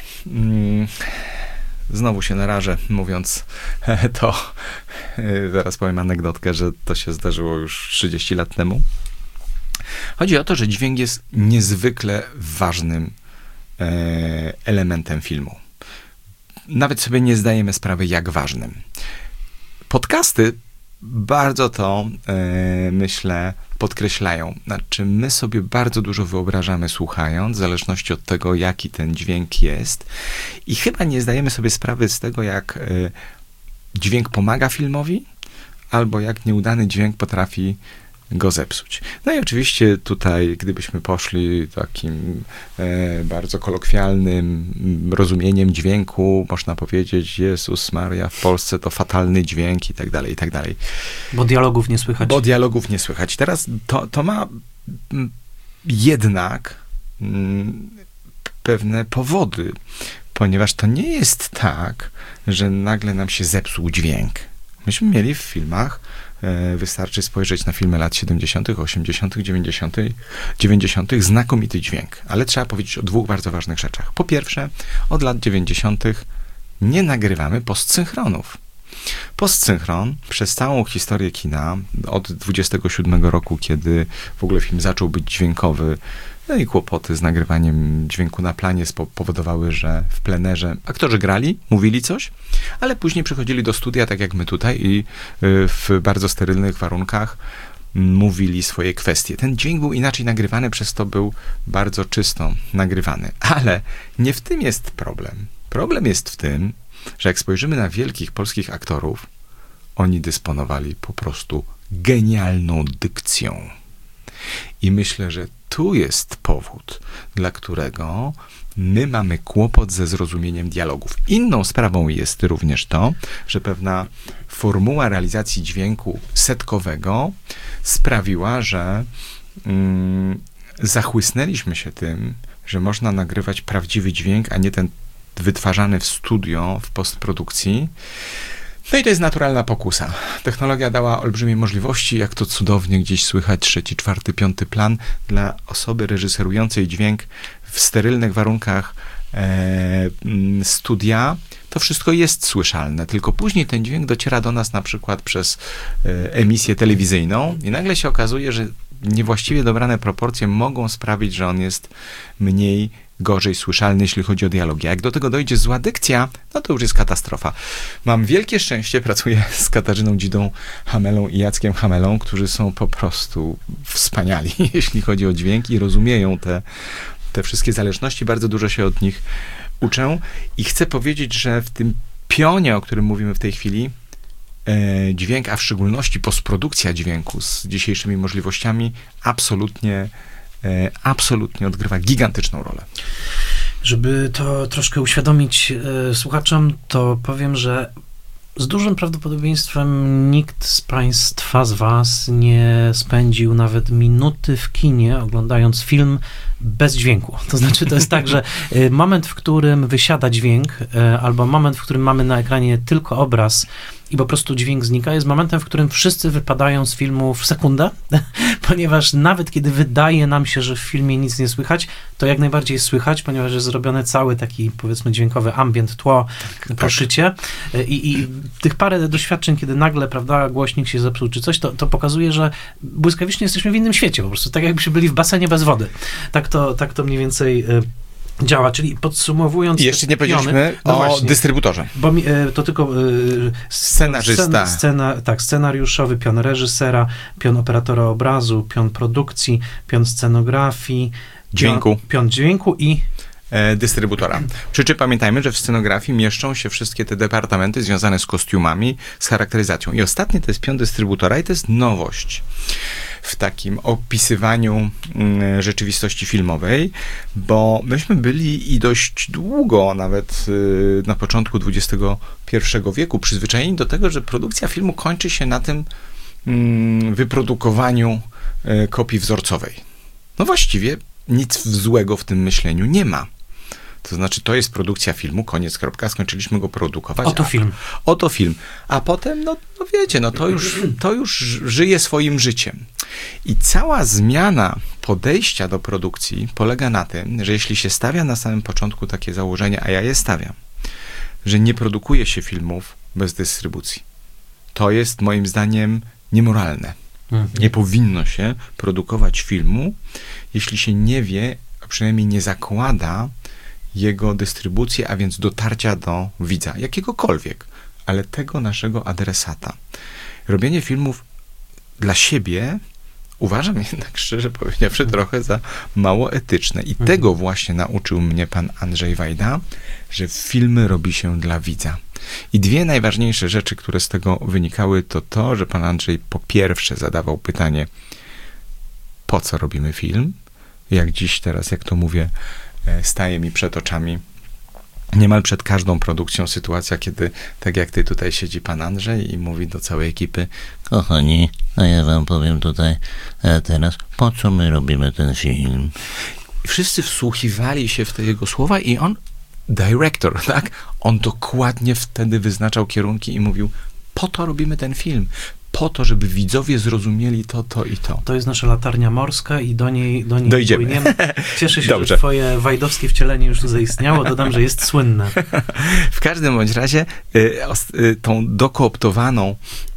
y, znowu się narażę, mówiąc to, y, zaraz powiem anegdotkę, że to się zdarzyło już trzydzieści lat temu. Chodzi o to, że dźwięk jest niezwykle ważnym e, elementem filmu. Nawet sobie nie zdajemy sprawy, jak ważnym. Podcasty bardzo to, e, myślę, podkreślają. Znaczy, my sobie bardzo dużo wyobrażamy słuchając, w zależności od tego, jaki ten dźwięk jest. I chyba nie zdajemy sobie sprawy z tego, jak e, dźwięk pomaga filmowi, albo jak nieudany dźwięk potrafi go zepsuć. No i oczywiście tutaj, gdybyśmy poszli takim e, bardzo kolokwialnym rozumieniem dźwięku, można powiedzieć, Jezus Maria, w Polsce to fatalny dźwięk i tak dalej, i tak dalej. Bo dialogów nie słychać. Bo dialogów nie słychać. Teraz to, to ma jednak m, pewne powody, ponieważ to nie jest tak, że nagle nam się zepsuł dźwięk. Myśmy mieli w filmach, wystarczy spojrzeć na filmy lat siedemdziesiątych, osiemdziesiątych, dziewięćdziesiątych, dziewięćdziesiątych, znakomity dźwięk. Ale trzeba powiedzieć o dwóch bardzo ważnych rzeczach. Po pierwsze, od lat dziewięćdziesiątych nie nagrywamy postsynchronu. Postsynchron przez całą historię kina, od dwudziestego siódmego roku, kiedy w ogóle film zaczął być dźwiękowy, no i kłopoty z nagrywaniem dźwięku na planie spowodowały, że w plenerze aktorzy grali, mówili coś, ale później przychodzili do studia, tak jak my tutaj, i w bardzo sterylnych warunkach mówili swoje kwestie. Ten dźwięk był inaczej nagrywany, przez to był bardzo czysto nagrywany. Ale nie w tym jest problem. Problem jest w tym, że jak spojrzymy na wielkich polskich aktorów, oni dysponowali po prostu genialną dykcją. I myślę, że tu jest powód, dla którego my mamy kłopot ze zrozumieniem dialogów. Inną sprawą jest również to, że pewna formuła realizacji dźwięku setkowego sprawiła, że mm, zachłysnęliśmy się tym, że można nagrywać prawdziwy dźwięk, a nie ten wytwarzany w studio, w postprodukcji. No i to jest naturalna pokusa. Technologia dała olbrzymie możliwości, jak to cudownie gdzieś słychać trzeci, czwarty, piąty plan dla osoby reżyserującej dźwięk w sterylnych warunkach e, studia. To wszystko jest słyszalne, tylko później ten dźwięk dociera do nas na przykład przez e, emisję telewizyjną i nagle się okazuje, że niewłaściwie dobrane proporcje mogą sprawić, że on jest mniej gorzej słyszalny, jeśli chodzi o dialogi. A jak do tego dojdzie zła dykcja, no to już jest katastrofa. Mam wielkie szczęście, pracuję z Katarzyną Dzidą Hamelą i Jackiem Hamelą, którzy są po prostu wspaniali, jeśli chodzi o dźwięk i rozumieją te, te wszystkie zależności. Bardzo dużo się od nich uczę i chcę powiedzieć, że w tym pionie, o którym mówimy w tej chwili, e, dźwięk, a w szczególności postprodukcja dźwięku z dzisiejszymi możliwościami absolutnie absolutnie odgrywa gigantyczną rolę. Żeby to troszkę uświadomić y, słuchaczom, to powiem, że z dużym prawdopodobieństwem nikt z Państwa, z Was nie spędził nawet minuty w kinie oglądając film bez dźwięku. To znaczy, to jest tak, że moment, w którym wysiada dźwięk, albo moment, w którym mamy na ekranie tylko obraz i po prostu dźwięk znika, jest momentem, w którym wszyscy wypadają z filmu w sekundę, ponieważ nawet kiedy wydaje nam się, że w filmie nic nie słychać, to jak najbardziej słychać, ponieważ jest zrobiony cały taki, powiedzmy, dźwiękowy ambient, tło, tak, poszycie. Tak. I, I tych parę doświadczeń, kiedy nagle, prawda, głośnik się zepsuł czy coś, to, to pokazuje, że błyskawicznie jesteśmy w innym świecie, po prostu tak jakbyśmy byli w basenie bez wody. Tak to, tak to mniej więcej działa, czyli podsumowując... I jeszcze nie powiedzieliśmy no o właśnie, dystrybutorze. Bo mi, to tylko... Scenarzysta. Scena, scena, tak, scenariuszowy, pion reżysera, pion operatora obrazu, pion produkcji, pion scenografii, dźwięku. Pion, pion dźwięku i... E, dystrybutora. Przy czym pamiętajmy, że w scenografii mieszczą się wszystkie te departamenty związane z kostiumami, z charakteryzacją. I ostatni to jest pion dystrybutora i to jest nowość w takim opisywaniu y, rzeczywistości filmowej, bo myśmy byli i dość długo, nawet y, na początku dwudziestego pierwszego wieku, przyzwyczajeni do tego, że produkcja filmu kończy się na tym y, wyprodukowaniu y, kopii wzorcowej. No właściwie nic złego w tym myśleniu nie ma. To znaczy, to jest produkcja filmu, koniec, kropka, skończyliśmy go produkować. Oto film. A, oto film. A potem, no, no wiecie, no to już, to już żyje swoim życiem. I cała zmiana podejścia do produkcji polega na tym, że jeśli się stawia na samym początku takie założenie, a ja je stawiam, że nie produkuje się filmów bez dystrybucji. To jest moim zdaniem niemoralne. Mhm. Nie powinno się produkować filmu, jeśli się nie wie, a przynajmniej nie zakłada jego dystrybucji, a więc dotarcia do widza, jakiegokolwiek, ale tego naszego adresata. Robienie filmów dla siebie uważam jednak, szczerze powiedziawszy, trochę za mało etyczne. I mhm. tego właśnie nauczył mnie pan Andrzej Wajda, że filmy robi się dla widza. I dwie najważniejsze rzeczy, które z tego wynikały, to to, że pan Andrzej po pierwsze zadawał pytanie, po co robimy film? Jak dziś teraz, jak to mówię, staje mi przed oczami niemal przed każdą produkcją sytuacja, kiedy tak jak ty tutaj siedzi pan Andrzej i mówi do całej ekipy, kochani, a ja wam powiem tutaj e, teraz, po co my robimy ten film? I wszyscy wsłuchiwali się w te jego słowa i on, dyrektor, tak? On dokładnie wtedy wyznaczał kierunki i mówił, po to robimy ten film. Po to, żeby widzowie zrozumieli to, to i to. To jest nasza latarnia morska i do niej, do niej dojdziemy. Płyniemy. Cieszę się, Dobrze. że twoje wajdowskie wcielenie już tu zaistniało. Dodam, że jest słynne. W każdym bądź razie y, y, tą dokooptowaną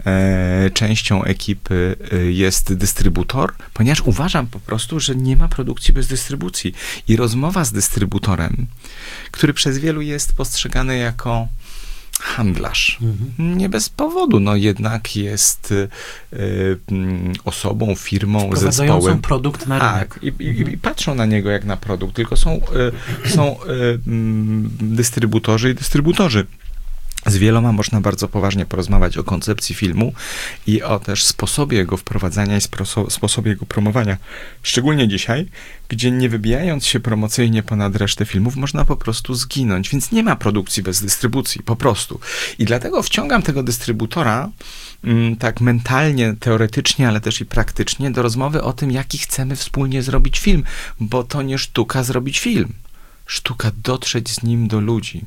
y, częścią ekipy y, jest dystrybutor, ponieważ uważam po prostu, że nie ma produkcji bez dystrybucji. I rozmowa z dystrybutorem, który przez wielu jest postrzegany jako handlarz. Mhm. Nie bez powodu, no jednak jest y, y, osobą, firmą, zespołem. Produkt na rynek. Tak, i, i, i patrzą na niego jak na produkt, tylko są, y, są y, y, dystrybutorzy i dystrybutorzy. Z wieloma można bardzo poważnie porozmawiać o koncepcji filmu i o też sposobie jego wprowadzania i sposobie jego promowania. Szczególnie dzisiaj, gdzie nie wybijając się promocyjnie ponad resztę filmów, można po prostu zginąć. Więc nie ma produkcji bez dystrybucji, po prostu. I dlatego wciągam tego dystrybutora m, tak mentalnie, teoretycznie, ale też i praktycznie do rozmowy o tym, jaki chcemy wspólnie zrobić film, bo to nie sztuka zrobić film. Sztuka dotrzeć z nim do ludzi.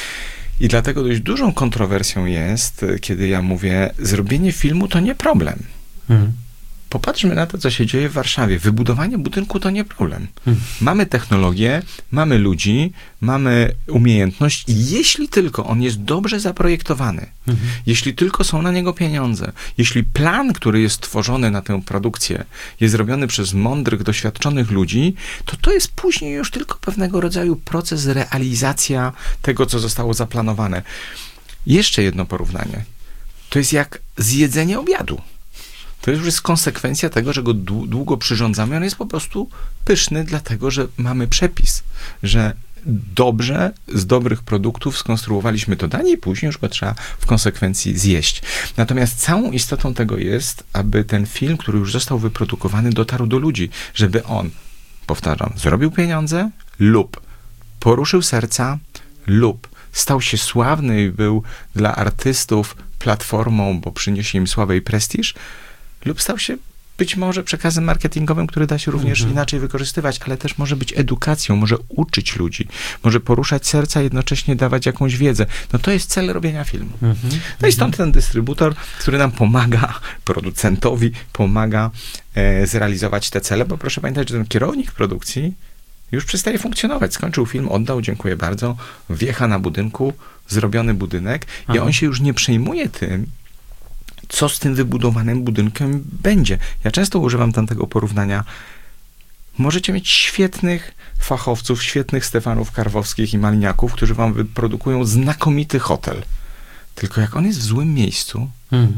I dlatego dość dużą kontrowersją jest, kiedy ja mówię, zrobienie filmu to nie problem. Hmm. Popatrzmy na to, co się dzieje w Warszawie. Wybudowanie budynku to nie problem. Hmm. Mamy technologię, mamy ludzi, mamy umiejętność i jeśli tylko on jest dobrze zaprojektowany, hmm. jeśli tylko są na niego pieniądze, jeśli plan, który jest tworzony na tę produkcję, jest robiony przez mądrych, doświadczonych ludzi, to to jest później już tylko pewnego rodzaju proces, realizacja tego, co zostało zaplanowane. Jeszcze jedno porównanie. To jest jak zjedzenie obiadu. To już jest konsekwencja tego, że go długo przyrządzamy. On jest po prostu pyszny, dlatego że mamy przepis, że dobrze, z dobrych produktów skonstruowaliśmy to danie i później już go trzeba w konsekwencji zjeść. Natomiast całą istotą tego jest, aby ten film, który już został wyprodukowany, dotarł do ludzi, żeby on, powtarzam, zrobił pieniądze lub poruszył serca lub stał się sławny i był dla artystów platformą, bo przyniesie im sławę i prestiż, lub stał się być może przekazem marketingowym, który da się również mhm. inaczej wykorzystywać, ale też może być edukacją, może uczyć ludzi, może poruszać serca, jednocześnie dawać jakąś wiedzę. No to jest cel robienia filmu. Mhm. No i stąd ten dystrybutor, który nam pomaga, producentowi pomaga e, zrealizować te cele, bo proszę pamiętać, że ten kierownik produkcji już przestaje funkcjonować. Skończył film, oddał, dziękuję bardzo, wjecha na budynku, zrobiony budynek Aha. i on się już nie przejmuje tym, co z tym wybudowanym budynkiem będzie. Ja często używam tamtego porównania. Możecie mieć świetnych fachowców, świetnych Stefanów Karwowskich i Maliniaków, którzy wam wyprodukują znakomity hotel. Tylko jak on jest w złym miejscu, hmm.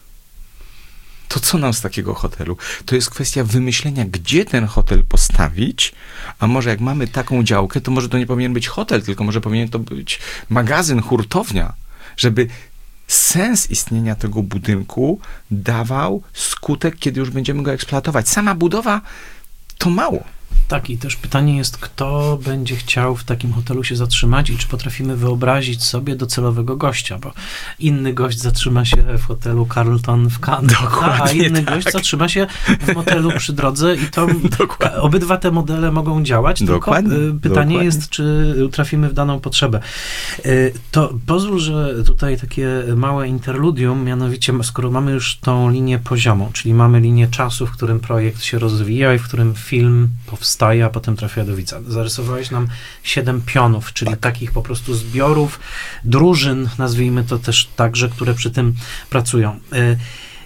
to co nam z takiego hotelu? To jest kwestia wymyślenia, gdzie ten hotel postawić, a może jak mamy taką działkę, to może to nie powinien być hotel, tylko może powinien to być magazyn, hurtownia, żeby sens istnienia tego budynku dawał skutek, kiedy już będziemy go eksploatować. Sama budowa to mało. Tak, i też pytanie jest, kto będzie chciał w takim hotelu się zatrzymać i czy potrafimy wyobrazić sobie docelowego gościa, bo inny gość zatrzyma się w hotelu Carlton w Cannes, a inny tak. gość zatrzyma się w motelu przy drodze i to obydwa te modele mogą działać, dokładnie. tylko pytanie Dokładnie. jest, czy trafimy w daną potrzebę. To pozwól, że tutaj takie małe interludium, mianowicie skoro mamy już tą linię poziomą, czyli mamy linię czasu, w którym projekt się rozwija i w którym film powstaje, a potem trafia do widza. Zarysowałeś nam siedem pionów, czyli tak. takich po prostu zbiorów, drużyn, nazwijmy to też także, które przy tym pracują. Y-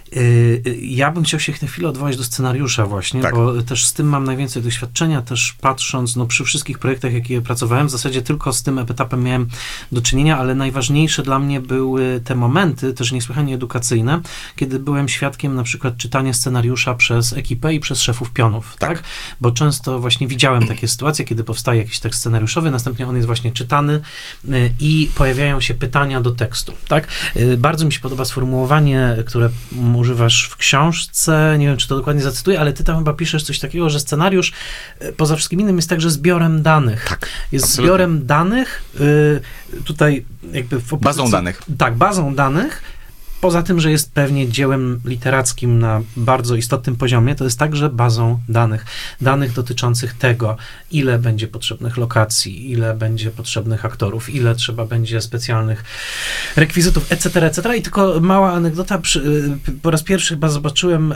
Ja bym chciał się na chwilę odwołać do scenariusza właśnie, tak. bo też z tym mam najwięcej doświadczenia, też patrząc, no przy wszystkich projektach, jakie pracowałem, w zasadzie tylko z tym etapem miałem do czynienia, ale najważniejsze dla mnie były te momenty, też niesłychanie edukacyjne, kiedy byłem świadkiem na przykład czytania scenariusza przez ekipę i przez szefów pionów, tak? tak? Bo często właśnie widziałem takie sytuacje, kiedy powstaje jakiś tekst scenariuszowy, następnie on jest właśnie czytany i pojawiają się pytania do tekstu, tak? Bardzo mi się podoba sformułowanie, które używasz w książce, nie wiem, czy to dokładnie zacytuję, ale ty tam chyba piszesz coś takiego, że scenariusz poza wszystkim innym jest także zbiorem danych. Tak, jest absolutnie. zbiorem danych, y, tutaj jakby w opozycji, bazą danych. Tak, bazą danych. Poza tym, że jest pewnie dziełem literackim na bardzo istotnym poziomie, to jest także bazą danych. Danych dotyczących tego, ile będzie potrzebnych lokacji, ile będzie potrzebnych aktorów, ile trzeba będzie specjalnych rekwizytów, et cetera, et cetera. I tylko mała anegdota. Przy, po raz pierwszy chyba zobaczyłem,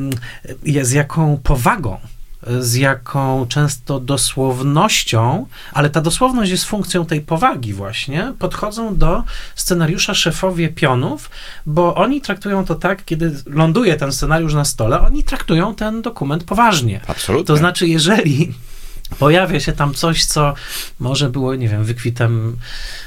z jaką powagą, z jaką często dosłownością, ale ta dosłowność jest funkcją tej powagi właśnie, podchodzą do scenariusza szefowie pionów, bo oni traktują to tak, kiedy ląduje ten scenariusz na stole, oni traktują ten dokument poważnie. Absolutnie. To znaczy, jeżeli pojawia się tam coś, co może było, nie wiem, wykwitem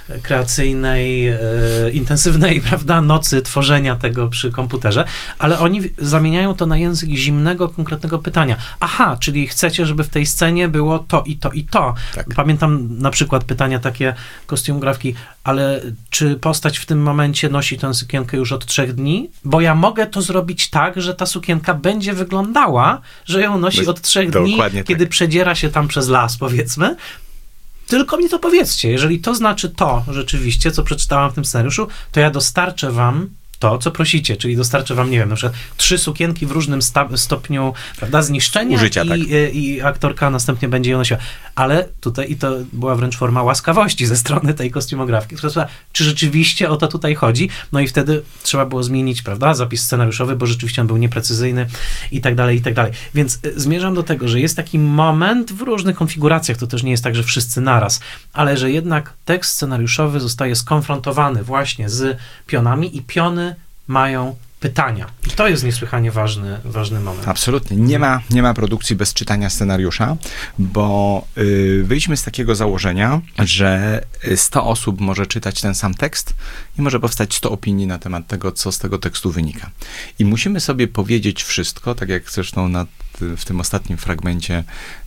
kreacyjnej, e, intensywnej, prawda, nocy tworzenia tego przy komputerze, ale oni zamieniają to na język zimnego, konkretnego pytania. Aha, czyli chcecie, żeby w tej scenie było to i to i to. Tak. Pamiętam na przykład pytania takie kostiumografki, ale czy postać w tym momencie nosi tę sukienkę już od trzech dni? Bo ja mogę to zrobić tak, że ta sukienka będzie wyglądała, że ją nosi od trzech dni, tak. kiedy przedziera się tam przez las, powiedzmy. Tylko mi to powiedzcie. Jeżeli to znaczy to rzeczywiście, co przeczytałam w tym scenariuszu, to ja dostarczę wam to, co prosicie, czyli dostarczę wam, nie wiem, na przykład trzy sukienki w różnym sta- stopniu, prawda, zniszczenia użycia, i, tak. i, i aktorka następnie będzie ją nosiła. Ale tutaj, i to była wręcz forma łaskawości ze strony tej kostiumografki, czy rzeczywiście o to tutaj chodzi? No i wtedy trzeba było zmienić, prawda, zapis scenariuszowy, bo rzeczywiście on był nieprecyzyjny i tak dalej, i tak dalej. Więc y, zmierzam do tego, że jest taki moment w różnych konfiguracjach, to też nie jest tak, że wszyscy naraz, ale że jednak tekst scenariuszowy zostaje skonfrontowany właśnie z pionami i piony mają pytania. I to jest niesłychanie ważny, ważny moment. Absolutnie. Nie ma, nie ma produkcji bez czytania scenariusza, bo yy, wyjdźmy z takiego założenia, że sto osób może czytać ten sam tekst i może powstać sto opinii na temat tego, co z tego tekstu wynika. I musimy sobie powiedzieć wszystko, tak jak zresztą nad, w tym ostatnim fragmencie,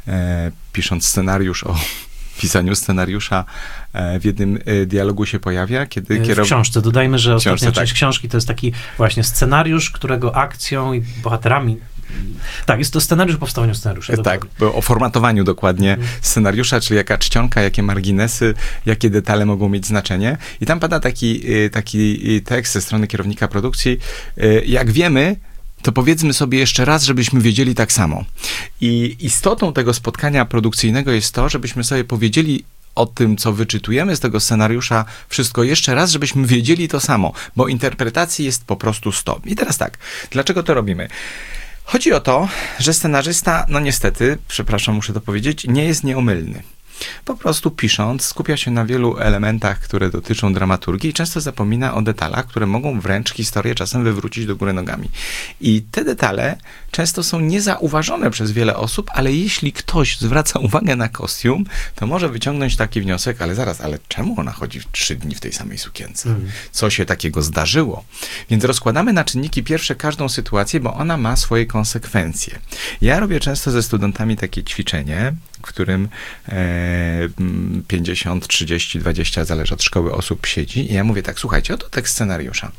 e, pisząc scenariusz o pisaniu scenariusza w jednym dialogu się pojawia, kiedy w kierow... książce. Dodajmy, że ostatnia książce, część tak. książki to jest taki właśnie scenariusz, którego akcją i bohaterami Tak, jest to scenariusz o powstawaniu scenariusza. Tak, o formatowaniu dokładnie mhm. scenariusza, czyli jaka czcionka, jakie marginesy, jakie detale mogą mieć znaczenie. I tam pada taki, taki tekst ze strony kierownika produkcji. Jak wiemy, to powiedzmy sobie jeszcze raz, żebyśmy wiedzieli tak samo. I istotą tego spotkania produkcyjnego jest to, żebyśmy sobie powiedzieli o tym, co wyczytujemy z tego scenariusza, wszystko jeszcze raz, żebyśmy wiedzieli to samo, bo interpretacji jest po prostu sto. I teraz tak, dlaczego to robimy? Chodzi o to, że scenarzysta, no niestety, przepraszam, muszę to powiedzieć, nie jest nieomylny. Po prostu pisząc, skupia się na wielu elementach, które dotyczą dramaturgii i często zapomina o detalach, które mogą wręcz historię czasem wywrócić do góry nogami. I te detale często są niezauważone przez wiele osób, ale jeśli ktoś zwraca uwagę na kostium, to może wyciągnąć taki wniosek, ale zaraz, ale czemu ona chodzi w trzy dni w tej samej sukience? Mm. Co się takiego zdarzyło? Więc rozkładamy na czynniki pierwsze każdą sytuację, bo ona ma swoje konsekwencje. Ja robię często ze studentami takie ćwiczenie, w którym e, pięćdziesiąt, trzydzieści, dwadzieścia, zależy od szkoły, osób siedzi i ja mówię tak, słuchajcie, oto tekst scenariusza.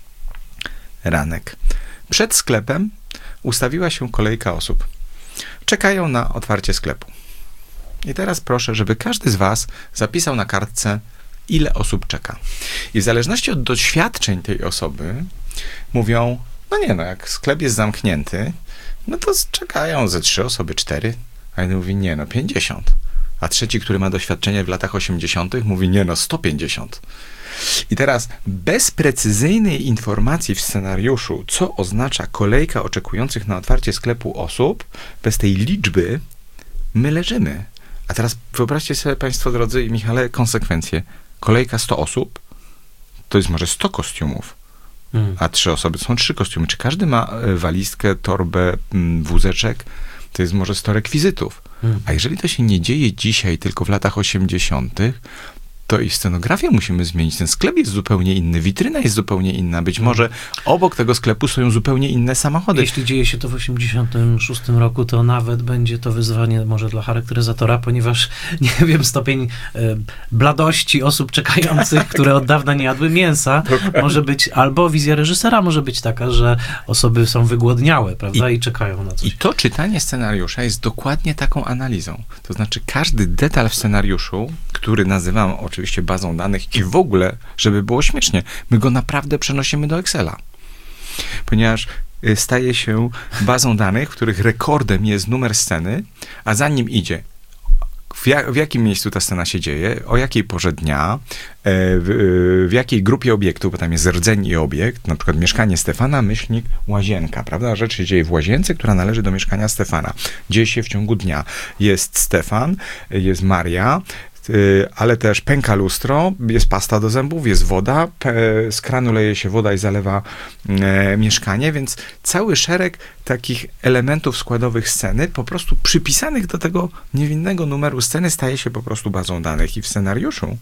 Ranek. Przed sklepem ustawiła się kolejka osób. Czekają na otwarcie sklepu. I teraz proszę, żeby każdy z was zapisał na kartce, ile osób czeka. I w zależności od doświadczeń tej osoby mówią, no nie no, jak sklep jest zamknięty, no to czekają ze trzy osoby, cztery. A jeden mówi, nie no, pięćdziesiąt. A trzeci, który ma doświadczenie w latach osiemdziesiątych, mówi, nie no, sto pięćdziesiąt. I teraz bez precyzyjnej informacji w scenariuszu, co oznacza kolejka oczekujących na otwarcie sklepu osób, bez tej liczby, my leżymy. A teraz wyobraźcie sobie państwo, drodzy i Michale, konsekwencje. Kolejka sto osób, to jest może sto kostiumów, hmm. a trzy osoby są trzy kostiumy. Czy każdy ma walizkę, torbę, wózeczek? To jest może sto rekwizytów. Hmm. A jeżeli to się nie dzieje dzisiaj, tylko w latach osiemdziesiątych, to i scenografię musimy zmienić. Ten sklep jest zupełnie inny, witryna jest zupełnie inna. Być może obok tego sklepu stoją zupełnie inne samochody. Jeśli dzieje się to w osiemdziesiątym szóstym roku, to nawet będzie to wyzwanie może dla charakteryzatora, ponieważ, nie wiem, stopień y, bladości osób czekających, które od dawna nie jadły mięsa, może być, albo wizja reżysera może być taka, że osoby są wygłodniałe, prawda, i, i czekają na coś. I to czytanie scenariusza jest dokładnie taką analizą. To znaczy każdy detal w scenariuszu, który nazywam oczywiście oczywiście bazą danych i w ogóle, żeby było śmiesznie, my go naprawdę przenosimy do Excela. Ponieważ staje się bazą danych, w których rekordem jest numer sceny, a za nim idzie w, jak, w jakim miejscu ta scena się dzieje, o jakiej porze dnia, w, w jakiej grupie obiektów, bo tam jest rdzeń i obiekt, na przykład mieszkanie Stefana, myślnik, łazienka, prawda? Rzecz się dzieje w łazience, która należy do mieszkania Stefana. Dzieje się w ciągu dnia. Jest Stefan, jest Maria, ale też pęka lustro, jest pasta do zębów, jest woda, z kranu leje się woda i zalewa e, mieszkanie, więc cały szereg takich elementów składowych sceny, po prostu przypisanych do tego niewinnego numeru sceny, staje się po prostu bazą danych. I w scenariuszu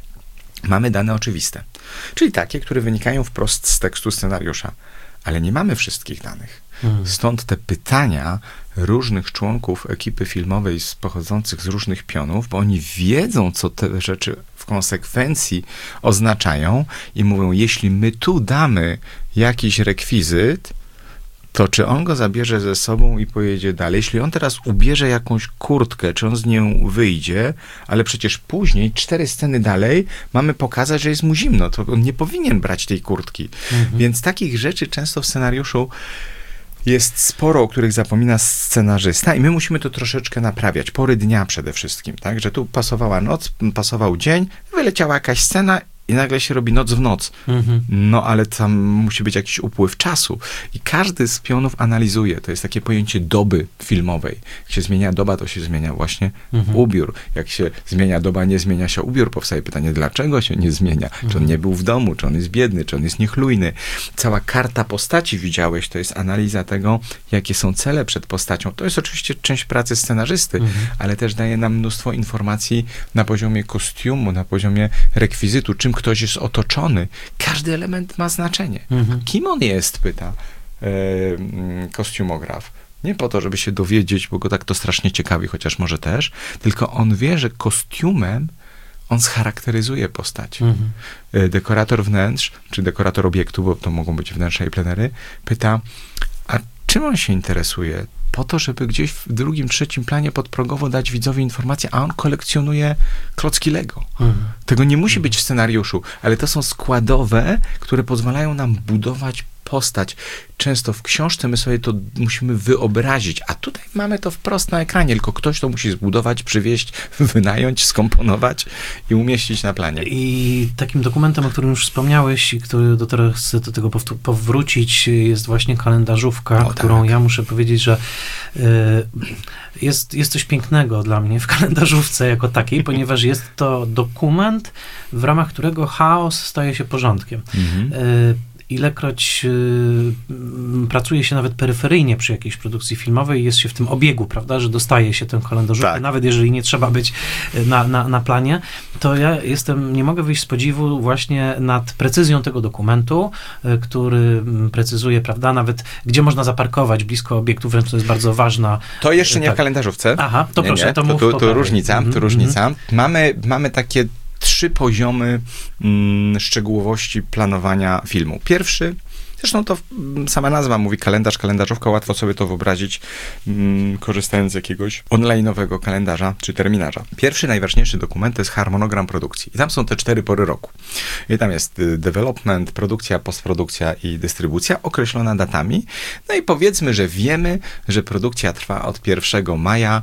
mamy dane oczywiste, czyli takie, które wynikają wprost z tekstu scenariusza, ale nie mamy wszystkich danych. Hmm. Stąd te pytania różnych członków ekipy filmowej pochodzących z różnych pionów, bo oni wiedzą, co te rzeczy w konsekwencji oznaczają i mówią, jeśli my tu damy jakiś rekwizyt, to czy on go zabierze ze sobą i pojedzie dalej? Jeśli on teraz ubierze jakąś kurtkę, czy on z nią wyjdzie, ale przecież później, cztery sceny dalej, mamy pokazać, że jest mu zimno, to on nie powinien brać tej kurtki. Mhm. Więc takich rzeczy często w scenariuszu jest sporo, o których zapomina scenarzysta i my musimy to troszeczkę naprawiać. Pory dnia przede wszystkim, tak? Że tu pasowała noc, pasował dzień, wyleciała jakaś scena i nagle się robi noc w noc. Mhm. No, ale tam musi być jakiś upływ czasu. I każdy z pionów analizuje. To jest takie pojęcie doby filmowej. Jak się zmienia doba, to się zmienia właśnie mhm. ubiór. Jak się zmienia doba, nie zmienia się ubiór. Powstaje pytanie, dlaczego się nie zmienia? Mhm. Czy on nie był w domu? Czy on jest biedny? Czy on jest niechlujny? Cała karta postaci widziałeś, to jest analiza tego, jakie są cele przed postacią. To jest oczywiście część pracy scenarzysty, mhm. ale też daje nam mnóstwo informacji na poziomie kostiumu, na poziomie rekwizytu, czym ktoś jest otoczony. Każdy element ma znaczenie. Mhm. Kim on jest, pyta e, kostiumograf. Nie po to, żeby się dowiedzieć, bo go tak to strasznie ciekawi, chociaż może też, tylko on wie, że kostiumem on scharakteryzuje postać. Mhm. E, dekorator wnętrz, czy dekorator obiektu, bo to mogą być wnętrza i plenery, pyta, a czym on się interesuje? Po to, żeby gdzieś w drugim, trzecim planie podprogowo dać widzowi informację, a on kolekcjonuje klocki Lego. Mhm. Tego nie musi być w scenariuszu, ale to są składowe, które pozwalają nam budować postać. Często w książce my sobie to musimy wyobrazić, a tutaj mamy to wprost na ekranie, tylko ktoś to musi zbudować, przywieźć, wynająć, skomponować i umieścić na planie. I takim dokumentem, o którym już wspomniałeś i który do teraz do tego powrócić, jest właśnie kalendarzówka, o, którą tak. ja muszę powiedzieć, że y, jest, jest coś pięknego dla mnie w kalendarzówce jako takiej, ponieważ jest to dokument, w ramach którego chaos staje się porządkiem. Mhm. Y, Ilekroć y, pracuje się nawet peryferyjnie przy jakiejś produkcji filmowej, jest się w tym obiegu, prawda, że dostaje się tę kalendarzówkę, tak. nawet jeżeli nie trzeba być na, na, na planie, to ja jestem, nie mogę wyjść z podziwu właśnie nad precyzją tego dokumentu, y, który precyzuje, prawda, nawet gdzie można zaparkować blisko obiektu, wręcz to jest bardzo ważna. To jeszcze nie tak. w kalendarzówce. Aha, to nie, proszę, nie. to, to mów tu, tu różnica, mm-hmm. tu różnica. Mamy, mamy takie trzy poziomy mm, szczegółowości planowania filmu. Pierwszy, zresztą to sama nazwa mówi kalendarz, kalendarzówka, łatwo sobie to wyobrazić, mm, korzystając z jakiegoś online'owego kalendarza czy terminarza. Pierwszy, najważniejszy dokument to jest harmonogram produkcji. I tam są te cztery pory roku. I tam jest development, produkcja, postprodukcja i dystrybucja, określona datami. No i powiedzmy, że wiemy, że produkcja trwa od pierwszego maja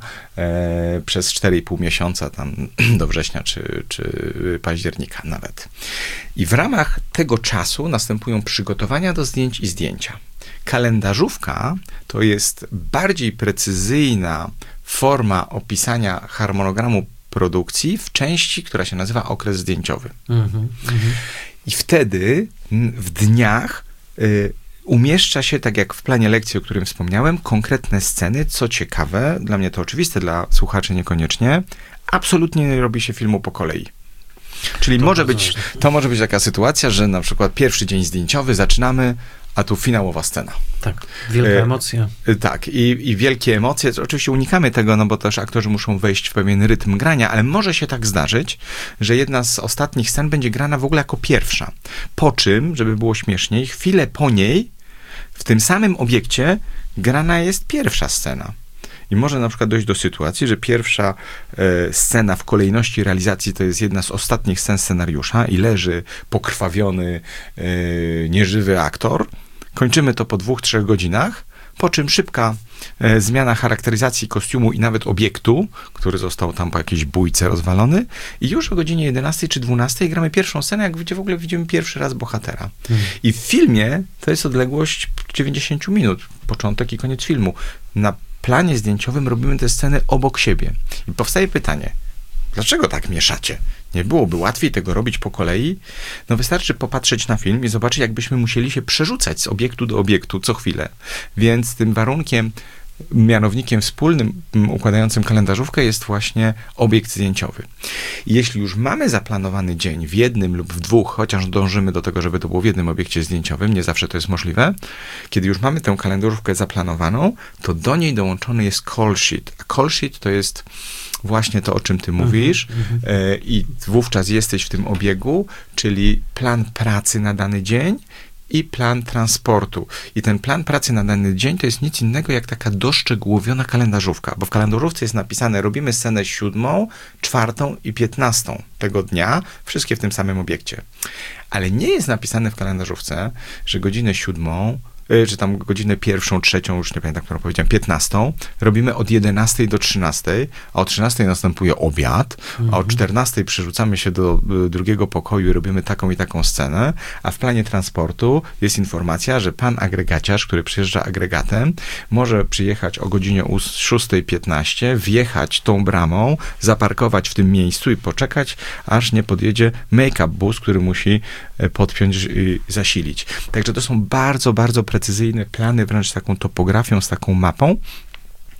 e, przez cztery i pół miesiąca, tam do września czy, czy października nawet. I w ramach tego czasu następują przygotowania do zdjęć i zdjęcia. Kalendarzówka to jest bardziej precyzyjna forma opisania harmonogramu produkcji w części, która się nazywa okres zdjęciowy. Mm-hmm, mm-hmm. I wtedy w dniach y, umieszcza się, tak jak w planie lekcji, o którym wspomniałem, konkretne sceny. Co ciekawe, dla mnie to oczywiste, dla słuchaczy niekoniecznie, absolutnie nie robi się filmu po kolei. Czyli to może być, to może być taka sytuacja, że na przykład pierwszy dzień zdjęciowy zaczynamy, a tu finałowa scena. Tak, wielka e, emocja. E, tak, i, i wielkie emocje. Oczywiście unikamy tego, no bo też aktorzy muszą wejść w pewien rytm grania, ale może się tak zdarzyć, że jedna z ostatnich scen będzie grana w ogóle jako pierwsza. Po czym, żeby było śmieszniej, chwilę po niej w tym samym obiekcie grana jest pierwsza scena. I może na przykład dojść do sytuacji, że pierwsza e, scena w kolejności realizacji to jest jedna z ostatnich scen scenariusza i leży pokrwawiony, e, nieżywy aktor. Kończymy to po dwóch, trzech godzinach, po czym szybka e, zmiana charakteryzacji kostiumu i nawet obiektu, który został tam po jakiejś bójce rozwalony i już o godzinie jedenastej czy dwunastej gramy pierwszą scenę, jak gdzie w ogóle widzimy pierwszy raz bohatera. Hmm. I w filmie to jest odległość dziewięćdziesiąt minut, początek i koniec filmu. Na planie zdjęciowym robimy te sceny obok siebie. I powstaje pytanie, dlaczego tak mieszacie? Nie byłoby łatwiej tego robić po kolei? No wystarczy popatrzeć na film i zobaczyć, jakbyśmy musieli się przerzucać z obiektu do obiektu co chwilę. Więc tym warunkiem, mianownikiem wspólnym układającym kalendarzówkę jest właśnie obiekt zdjęciowy. I jeśli już mamy zaplanowany dzień w jednym lub w dwóch, chociaż dążymy do tego, żeby to było w jednym obiekcie zdjęciowym, nie zawsze to jest możliwe, kiedy już mamy tę kalendarzówkę zaplanowaną, to do niej dołączony jest call sheet. A call sheet to jest właśnie to, o czym ty mówisz mm-hmm. e, i wówczas jesteś w tym obiegu, czyli plan pracy na dany dzień i plan transportu. I ten plan pracy na dany dzień to jest nic innego jak taka doszczegółowiona kalendarzówka, bo w kalendarzówce jest napisane, robimy scenę siódmą, czwartą i piętnastą tego dnia, wszystkie w tym samym obiekcie. Ale nie jest napisane w kalendarzówce, że godzinę siódmą, czy tam godzinę pierwszą, trzecią, już nie pamiętam, którą powiedziałem, piętnastą, robimy od jedenastej do trzynastej, a o trzynastej następuje obiad, mhm. a o czternastej przerzucamy się do y, drugiego pokoju i robimy taką i taką scenę, a w planie transportu jest informacja, że pan agregaciarz, który przyjeżdża agregatem, może przyjechać o godzinie szóstej piętnaście, wjechać tą bramą, zaparkować w tym miejscu i poczekać, aż nie podjedzie make-up bus, który musi podpiąć i zasilić. Także to są bardzo, bardzo precyzyjne plany, wręcz z taką topografią, z taką mapą.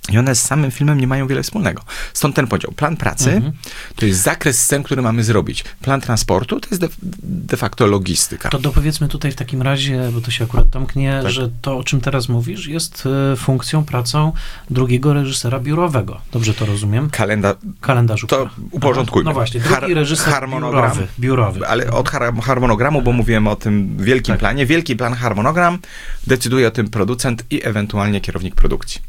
I one z samym filmem nie mają wiele wspólnego. Stąd ten podział. Plan pracy mhm. to jest zakres scen, który mamy zrobić. Plan transportu to jest de, de facto logistyka. To dopowiedzmy tutaj w takim razie, bo to się akurat domknie, tak. że to, o czym teraz mówisz, jest funkcją, pracą drugiego reżysera biurowego. Dobrze to rozumiem? Kalenda... Kalendarzówka. To uporządkujmy. No właśnie, drugi Har- reżyser harmonogram, biurowy, biurowy. Ale od har- harmonogramu, bo mówiłem o tym wielkim tak. planie. Wielki plan, harmonogram, decyduje o tym producent i ewentualnie kierownik produkcji.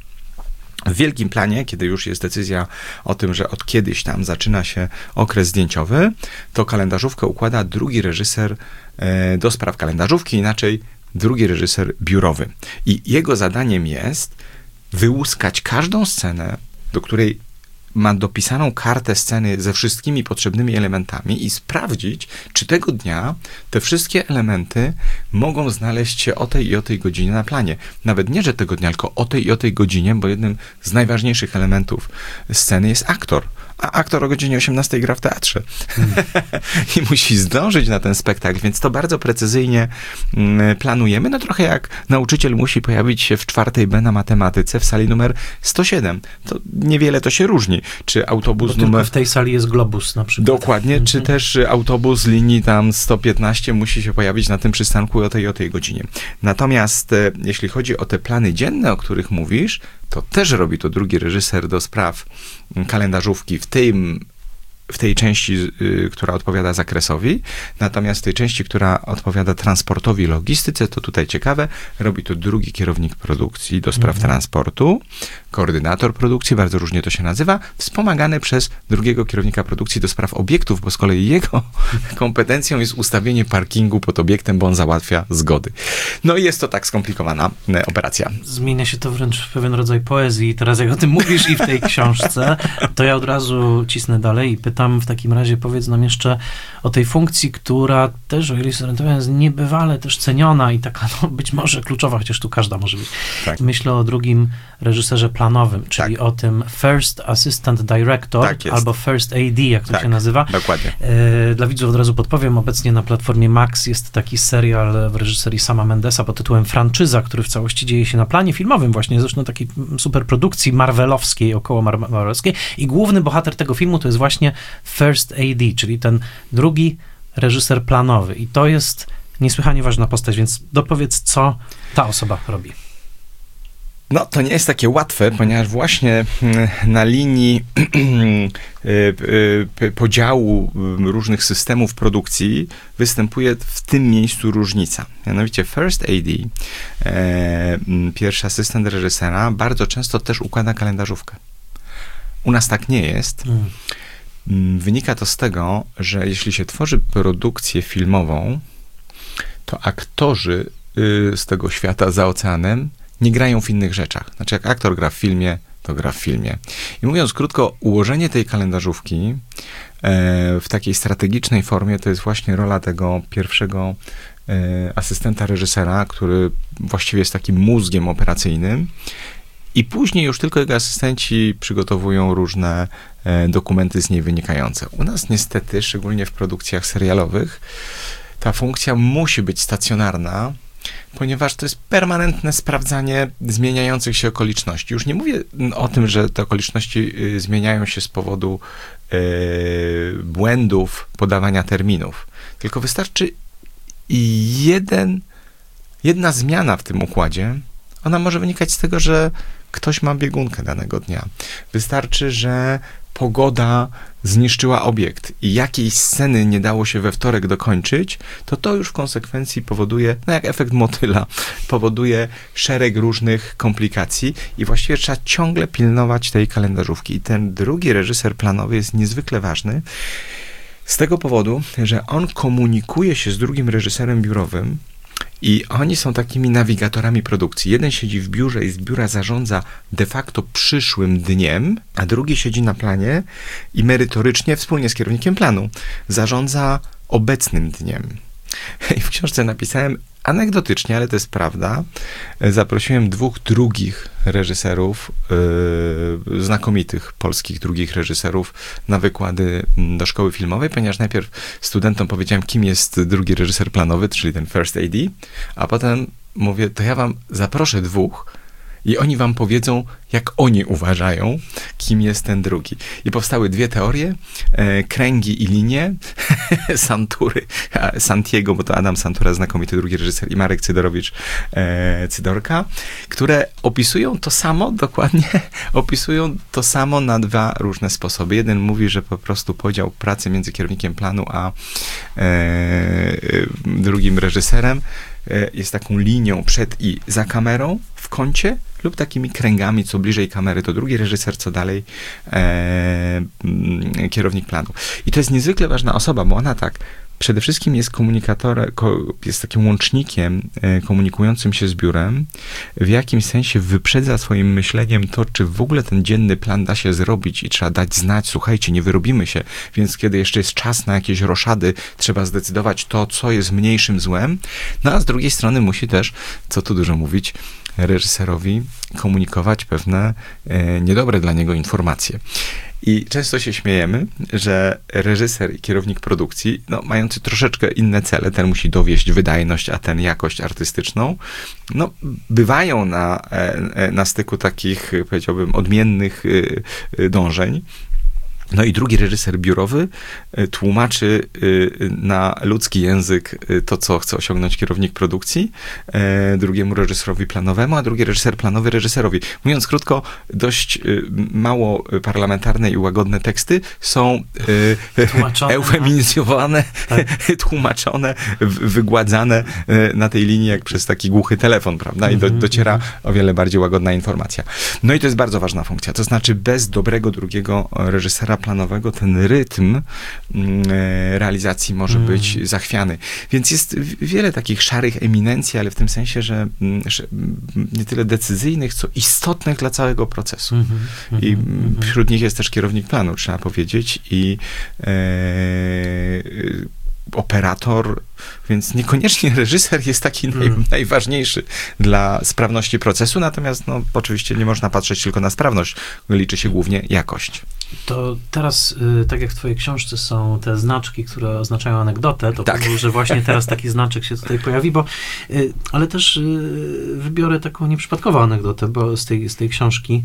W wielkim planie, kiedy już jest decyzja o tym, że od kiedyś tam zaczyna się okres zdjęciowy, to kalendarzówkę układa drugi reżyser e, do spraw kalendarzówki, inaczej drugi reżyser biurowy. I jego zadaniem jest wyłuskać każdą scenę, do której ma dopisaną kartę sceny ze wszystkimi potrzebnymi elementami i sprawdzić, czy tego dnia te wszystkie elementy mogą znaleźć się o tej i o tej godzinie na planie. Nawet nie, że tego dnia, tylko o tej i o tej godzinie, bo jednym z najważniejszych elementów sceny jest aktor. A aktor o godzinie osiemnastej gra w teatrze. Hmm. I musi zdążyć na ten spektakl, więc to bardzo precyzyjnie mm, planujemy. No trochę jak nauczyciel musi pojawić się w czwartej B na matematyce w sali numer sto siedem. To niewiele to się różni. Czy autobus bo numer... tylko w tej sali jest globus na przykład. Dokładnie. Hmm. Czy też autobus linii tam sto piętnaście musi się pojawić na tym przystanku o tej i o tej godzinie. Natomiast e, jeśli chodzi o te plany dzienne, o których mówisz, to też robi to drugi reżyser do spraw kalendarzówki w tym, w tej części, y, która odpowiada zakresowi, natomiast w tej części, która odpowiada transportowi, logistyce, to tutaj ciekawe, robi to drugi kierownik produkcji do spraw mhm. transportu, koordynator produkcji, bardzo różnie to się nazywa, wspomagany przez drugiego kierownika produkcji do spraw obiektów, bo z kolei jego kompetencją jest ustawienie parkingu pod obiektem, bo on załatwia zgody. No i jest to tak skomplikowana e, operacja. Zmienia się to wręcz w pewien rodzaj poezji. Teraz jak o tym mówisz i w tej książce, to ja od razu cisnę dalej i pytam w takim razie, powiedz nam jeszcze o tej funkcji, która też, o ile się zorientowałem, jest niebywale też ceniona i taka no, być może kluczowa, chociaż tu każda może być. Tak. Myślę o drugim reżyserze planowym, czyli tak. o tym First Assistant Director, tak albo First A D, jak to tak, się nazywa. Dokładnie. E, dla widzów od razu podpowiem, obecnie na platformie Max jest taki serial w reżyserii Sama Mendesa pod tytułem Franczyza, który w całości dzieje się na planie filmowym, właśnie zresztą takiej superprodukcji marvelowskiej, około marvelowskiej i główny bohater tego filmu to jest właśnie First A D, czyli ten drugi reżyser planowy i to jest niesłychanie ważna postać, więc dopowiedz, co ta osoba robi. No, to nie jest takie łatwe, ponieważ właśnie na linii podziału różnych systemów produkcji występuje w tym miejscu różnica. Mianowicie First A D, pierwszy asystent reżysera, bardzo często też układa kalendarzówkę. U nas tak nie jest. Mm. Wynika to z tego, że jeśli się tworzy produkcję filmową, to aktorzy z tego świata za oceanem nie grają w innych rzeczach. Znaczy, jak aktor gra w filmie, to gra w filmie. I mówiąc krótko, ułożenie tej kalendarzówki e, w takiej strategicznej formie to jest właśnie rola tego pierwszego e, asystenta reżysera, który właściwie jest takim mózgiem operacyjnym. I później już tylko jego asystenci przygotowują różne e, dokumenty z niej wynikające. U nas niestety, szczególnie w produkcjach serialowych, ta funkcja musi być stacjonarna, ponieważ to jest permanentne sprawdzanie zmieniających się okoliczności. Już nie mówię o tym, że te okoliczności zmieniają się z powodu e, błędów podawania terminów, tylko wystarczy jeden, jedna zmiana w tym układzie. Ona może wynikać z tego, że ktoś ma biegunkę danego dnia. Wystarczy, że pogoda zniszczyła obiekt i jakiejś sceny nie dało się we wtorek dokończyć, to to już w konsekwencji powoduje, no jak efekt motyla, powoduje szereg różnych komplikacji i właściwie trzeba ciągle pilnować tej kalendarzówki. I ten drugi reżyser planowy jest niezwykle ważny z tego powodu, że on komunikuje się z drugim reżyserem biurowym i oni są takimi nawigatorami produkcji. Jeden siedzi w biurze i z biura zarządza de facto przyszłym dniem, a drugi siedzi na planie i merytorycznie wspólnie z kierownikiem planu zarządza obecnym dniem. I w książce napisałem anegdotycznie, ale to jest prawda, zaprosiłem dwóch drugich reżyserów, yy, znakomitych polskich drugich reżyserów na wykłady do szkoły filmowej, ponieważ najpierw studentom powiedziałem, kim jest drugi reżyser planowy, czyli ten First A D, a potem mówię, to ja wam zaproszę dwóch I oni wam powiedzą, jak oni uważają, kim jest ten drugi. I powstały dwie teorie, e, kręgi i linie, Santury, Santiego, bo to Adam Santura, znakomity drugi reżyser, i Marek Cydorowicz, e, Cydorka, które opisują to samo, dokładnie opisują to samo na dwa różne sposoby. Jeden mówi, że po prostu podział pracy między kierownikiem planu a e, drugim reżyserem jest taką linią przed i za kamerą w kącie lub takimi kręgami, co bliżej kamery, to drugi reżyser, co dalej e, kierownik planu. I to jest niezwykle ważna osoba, bo ona tak przede wszystkim jest komunikatorem, jest takim łącznikiem komunikującym się z biurem, w jakimś sensie wyprzedza swoim myśleniem to, czy w ogóle ten dzienny plan da się zrobić i trzeba dać znać, słuchajcie, nie wyrobimy się, więc kiedy jeszcze jest czas na jakieś roszady, trzeba zdecydować to, co jest mniejszym złem. No a z drugiej strony musi też, co tu dużo mówić, reżyserowi komunikować pewne e, niedobre dla niego informacje. I często się śmiejemy, że reżyser i kierownik produkcji, no, mający troszeczkę inne cele, ten musi dowieść wydajność, a ten jakość artystyczną, no, bywają na, na styku takich, powiedziałbym, odmiennych dążeń. No i drugi reżyser biurowy tłumaczy na ludzki język to, co chce osiągnąć kierownik produkcji, drugiemu reżyserowi planowemu, a drugi reżyser planowy reżyserowi. Mówiąc krótko, dość mało parlamentarne i łagodne teksty są tłumaczone, eufemizowane, tak. tłumaczone, wygładzane na tej linii jak przez taki głuchy telefon, prawda? I do, dociera o wiele bardziej łagodna informacja. No i to jest bardzo ważna funkcja. To znaczy bez dobrego drugiego reżysera planowego ten rytm realizacji może być mm. zachwiany. Więc jest wiele takich szarych eminencji, ale w tym sensie, że, że nie tyle decyzyjnych, co istotnych dla całego procesu. Mm-hmm, I mm-hmm. wśród nich jest też kierownik planu, trzeba powiedzieć, i e, operator, więc niekoniecznie reżyser jest taki naj, mm. najważniejszy dla sprawności procesu, natomiast no, oczywiście nie można patrzeć tylko na sprawność, liczy się głównie jakość. To teraz, tak jak w twojej książce są te znaczki, które oznaczają anegdotę, to tak. Pozwól, że właśnie teraz taki znaczek się tutaj pojawi, bo, ale też wybiorę taką nieprzypadkową anegdotę bo z, tej, z tej książki,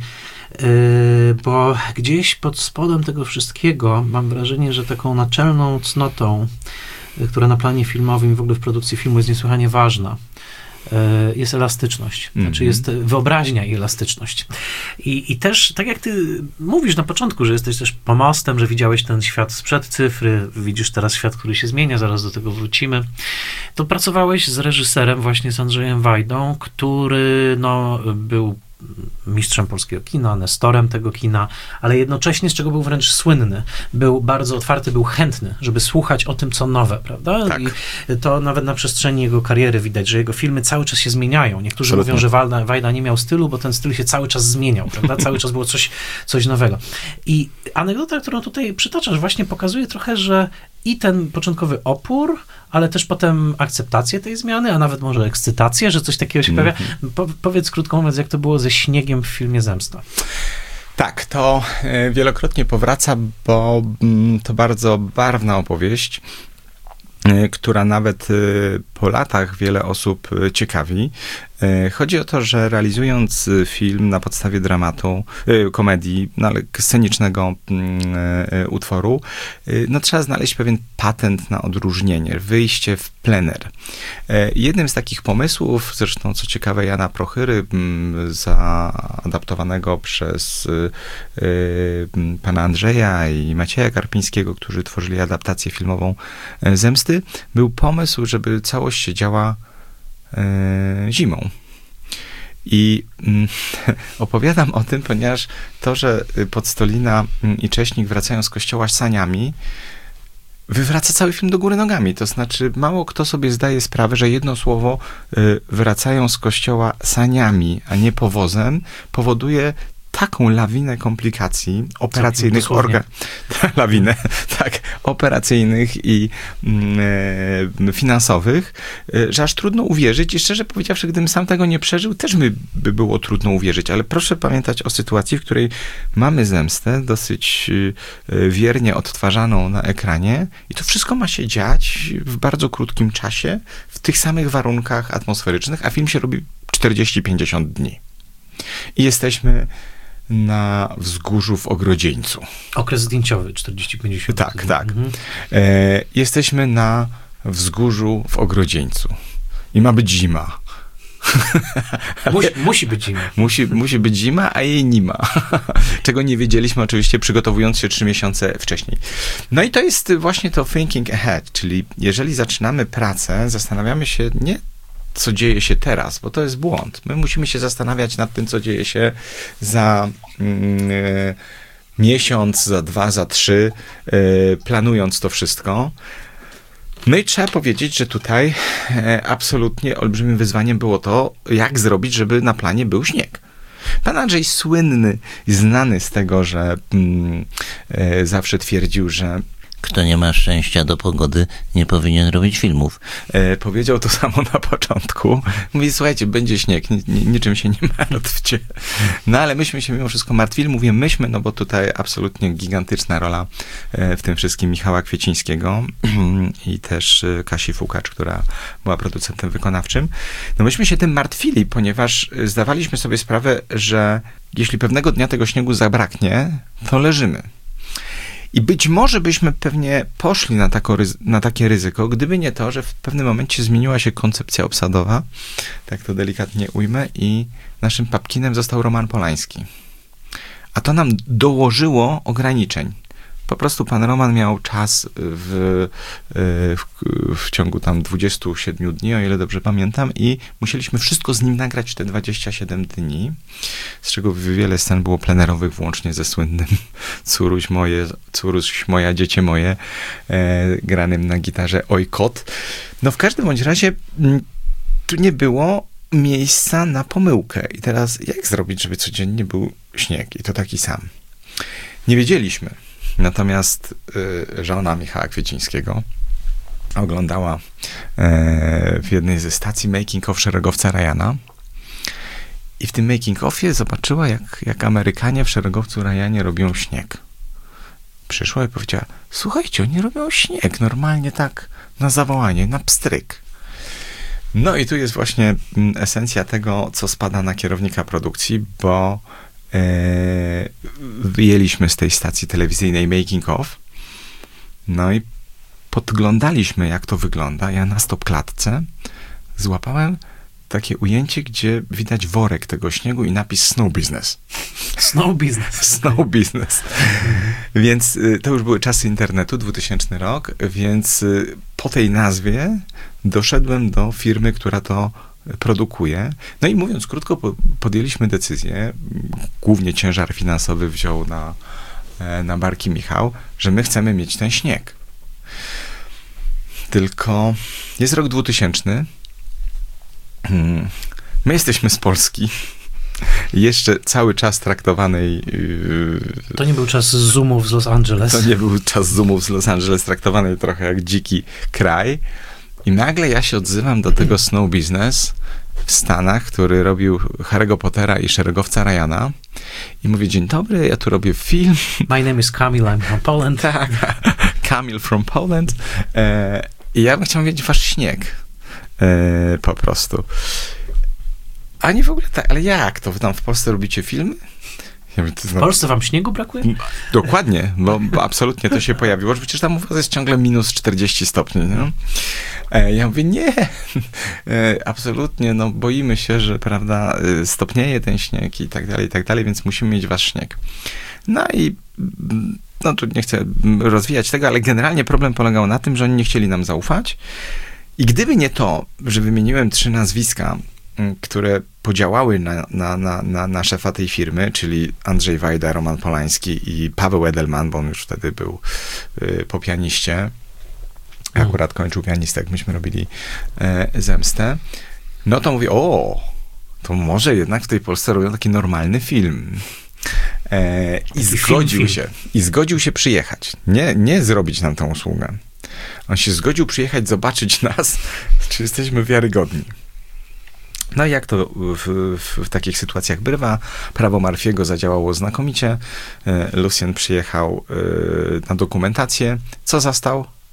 bo gdzieś pod spodem tego wszystkiego mam wrażenie, że taką naczelną cnotą, która na planie filmowym i w ogóle w produkcji filmu jest niesłychanie ważna, jest elastyczność, mm-hmm. znaczy jest wyobraźnia i elastyczność. I, I też, tak jak ty mówisz na początku, że jesteś też pomostem, że widziałeś ten świat sprzed cyfry, widzisz teraz świat, który się zmienia, zaraz do tego wrócimy, to pracowałeś z reżyserem właśnie, z Andrzejem Wajdą, który no, był mistrzem polskiego kina, nestorem tego kina, ale jednocześnie, z czego był wręcz słynny, był bardzo otwarty, był chętny, żeby słuchać o tym, co nowe, prawda? Tak. I to nawet na przestrzeni jego kariery widać, że jego filmy cały czas się zmieniają. Niektórzy Absolutnie. mówią, że Wajda, Wajda nie miał stylu, bo ten styl się cały czas zmieniał, prawda? Cały czas było coś, coś nowego. I anegdota, którą tutaj przytaczasz, właśnie pokazuje trochę, że i ten początkowy opór, ale też potem akceptację tej zmiany, a nawet może ekscytację, że coś takiego się mm. pojawia. Po, powiedz krótko mówiąc, jak to było ze śniegiem w filmie Zemsta. Tak, to wielokrotnie powraca, bo to bardzo barwna opowieść, która nawet po latach wiele osób ciekawi. Chodzi o to, że realizując film na podstawie dramatu, komedii, no ale scenicznego utworu, no trzeba znaleźć pewien patent na odróżnienie, wyjście w plener. Jednym z takich pomysłów, zresztą co ciekawe, Jana Prochyry, zaadaptowanego przez pana Andrzeja i Macieja Karpińskiego, którzy tworzyli adaptację filmową Zemsty, był pomysł, żeby całość się działa zimą. I mm, opowiadam o tym, ponieważ to, że Podstolina i Cześnik wracają z kościoła saniami, wywraca cały film do góry nogami. To znaczy, mało kto sobie zdaje sprawę, że jedno słowo y, wracają z kościoła saniami, a nie powozem, powoduje taką lawinę komplikacji operacyjnych, organ... lawinę, tak, operacyjnych i e, finansowych, e, że aż trudno uwierzyć i szczerze powiedziawszy, gdybym sam tego nie przeżył, też by, by było trudno uwierzyć, ale proszę pamiętać o sytuacji, w której mamy zemstę dosyć e, wiernie odtwarzaną na ekranie i to wszystko ma się dziać w bardzo krótkim czasie, w tych samych warunkach atmosferycznych, a film się robi czterdzieści pięćdziesiąt dni. i jesteśmy na wzgórzu w Ogrodzieńcu. Okres zdjęciowy, czterdzieści pięćdziesiąt. Tak, tak. Mhm. E, jesteśmy na wzgórzu w Ogrodzieńcu i ma być zima. Musi, musi być zima. Musi, musi być zima, a jej nie ma. Czego nie wiedzieliśmy oczywiście, przygotowując się trzy miesiące wcześniej. No i to jest właśnie to thinking ahead, czyli jeżeli zaczynamy pracę, zastanawiamy się nie co dzieje się teraz, bo to jest błąd. My musimy się zastanawiać nad tym, co dzieje się za mm, miesiąc, za dwa, za trzy, yy, planując to wszystko. No i trzeba powiedzieć, że tutaj e, absolutnie olbrzymim wyzwaniem było to, jak zrobić, żeby na planie był śnieg. Pan Andrzej słynny, znany z tego, że mm, e, zawsze twierdził, że kto nie ma szczęścia do pogody, nie powinien robić filmów. E, powiedział to samo na początku. Mówi, słuchajcie, będzie śnieg, ni, ni, niczym się nie martwcie. No ale myśmy się mimo wszystko martwili. Mówię myśmy, no bo tutaj absolutnie gigantyczna rola e, w tym wszystkim Michała Kwiecińskiego i też e, Kasi Fukacz, która była producentem wykonawczym. No myśmy się tym martwili, ponieważ zdawaliśmy sobie sprawę, że jeśli pewnego dnia tego śniegu zabraknie, to leżymy. I być może byśmy pewnie poszli na, tako, na takie ryzyko, gdyby nie to, że w pewnym momencie zmieniła się koncepcja obsadowa, tak to delikatnie ujmę, i naszym papkinem został Roman Polański. A to nam dołożyło ograniczeń. Po prostu pan Roman miał czas w, w, w ciągu tam dwudziestu siedmiu dni, o ile dobrze pamiętam, i musieliśmy wszystko z nim nagrać te dwadzieścia siedem dni, z czego wiele scen było plenerowych, włącznie ze słynnym Córuś moje, Córuś moja, dziecię moje, e, granym na gitarze Oj kot. No w każdym bądź razie tu nie było miejsca na pomyłkę. I teraz jak zrobić, żeby codziennie był śnieg i to taki sam? Nie wiedzieliśmy. Natomiast y, żona Michała Kwiecińskiego oglądała y, w jednej ze stacji making of szeregowca Ryana i w tym making offie zobaczyła, jak, jak Amerykanie w szeregowcu Ryanie robią śnieg. Przyszła i powiedziała, słuchajcie, oni robią śnieg normalnie tak na zawołanie, na pstryk. No i tu jest właśnie esencja tego, co spada na kierownika produkcji, bo wyjęliśmy z tej stacji telewizyjnej making of, no i podglądaliśmy, jak to wygląda. Ja na stopklatce złapałem takie ujęcie, gdzie widać worek tego śniegu i napis Snow Business. Snow Business. Snow Business. Więc to już były czasy internetu, dwutysięczny rok, więc po tej nazwie doszedłem do firmy, która to produkuje. No i mówiąc krótko, podjęliśmy decyzję, głównie ciężar finansowy wziął na, na barki Michał, że my chcemy mieć ten śnieg. Tylko jest rok dwutysięczny, my jesteśmy z Polski, jeszcze cały czas traktowanej... To nie był czas zoomów z Los Angeles. To nie był czas zoomów z Los Angeles, traktowanej trochę jak dziki kraj. I nagle ja się odzywam do tego Snow Business w Stanach, który robił Harry'ego Pottera i szeregowca Ryana. I mówię, dzień dobry, ja tu robię film. My name is Kamil, I'm from Poland. Tak, Kamil from Poland. E, I ja bym chciał mieć wasz śnieg. E, po prostu. A nie w ogóle tak, ale jak to? Wy tam w Polsce robicie filmy? Ja mówię, w Polsce wam śniegu brakuje? Dokładnie, bo, bo absolutnie to się pojawiło, że przecież tam u was jest ciągle minus czterdzieści stopni, nie? E, ja mówię, nie, e, absolutnie, no boimy się, że, prawda, stopnieje ten śnieg i tak dalej, i tak dalej, więc musimy mieć wasz śnieg. No i no tu nie chcę rozwijać tego, ale generalnie problem polegał na tym, że oni nie chcieli nam zaufać i gdyby nie to, że wymieniłem trzy nazwiska, które podziałały na, na, na, na, na szefa tej firmy, czyli Andrzej Wajda, Roman Polański i Paweł Edelman, bo on już wtedy był y, po pianiście. Akurat kończył pianistę, jak myśmy robili y, Zemstę. No to mówię, o, to może jednak w tej Polsce robią taki normalny film. E, I zgodził film, się. I zgodził się przyjechać. Nie, nie zrobić nam tę usługę. On się zgodził przyjechać, zobaczyć nas, czy jesteśmy wiarygodni. No i jak to w, w, w takich sytuacjach bywa, prawo Murphy'ego zadziałało znakomicie. Lucien przyjechał y, na dokumentację. Co zastał?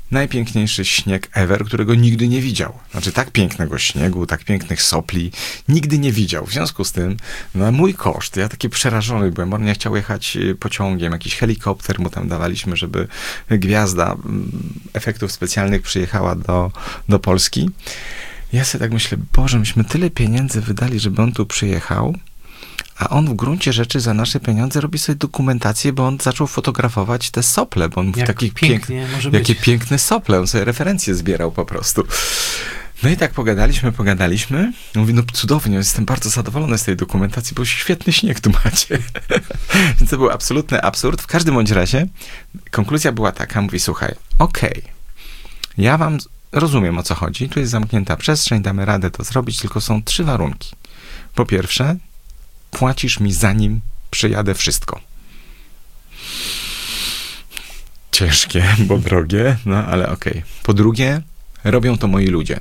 najpiękniejszy śnieg ever, którego nigdy nie widział. Znaczy tak pięknego śniegu, tak pięknych sopli, nigdy nie widział. W związku z tym, na mój koszt, ja taki przerażony byłem, on nie chciał jechać pociągiem, jakiś helikopter mu tam dawaliśmy, żeby gwiazda efektów specjalnych przyjechała do, do Polski. Ja sobie tak myślę, Boże, myśmy tyle pieniędzy wydali, żeby on tu przyjechał, a on w gruncie rzeczy za nasze pieniądze robi sobie dokumentację, bo on zaczął fotografować te sople, bo on mówi, takich pięknie pięk... może jakie być. Piękne sople, on sobie referencje zbierał po prostu. No i tak pogadaliśmy, pogadaliśmy. Mówi, no cudownie, jestem bardzo zadowolony z tej dokumentacji, bo świetny śnieg tu macie. Więc to był absolutny absurd. W każdym bądź razie konkluzja była taka, mówi, słuchaj, okej, okay, ja wam rozumiem, o co chodzi, tu jest zamknięta przestrzeń, damy radę to zrobić, tylko są trzy warunki. Po pierwsze, płacisz mi zanim przyjadę wszystko. Ciężkie, bo drogie, no ale okej. Okay. Po drugie, robią to moi ludzie.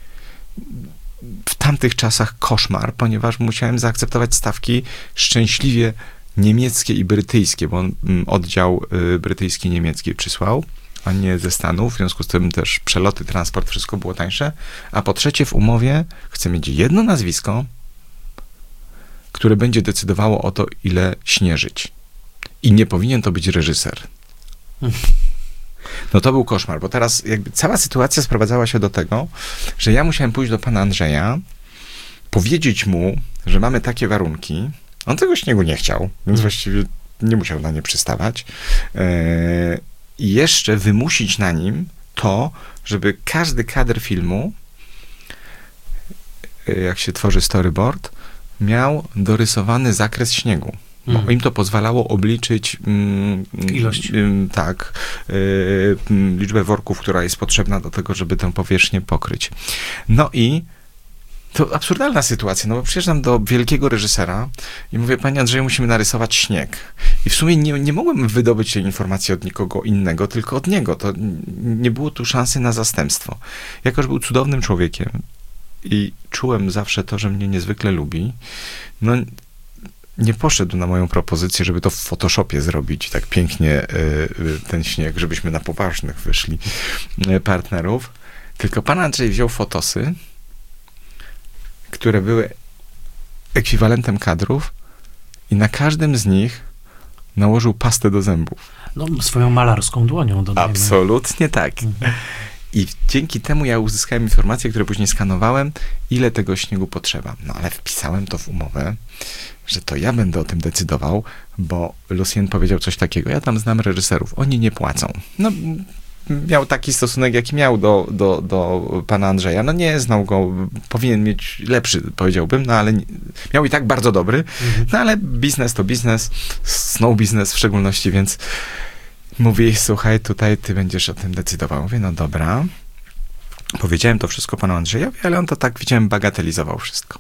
W tamtych czasach koszmar, ponieważ musiałem zaakceptować stawki szczęśliwie niemieckie i brytyjskie, bo on oddział y, brytyjski, niemiecki przysłał, a nie ze Stanów, w związku z tym też przeloty, transport, wszystko było tańsze. A po trzecie, w umowie chcę mieć jedno nazwisko, które będzie decydowało o to, ile śnieżyć. I nie powinien to być reżyser. No to był koszmar, bo teraz jakby cała sytuacja sprowadzała się do tego, że ja musiałem pójść do pana Andrzeja, powiedzieć mu, że mamy takie warunki. On tego śniegu nie chciał, więc właściwie nie musiał na nie przystawać. Yy, I jeszcze wymusić na nim to, żeby każdy kadr filmu, jak się tworzy storyboard, miał dorysowany zakres śniegu. Bo mm. im to pozwalało obliczyć mm, ilość. Mm, tak, y, liczbę worków, która jest potrzebna do tego, żeby tę powierzchnię pokryć. No i to absurdalna sytuacja, no bo przyjeżdżam do wielkiego reżysera i mówię, panie Andrzeju, musimy narysować śnieg. I w sumie nie, nie mogłem wydobyć tej informacji od nikogo innego, tylko od niego. To nie było tu szansy na zastępstwo. Jako że był cudownym człowiekiem i czułem zawsze to, że mnie niezwykle lubi, no nie poszedł na moją propozycję, żeby to w Photoshopie zrobić tak pięknie y, y, ten śnieg, żebyśmy na poważnych wyszli y, partnerów. Tylko pan Andrzej wziął fotosy, które były ekwiwalentem kadrów i na każdym z nich nałożył pastę do zębów. No, swoją malarską dłonią dodajmy. Absolutnie tak. Mhm. I dzięki temu ja uzyskałem informacje, które później skanowałem, ile tego śniegu potrzeba. No ale wpisałem to w umowę, że to ja będę o tym decydował, bo Lucien powiedział coś takiego, ja tam znam reżyserów, oni nie płacą. No, miał taki stosunek, jaki miał do, do, do pana Andrzeja. No nie znał go, powinien mieć lepszy, powiedziałbym, no ale nie, miał i tak bardzo dobry, mhm. no ale biznes to biznes, snow biznes w szczególności, więc mówi, słuchaj, tutaj ty będziesz o tym decydował. Mówię, no dobra. Powiedziałem to wszystko panu Andrzejowi, ale on to tak, widziałem, bagatelizował wszystko.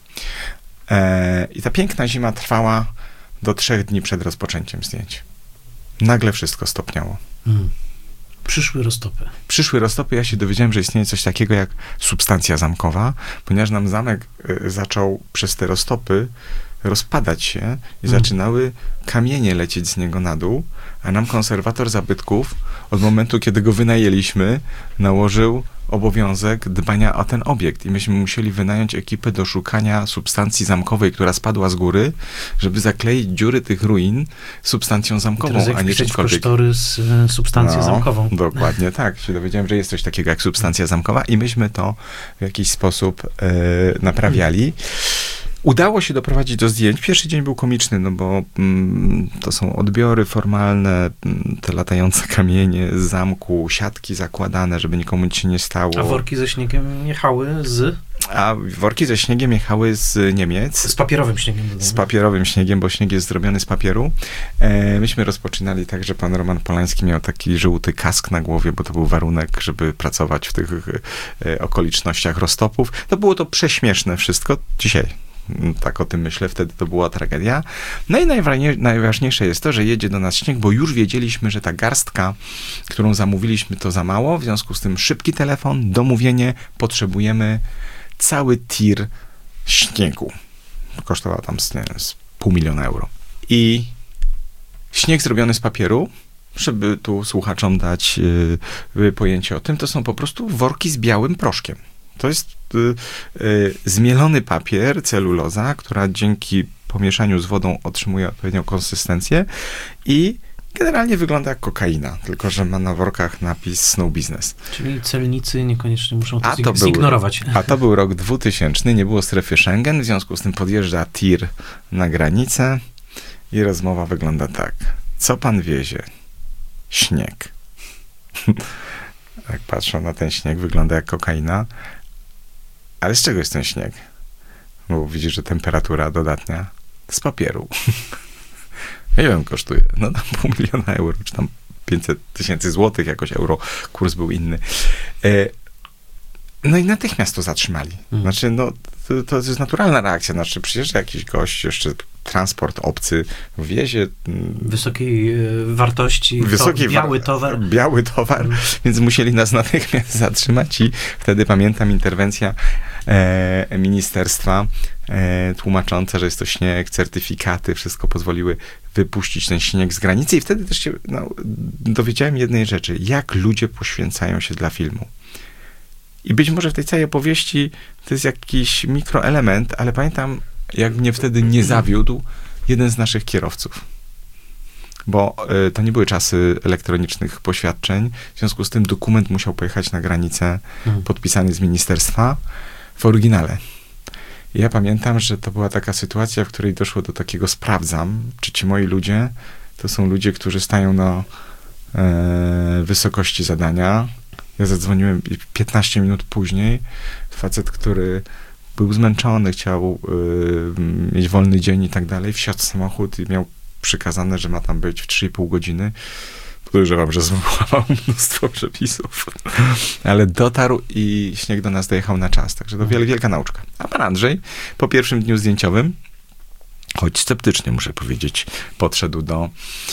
E, I ta piękna zima trwała do trzech dni przed rozpoczęciem zdjęć. Nagle wszystko stopniało. Hmm. Przyszły roztopy. Przyszły roztopy, ja się dowiedziałem, że istnieje coś takiego jak substancja zamkowa, ponieważ nam zamek y, zaczął przez te roztopy rozpadać się i hmm. zaczynały kamienie lecieć z niego na dół, a nam konserwator zabytków od momentu, kiedy go wynajęliśmy, nałożył obowiązek dbania o ten obiekt i myśmy musieli wynająć ekipę do szukania substancji zamkowej, która spadła z góry, żeby zakleić dziury tych ruin substancją zamkową, a nie czymkolwiek. Kosztory z e, substancją no, zamkową. Dokładnie tak. Się dowiedziałem, że jest coś takiego jak substancja zamkowa i myśmy to w jakiś sposób e, naprawiali. Udało się doprowadzić do zdjęć. Pierwszy dzień był komiczny, no bo mm, to są odbiory formalne, mm, te latające kamienie z zamku, siatki zakładane, żeby nikomu nic się nie stało. A worki ze śniegiem jechały z... A worki ze śniegiem jechały z Niemiec. Z papierowym śniegiem. Dodamy. Z papierowym śniegiem, bo śnieg jest zrobiony z papieru. E, myśmy rozpoczynali tak, że pan Roman Polański miał taki żółty kask na głowie, bo to był warunek, żeby pracować w tych e, okolicznościach roztopów. To było to prześmieszne wszystko. Dzisiaj tak o tym myślę, wtedy to była tragedia. No i najważniejsze jest to, że jedzie do nas śnieg, bo już wiedzieliśmy, że ta garstka, którą zamówiliśmy, to za mało, w związku z tym szybki telefon, domówienie, potrzebujemy cały tir śniegu. Kosztowało tam z, nie, z pół miliona euro. I śnieg zrobiony z papieru, żeby tu słuchaczom dać y, pojęcie o tym, to są po prostu worki z białym proszkiem. To jest y, y, zmielony papier, celuloza, która dzięki pomieszaniu z wodą otrzymuje odpowiednią konsystencję i generalnie wygląda jak kokaina, tylko że ma na workach napis Snow Business. Czyli celnicy niekoniecznie muszą to, a to zignorować. Był, a to był rok dwutysięczny, nie było strefy Schengen, w związku z tym podjeżdża tir na granicę i rozmowa wygląda tak. Co pan wiezie? Śnieg. Jak patrzą na ten śnieg, wygląda jak kokaina. Ale z czego jest ten śnieg? Bo widzisz, że temperatura dodatnia z papieru. Ile on kosztuje? No tam pół miliona euro, czy tam pięćset tysięcy złotych, jakoś euro, kurs był inny. E, no i natychmiast to zatrzymali. Hmm. Znaczy, no, to, to jest naturalna reakcja. Znaczy, przyjeżdża jakiś gość, jeszcze transport obcy, wiezie... Wysokiej wartości, wysokiej to, biały towar. Biały towar, hmm. więc musieli nas natychmiast zatrzymać i wtedy pamiętam interwencja e, ministerstwa e, tłumacząca, że jest to śnieg, certyfikaty, wszystko pozwoliły wypuścić ten śnieg z granicy i wtedy też się no, dowiedziałem jednej rzeczy, jak ludzie poświęcają się dla filmu. I być może w tej całej opowieści to jest jakiś mikroelement, ale pamiętam, jak mnie wtedy nie zawiódł jeden z naszych kierowców. Bo y, to nie były czasy elektronicznych poświadczeń, w związku z tym dokument musiał pojechać na granicę, hmm. podpisany z ministerstwa, w oryginale. I ja pamiętam, że to była taka sytuacja, w której doszło do takiego sprawdzam, czy ci moi ludzie to są ludzie, którzy stają na e, wysokości zadania. Ja zadzwoniłem piętnaście minut później. Facet, który był zmęczony, chciał y, mieć wolny dzień i tak dalej, wsiadł w samochód i miał przykazane, że ma tam być w trzy i pół godziny. Podejrzewam, że złamał mnóstwo przepisów. Ale dotarł i śnieg do nas dojechał na czas. Także to wiele, wielka nauczka. A pan Andrzej po pierwszym dniu zdjęciowym, choć sceptycznie muszę powiedzieć, podszedł do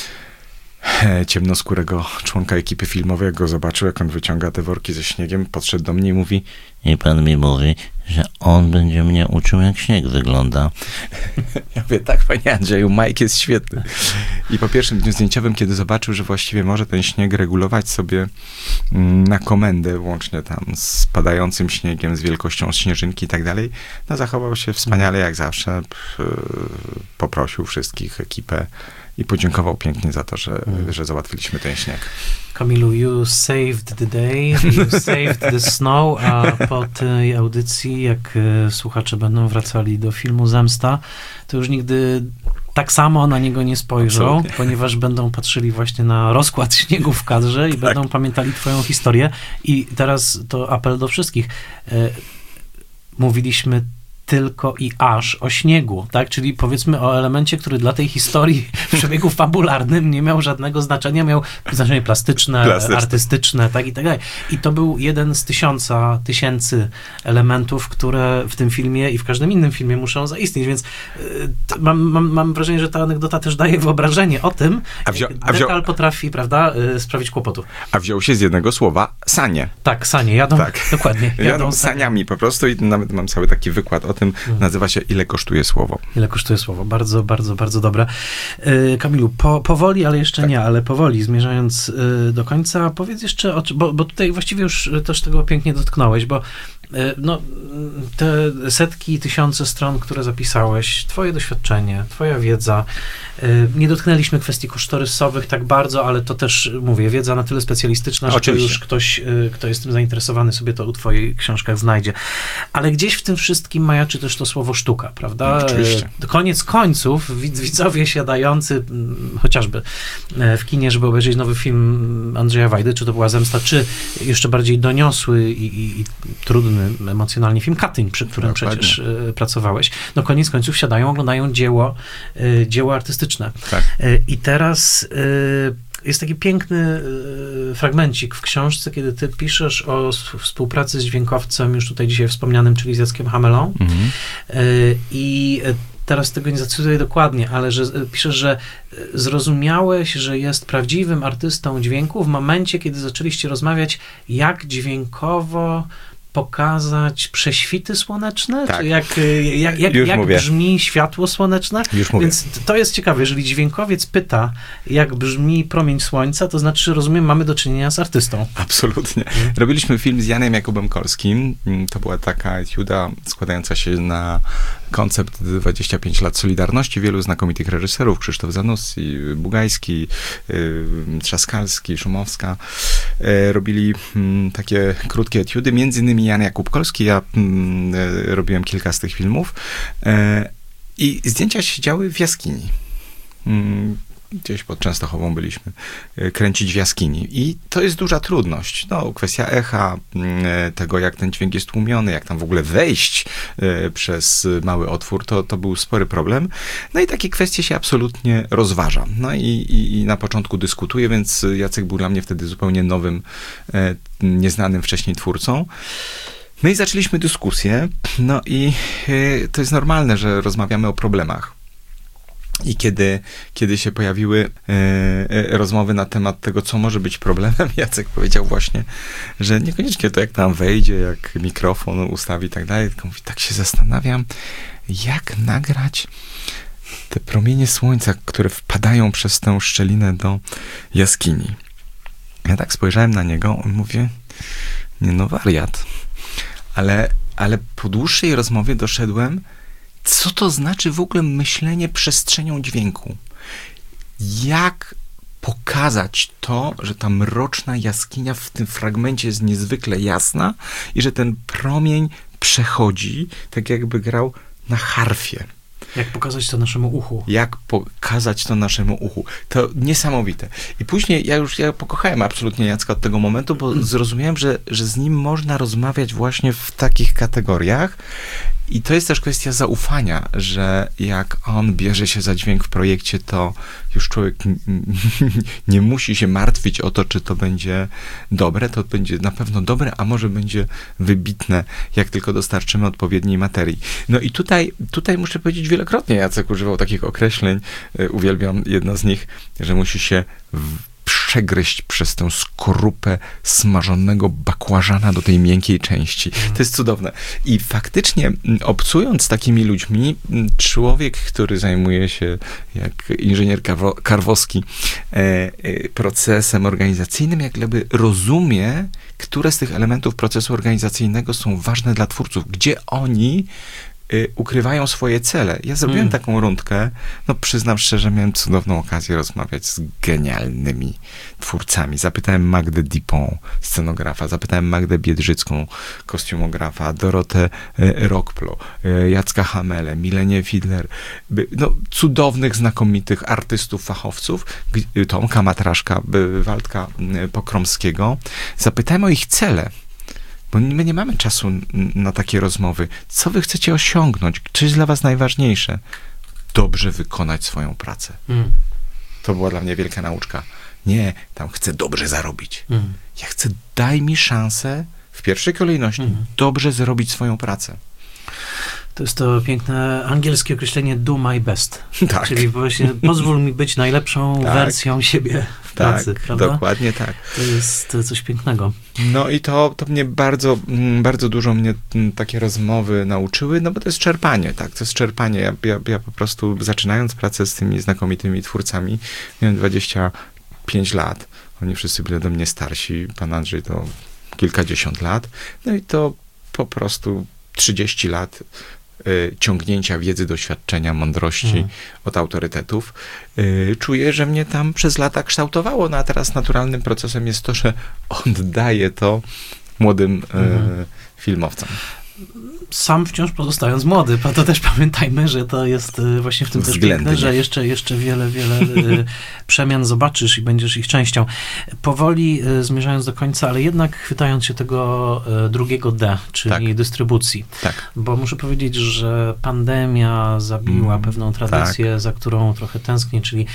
ciemnoskórego członka ekipy filmowej, jak go zobaczył, jak on wyciąga te worki ze śniegiem, podszedł do mnie i mówi: i pan mi mówi, że on będzie mnie uczył, jak śnieg wygląda. Ja mówię: tak, panie Andrzeju, Mike jest świetny. I po pierwszym dniu zdjęciowym, kiedy zobaczył, że właściwie może ten śnieg regulować sobie na komendę, łącznie tam z padającym śniegiem, z wielkością śnieżynki i tak dalej, no zachował się wspaniale, jak zawsze. Poprosił wszystkich, ekipę, i podziękował pięknie za to, że, mm. że załatwiliśmy ten śnieg. Kamilu, you saved the day, you saved the snow, a po tej audycji, jak słuchacze będą wracali do filmu Zemsta, to już nigdy tak samo na niego nie spojrzą, absolutnie, ponieważ będą patrzyli właśnie na rozkład śniegu w kadrze i tak. będą pamiętali twoją historię. I teraz to apel do wszystkich. Mówiliśmy tylko i aż o śniegu, tak? Czyli powiedzmy o elemencie, który dla tej historii w przebiegu fabularnym nie miał żadnego znaczenia, miał znaczenie plastyczne, plastyczne, artystyczne, tak i tak dalej. I to był jeden z tysiąca, tysięcy elementów, które w tym filmie i w każdym innym filmie muszą zaistnieć, więc y, mam, mam, mam wrażenie, że ta anegdota też daje wyobrażenie o tym, a wziął, a wziął, detal potrafi, prawda, y, sprawić kłopotów. A wziął się z jednego słowa sanie. Tak, sanie, jadą, tak. dokładnie. Jadą, jadą saniami po prostu i nawet mam cały taki wykład o tym, hmm. nazywa się Ile kosztuje słowo. Ile kosztuje słowo. Bardzo, bardzo, bardzo dobre. Yy, Kamilu, po, powoli, ale jeszcze tak. nie, ale powoli, zmierzając yy, do końca, powiedz jeszcze, o, bo, bo tutaj właściwie już też tego pięknie dotknąłeś, bo yy, no, te setki, tysiące stron, które zapisałeś, twoje doświadczenie, twoja wiedza, yy, nie dotknęliśmy kwestii kosztorysowych tak bardzo, ale to też, mówię, wiedza na tyle specjalistyczna, że to już ktoś, yy, kto jest tym zainteresowany, sobie to u twojej książkach znajdzie. Ale gdzieś w tym wszystkim majaczy też to słowo sztuka, prawda? Oczywiście. Koniec końców widzowie siadający chociażby w kinie, żeby obejrzeć nowy film Andrzeja Wajdy, czy to była Zemsta, czy jeszcze bardziej doniosły i, i, i trudny emocjonalnie film Katyń, przy którym Dokładnie. przecież y, pracowałeś. No koniec końców siadają, oglądają dzieło, y, dzieło artystyczne. Tak. Y, I teraz y, jest taki piękny y, fragmencik w książce, kiedy ty piszesz o współpracy z dźwiękowcem, już tutaj dzisiaj wspomnianym, czyli z Jackiem Hamelą. Mhm. Y, I teraz tego nie zacytuję dokładnie, ale że piszesz, że zrozumiałeś, że jest prawdziwym artystą dźwięku w momencie, kiedy zaczęliście rozmawiać, jak dźwiękowo pokazać prześwity słoneczne? Tak. Czy jak, jak, jak, Już jak mówię. brzmi światło słoneczne? Już mówię. Więc to jest ciekawe, jeżeli dźwiękowiec pyta, jak brzmi promień słońca, to znaczy, rozumiem, mamy do czynienia z artystą. Absolutnie. Robiliśmy film z Janem Jakubem Kolskim. To była taka etiuda składająca się na koncept dwadzieścia pięć lat Solidarności. Wielu znakomitych reżyserów, Krzysztof Zanussi, Bugajski, yy, Trzaskalski, Szumowska, yy, robili yy, takie krótkie etiudy, między innymi Jan Jakub Kolski. Ja yy, robiłem kilka z tych filmów. Yy, I zdjęcia się działy w jaskini. Yy, Gdzieś pod Częstochową byliśmy, kręcić w jaskini. I to jest duża trudność. No, kwestia echa, tego jak ten dźwięk jest tłumiony, jak tam w ogóle wejść przez mały otwór, to, to był spory problem. No i takie kwestie się absolutnie rozważa. No i, i, i na początku dyskutuję, więc Jacek był dla mnie wtedy zupełnie nowym, nieznanym wcześniej twórcą. No i zaczęliśmy dyskusję. No i to jest normalne, że rozmawiamy o problemach. I kiedy, kiedy się pojawiły e, e, rozmowy na temat tego, co może być problemem, Jacek powiedział właśnie, że niekoniecznie to jak tam wejdzie, jak mikrofon ustawi i tak dalej, tylko mówi, tak się zastanawiam, jak nagrać te promienie słońca, które wpadają przez tę szczelinę do jaskini. Ja tak spojrzałem na niego i mówię, nie no, wariat. Ale, ale po dłuższej rozmowie doszedłem, co to znaczy w ogóle myślenie przestrzenią dźwięku? Jak pokazać to, że ta mroczna jaskinia w tym fragmencie jest niezwykle jasna i że ten promień przechodzi, tak jakby grał na harfie. Jak pokazać to naszemu uchu? Jak pokazać to naszemu uchu? To niesamowite. I później ja już ja pokochałem absolutnie Jacka od tego momentu, bo zrozumiałem, że, że z nim można rozmawiać właśnie w takich kategoriach. I to jest też kwestia zaufania, że jak on bierze się za dźwięk w projekcie, to już człowiek nie musi się martwić o to, czy to będzie dobre, to będzie na pewno dobre, a może będzie wybitne, jak tylko dostarczymy odpowiedniej materii. No i tutaj, tutaj muszę powiedzieć, wielokrotnie Jacek używał takich określeń, uwielbiam jedno z nich, że musi się w przegryźć przez tę skorupę smażonego bakłażana do tej miękkiej części. To jest cudowne. I faktycznie, obcując z takimi ludźmi, człowiek, który zajmuje się, jak inżynier Karwo- Karwowski, e, e, procesem organizacyjnym, jak gdyby rozumie, które z tych elementów procesu organizacyjnego są ważne dla twórców, gdzie oni ukrywają swoje cele. Ja zrobiłem mm. taką rundkę, no przyznam szczerze, miałem cudowną okazję rozmawiać z genialnymi twórcami. Zapytałem Magdę Dipon, scenografa, zapytałem Magdę Biedrzycką, kostiumografa, Dorotę Rockplo, Jacka Hamelę, Milenię Fidler, no cudownych, znakomitych artystów, fachowców, Tomka Matraszka, Waldka Pokromskiego. Zapytałem o ich cele. Bo my nie mamy czasu na takie rozmowy. Co wy chcecie osiągnąć? Co jest dla was najważniejsze? Dobrze wykonać swoją pracę. Mm. To była dla mnie wielka nauczka. Nie, tam chcę dobrze zarobić. Mm. Ja chcę, daj mi szansę w pierwszej kolejności mm. dobrze zrobić swoją pracę. To jest to piękne angielskie określenie do my best. Tak. Czyli właśnie pozwól mi być najlepszą tak. wersją siebie w pracy, tak, prawda? Dokładnie tak. To jest coś pięknego. No i to, to mnie bardzo, bardzo dużo mnie takie rozmowy nauczyły, no bo to jest czerpanie, tak, to jest czerpanie. Ja, ja, ja po prostu zaczynając pracę z tymi znakomitymi twórcami, miałem dwadzieścia pięć lat, oni wszyscy byli ode mnie starsi, pan Andrzej to kilkadziesiąt lat, no i to po prostu trzydzieści lat y, ciągnięcia wiedzy, doświadczenia, mądrości mhm. od autorytetów. Y, czuję, że mnie tam przez lata kształtowało, no a teraz naturalnym procesem jest to, że oddaję to młodym y, mhm. filmowcom. Sam wciąż pozostając młody, bo to też pamiętajmy, że to jest właśnie w tym też piękne, że jeszcze, jeszcze wiele, wiele przemian zobaczysz i będziesz ich częścią. Powoli zmierzając do końca, ale jednak chwytając się tego drugiego D, czyli tak. dystrybucji. Tak. Bo muszę powiedzieć, że pandemia zabiła mm, pewną tradycję, tak. za którą trochę tęsknię, czyli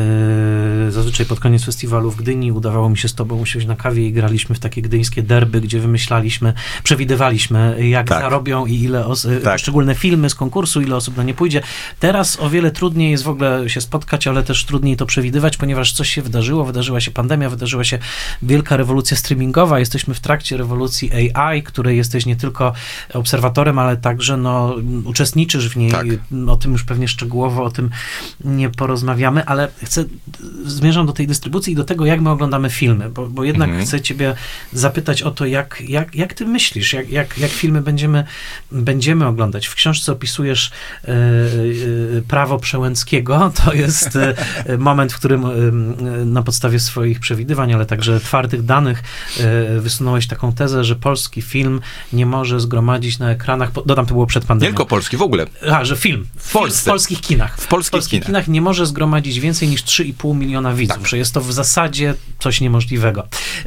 yy, zazwyczaj pod koniec festiwalu w Gdyni udawało mi się z tobą usiąść na kawie i graliśmy w takie gdyńskie derby, gdzie wymyślaliśmy, przewidywaliśmy, jak tak. zarobią i ile os- tak. poszczególne filmy z konkursu, ile osób na nie pójdzie. Teraz o wiele trudniej jest w ogóle się spotkać, ale też trudniej to przewidywać, ponieważ coś się wydarzyło, wydarzyła się pandemia, wydarzyła się wielka rewolucja streamingowa, jesteśmy w trakcie rewolucji A I, której jesteś nie tylko obserwatorem, ale także no, uczestniczysz w niej. Tak. O tym już pewnie szczegółowo, o tym nie porozmawiamy, ale chcę, zmierzam do tej dystrybucji i do tego, jak my oglądamy filmy, bo, bo jednak mhm. chcę ciebie zapytać o to, jak, jak, jak ty myślisz, jak, jak, jak filmy będziemy, będziemy oglądać. W książce opisujesz e, e, prawo Przełęckiego, to jest e, moment, w którym e, na podstawie swoich przewidywań, ale także twardych danych e, wysunąłeś taką tezę, że polski film nie może zgromadzić na ekranach, dodam, to było przed pandemią. Nie tylko polski, w ogóle. A, że film. W Polsce. W polskich kinach. W polskich, w polskich kinach. kinach nie może zgromadzić więcej niż trzy i pół miliona widzów, Tak. że jest to w zasadzie coś niemożliwego.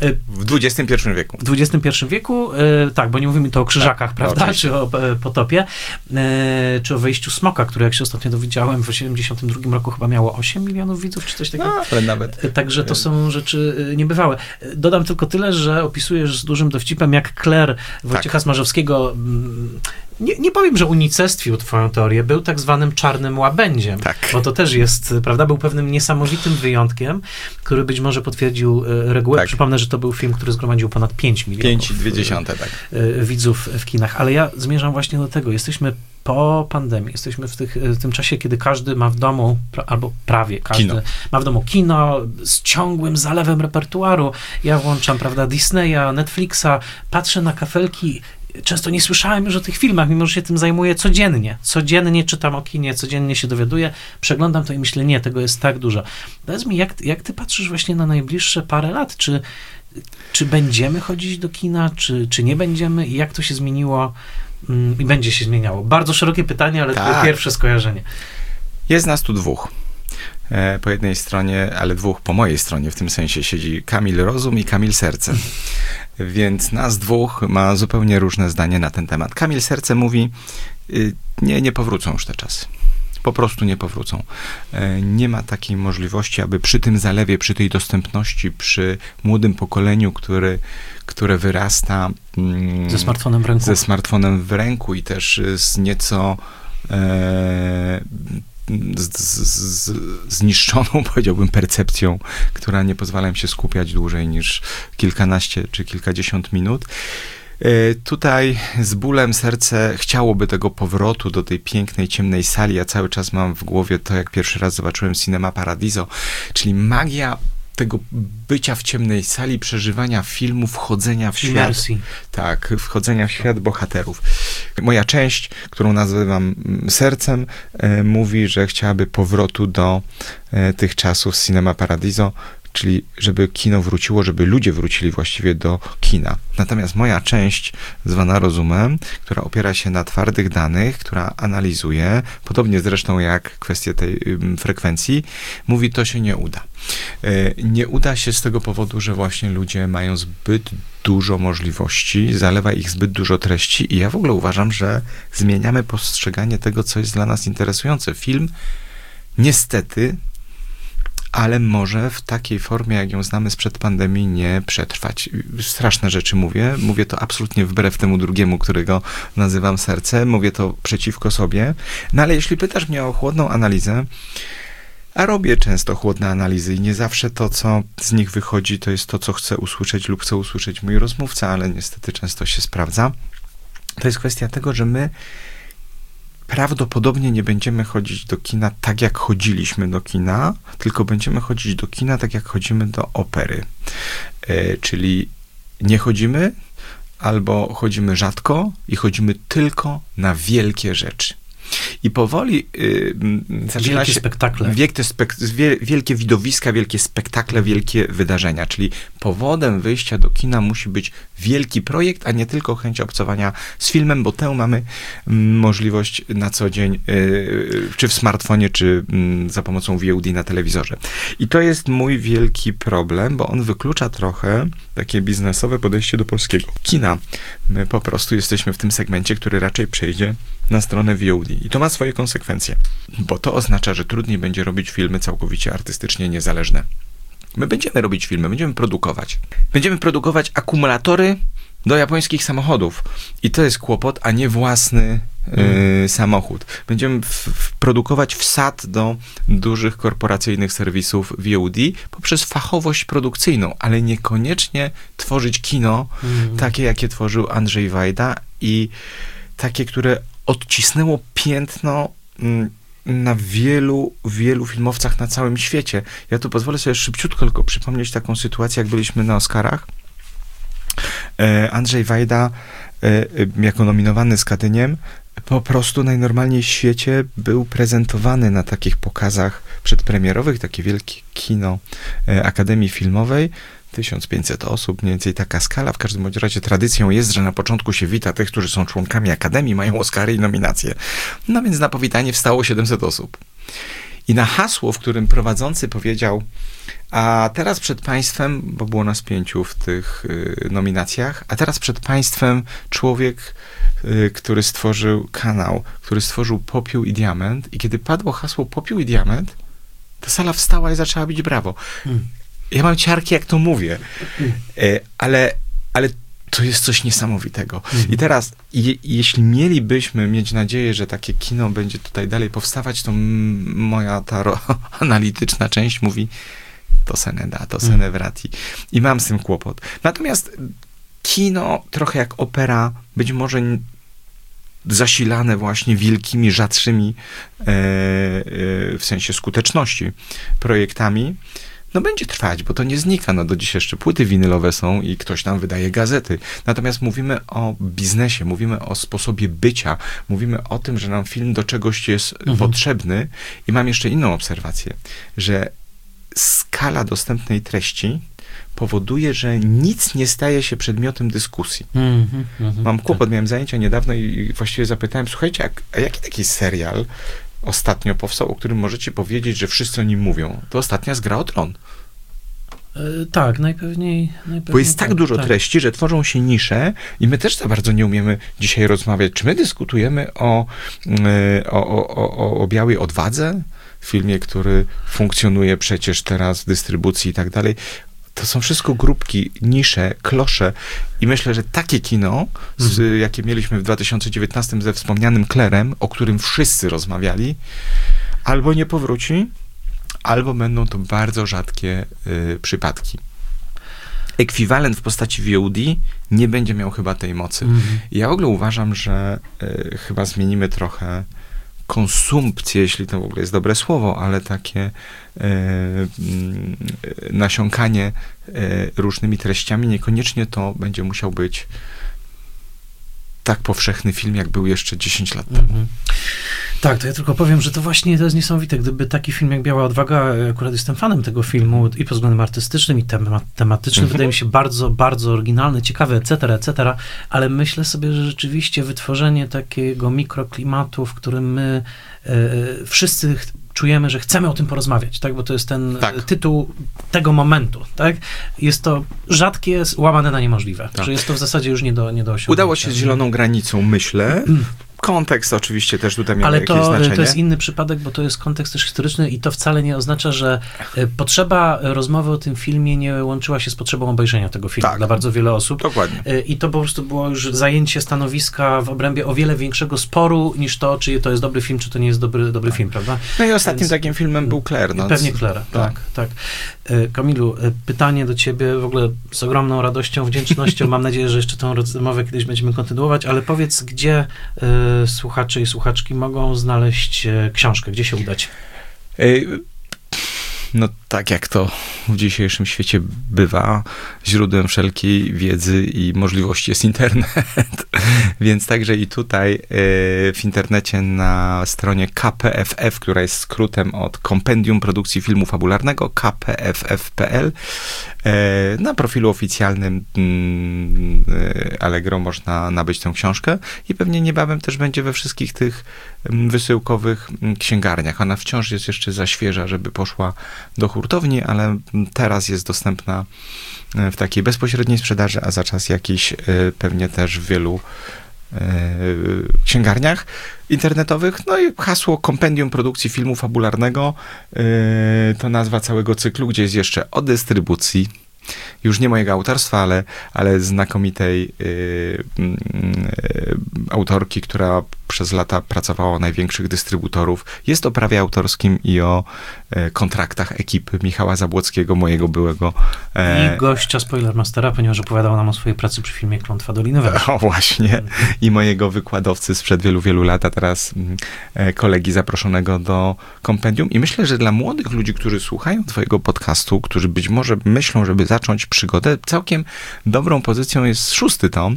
W dwudziestym pierwszym wieku. W dwudziestym pierwszym wieku, e, tak, bo nie mówimy tu o Krzyżakach, tak, prawda, oczywiście. czy o e, Potopie, e, czy o Wejściu Smoka, które, jak się ostatnio dowiedziałem, w siedemdziesiątym drugim roku chyba miało osiem milionów widzów, czy coś takiego. No, ale nawet. E, Także to są rzeczy e, niebywałe. E, Dodam tylko tyle, że opisujesz z dużym dowcipem, jak Claire Wojciecha Tak. Smarzowskiego, mm, nie, nie powiem, że unicestwił twoją teorię, był tak zwanym czarnym łabędziem, Tak. bo to też jest, prawda, był pewnym niesamowitym wyjątkiem, który być może potwierdził e, regułę. Tak. Przypomnę, że to był film, który zgromadził ponad pięć milionów Pięć i dwie dziesiąte, tak. e, widzów w kinach. Ale ja zmierzam właśnie do tego. Jesteśmy po pandemii. Jesteśmy w, tych, w tym czasie, kiedy każdy ma w domu, pra, albo prawie każdy Kino. ma w domu kino z ciągłym zalewem repertuaru. Ja włączam, prawda, Disneya, Netflixa, patrzę na kafelki. Często nie słyszałem już o tych filmach, mimo że się tym zajmuję codziennie. Codziennie czytam o kinie, codziennie się dowiaduję, przeglądam to i myślę, nie, tego jest tak dużo. Powiedz mi, jak, jak ty patrzysz właśnie na najbliższe parę lat? Czy, czy będziemy chodzić do kina, czy, czy nie będziemy? I jak to się zmieniło mm, i będzie się zmieniało? Bardzo szerokie pytanie, ale Tak. to pierwsze skojarzenie. Jest nas tu dwóch. E, Po jednej stronie, ale dwóch po mojej stronie, w tym sensie siedzi Kamil Rozum i Kamil Serce. Więc nas dwóch ma zupełnie różne zdanie na ten temat. Kamil Serce mówi, y, nie, nie powrócą już te czasy. Po prostu nie powrócą. E, Nie ma takiej możliwości, aby przy tym zalewie, przy tej dostępności, przy młodym pokoleniu, który, które wyrasta mm, Ze smartfonem w ręku. ze smartfonem w ręku i też z nieco e, z, z, z, zniszczoną, powiedziałbym, percepcją, która nie pozwala im się skupiać dłużej niż kilkanaście czy kilkadziesiąt minut. E, Tutaj z bólem serce chciałoby tego powrotu do tej pięknej, ciemnej sali. Ja cały czas mam w głowie to, jak pierwszy raz zobaczyłem Cinema Paradiso, czyli magia tego bycia w ciemnej sali, przeżywania filmu, wchodzenia w świat. Imersji. Tak, wchodzenia w świat bohaterów. Moja część, którą nazywam sercem, e, mówi, że chciałaby powrotu do e, tych czasów z Cinema Paradiso, czyli żeby kino wróciło, żeby ludzie wrócili właściwie do kina. Natomiast moja część, zwana rozumem, która opiera się na twardych danych, która analizuje, podobnie zresztą jak kwestie tej ym, frekwencji, mówi, to się nie uda. E, nie uda się z tego powodu, że właśnie ludzie mają zbyt dużo możliwości, zalewa ich zbyt dużo treści i ja w ogóle uważam, że zmieniamy postrzeganie tego, co jest dla nas interesujące. Film niestety, ale może w takiej formie, jak ją znamy sprzed pandemii, nie przetrwać. Straszne rzeczy mówię. Mówię to absolutnie wbrew temu drugiemu, którego nazywam serce. Mówię to przeciwko sobie. No ale jeśli pytasz mnie o chłodną analizę, a robię często chłodne analizy i nie zawsze to, co z nich wychodzi, to jest to, co chcę usłyszeć lub chce usłyszeć mój rozmówca, ale niestety często się sprawdza. To jest kwestia tego, że my prawdopodobnie nie będziemy chodzić do kina tak, jak chodziliśmy do kina, tylko będziemy chodzić do kina tak, jak chodzimy do opery. E, czyli nie chodzimy, albo chodzimy rzadko i chodzimy tylko na wielkie rzeczy. I powoli yy, zaczyna Wielkie się... spektakle. Wielkie, spek- wie, wielkie widowiska, wielkie spektakle, wielkie wydarzenia. Czyli powodem wyjścia do kina musi być wielki projekt, a nie tylko chęć obcowania z filmem, bo tę mamy mm, możliwość na co dzień, yy, czy w smartfonie, czy yy, za pomocą V O D na telewizorze. I to jest mój wielki problem, bo on wyklucza trochę takie biznesowe podejście do polskiego kina. My po prostu jesteśmy w tym segmencie, który raczej przejdzie na stronę V O D. I to ma swoje konsekwencje, bo to oznacza, że trudniej będzie robić filmy całkowicie artystycznie niezależne. My będziemy robić filmy, będziemy produkować. Będziemy produkować akumulatory do japońskich samochodów. I to jest kłopot, a nie własny y, samochód. Będziemy w, w produkować wsad do dużych korporacyjnych serwisów V O D poprzez fachowość produkcyjną, ale niekoniecznie tworzyć kino mm. takie, jakie tworzył Andrzej Wajda i takie, które odcisnęło piętno mm, na wielu, wielu filmowcach na całym świecie. Ja tu pozwolę sobie szybciutko tylko przypomnieć taką sytuację, jak byliśmy na Oscarach. Andrzej Wajda, jako nominowany z Kadyniem, po prostu najnormalniej w świecie był prezentowany na takich pokazach przedpremierowych, takie wielkie kino Akademii Filmowej, tysiąc pięćset osób, mniej więcej taka skala. W każdym bądź razie tradycją jest, że na początku się wita tych, którzy są członkami Akademii, mają Oscary i nominacje. No więc na powitanie wstało siedemset osób. I na hasło, w którym prowadzący powiedział: a teraz przed państwem, bo było nas pięciu w tych y, nominacjach, a teraz przed państwem człowiek, y, który stworzył kanał, który stworzył Popiół i Diament, i kiedy padło hasło Popiół i Diament, ta sala wstała i zaczęła bić brawo. Hmm. Ja mam ciarki, jak to mówię, hmm. y, ale, ale to jest coś niesamowitego. Hmm. I teraz, je, jeśli mielibyśmy mieć nadzieję, że takie kino będzie tutaj dalej powstawać, to m- moja ta ro- analityczna część mówi: to se ne da, to se ne wrati. I mam z tym kłopot. Natomiast kino, trochę jak opera, być może zasilane właśnie wielkimi, rzadszymi e, e, w sensie skuteczności projektami, no będzie trwać, bo to nie znika. No do dziś jeszcze płyty winylowe są i ktoś tam wydaje gazety. Natomiast mówimy o biznesie, mówimy o sposobie bycia, mówimy o tym, że nam film do czegoś jest mhm. potrzebny. I mam jeszcze inną obserwację, że skala dostępnej treści powoduje, że nic nie staje się przedmiotem dyskusji. Mm, mm, Mam kłopot, tak. Miałem zajęcia niedawno i właściwie zapytałem: słuchajcie, a, a jaki taki serial ostatnio powstał, o którym możecie powiedzieć, że wszyscy o nim mówią? To ostatnia jest Gra o Tron. Yy, tak, najpewniej, najpewniej. Bo jest tak, tak dużo tak. treści, że tworzą się nisze i my też za bardzo nie umiemy dzisiaj rozmawiać. Czy my dyskutujemy o, yy, o, o, o, o Białej Odwadze? Filmie, który funkcjonuje przecież teraz w dystrybucji i tak dalej. To są wszystko grupki, nisze, klosze i myślę, że takie kino, z, mm. jakie mieliśmy w dwa tysiące dziewiętnastym ze wspomnianym Klerem, o którym wszyscy rozmawiali, albo nie powróci, albo będą to bardzo rzadkie y, przypadki. Ekwiwalent w postaci V O D nie będzie miał chyba tej mocy. Mm. Ja w ogóle uważam, że y, chyba zmienimy trochę konsumpcję, jeśli to w ogóle jest dobre słowo, ale takie e, nasiąkanie e, różnymi treściami, niekoniecznie to będzie musiał być tak powszechny film, jak był jeszcze dziesięć lat temu. Mm-hmm. Tak, to ja tylko powiem, że to właśnie to jest niesamowite. Gdyby taki film jak Biała Odwaga, akurat jestem fanem tego filmu i pod względem artystycznym, i tema- tematycznym, mm-hmm. wydaje mi się bardzo, bardzo oryginalny, ciekawy, et cetera, et cetera, ale myślę sobie, że rzeczywiście wytworzenie takiego mikroklimatu, w którym my e, wszyscy ch- czujemy, że chcemy o tym porozmawiać, tak? Bo to jest ten tak. tytuł tego momentu, tak? Jest to rzadkie, łamane na niemożliwe, tak. że jest to w zasadzie już nie do, nie do osiągnięcia. Udało się z Zieloną Granicą, myślę. Kontekst oczywiście też tutaj miał Ale jakieś to, znaczenie. Ale to jest inny przypadek, bo to jest kontekst też historyczny i to wcale nie oznacza, że potrzeba rozmowy o tym filmie nie łączyła się z potrzebą obejrzenia tego filmu tak. dla bardzo wiele osób. Dokładnie. I to po prostu było już zajęcie stanowiska w obrębie o wiele większego sporu niż to, czy to jest dobry film, czy to nie jest dobry, dobry tak. film, prawda? No i ostatnim Więc, takim filmem był Kler. No, pewnie Kler, tak, tak, tak. Kamilu, pytanie do ciebie w ogóle z ogromną radością, wdzięcznością. Mam nadzieję, że jeszcze tą rozmowę kiedyś będziemy kontynuować, ale powiedz, gdzie y, słuchacze i słuchaczki mogą znaleźć książkę? Gdzie się udać? No tak jak to w dzisiejszym świecie bywa, źródłem wszelkiej wiedzy i możliwości jest internet. Więc także i tutaj w internecie na stronie K P F F, która jest skrótem od Kompendium Produkcji Filmu Fabularnego, k p f f kropka p l, na profilu oficjalnym Allegro można nabyć tę książkę i pewnie niebawem też będzie we wszystkich tych wysyłkowych księgarniach. Ona wciąż jest jeszcze za świeża, żeby poszła do hurtowni, ale teraz jest dostępna w takiej bezpośredniej sprzedaży, a za czas jakiś pewnie też w wielu księgarniach internetowych. No i hasło Kompendium Produkcji Filmu Fabularnego to nazwa całego cyklu, gdzie jest jeszcze o dystrybucji, już nie mojego autorstwa, ale, ale znakomitej y, y, autorki, która przez lata pracowała u największych dystrybutorów. Jest o prawie autorskim i o e, kontraktach ekipy Michała Zabłockiego, mojego byłego... E, I gościa Spoilermastera, ponieważ opowiadał nam o swojej pracy przy filmie Klątwa Doliny Węży. O, właśnie. I mojego wykładowcy sprzed wielu, wielu lat, a teraz e, kolegi zaproszonego do kompendium. I myślę, że dla młodych ludzi, którzy słuchają twojego podcastu, którzy być może myślą, żeby zacząć przygodę, całkiem dobrą pozycją jest szósty tom.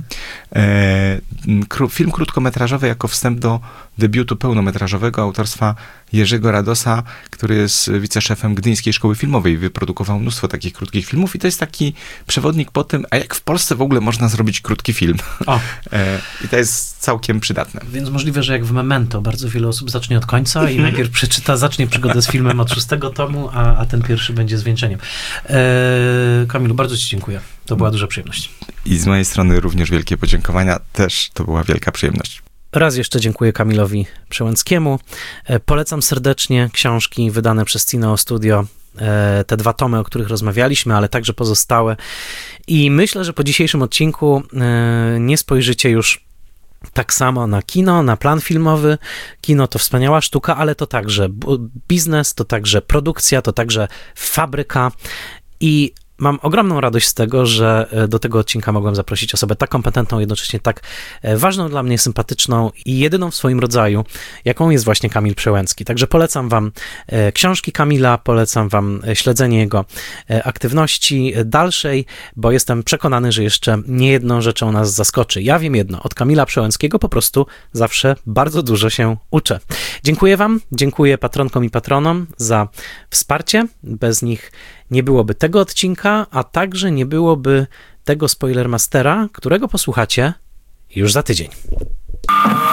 E, kró, film krótkometrażowy jako wstęp do debiutu pełnometrażowego autorstwa Jerzego Radosa, który jest wiceszefem Gdyńskiej Szkoły Filmowej. Wyprodukował mnóstwo takich krótkich filmów i to jest taki przewodnik po tym, a jak w Polsce w ogóle można zrobić krótki film. O. I to jest całkiem przydatne. Więc możliwe, że jak w Memento bardzo wiele osób zacznie od końca i najpierw przeczyta, zacznie przygodę z filmem od szóstego tomu, a, a ten pierwszy będzie zwieńczeniem. Eee, Kamilu, bardzo ci dziękuję. To była duża przyjemność. I z mojej strony również wielkie podziękowania. Też to była wielka przyjemność. Raz jeszcze dziękuję Kamilowi Przełęckiemu. Polecam serdecznie książki wydane przez Cineo Studio, te dwa tomy, o których rozmawialiśmy, ale także pozostałe. I myślę, że po dzisiejszym odcinku nie spojrzycie już tak samo na kino, na plan filmowy. Kino to wspaniała sztuka, ale to także biznes, to także produkcja, to także fabryka. I mam ogromną radość z tego, że do tego odcinka mogłem zaprosić osobę tak kompetentną, jednocześnie tak ważną dla mnie, sympatyczną i jedyną w swoim rodzaju, jaką jest właśnie Kamil Przełęcki. Także polecam wam książki Kamila, polecam wam śledzenie jego aktywności dalszej, bo jestem przekonany, że jeszcze niejedną rzeczą nas zaskoczy. Ja wiem jedno, od Kamila Przełęckiego po prostu zawsze bardzo dużo się uczę. Dziękuję wam, dziękuję patronkom i patronom za wsparcie. Bez nich nie byłoby tego odcinka, a także nie byłoby tego Spoilermastera, którego posłuchacie już za tydzień.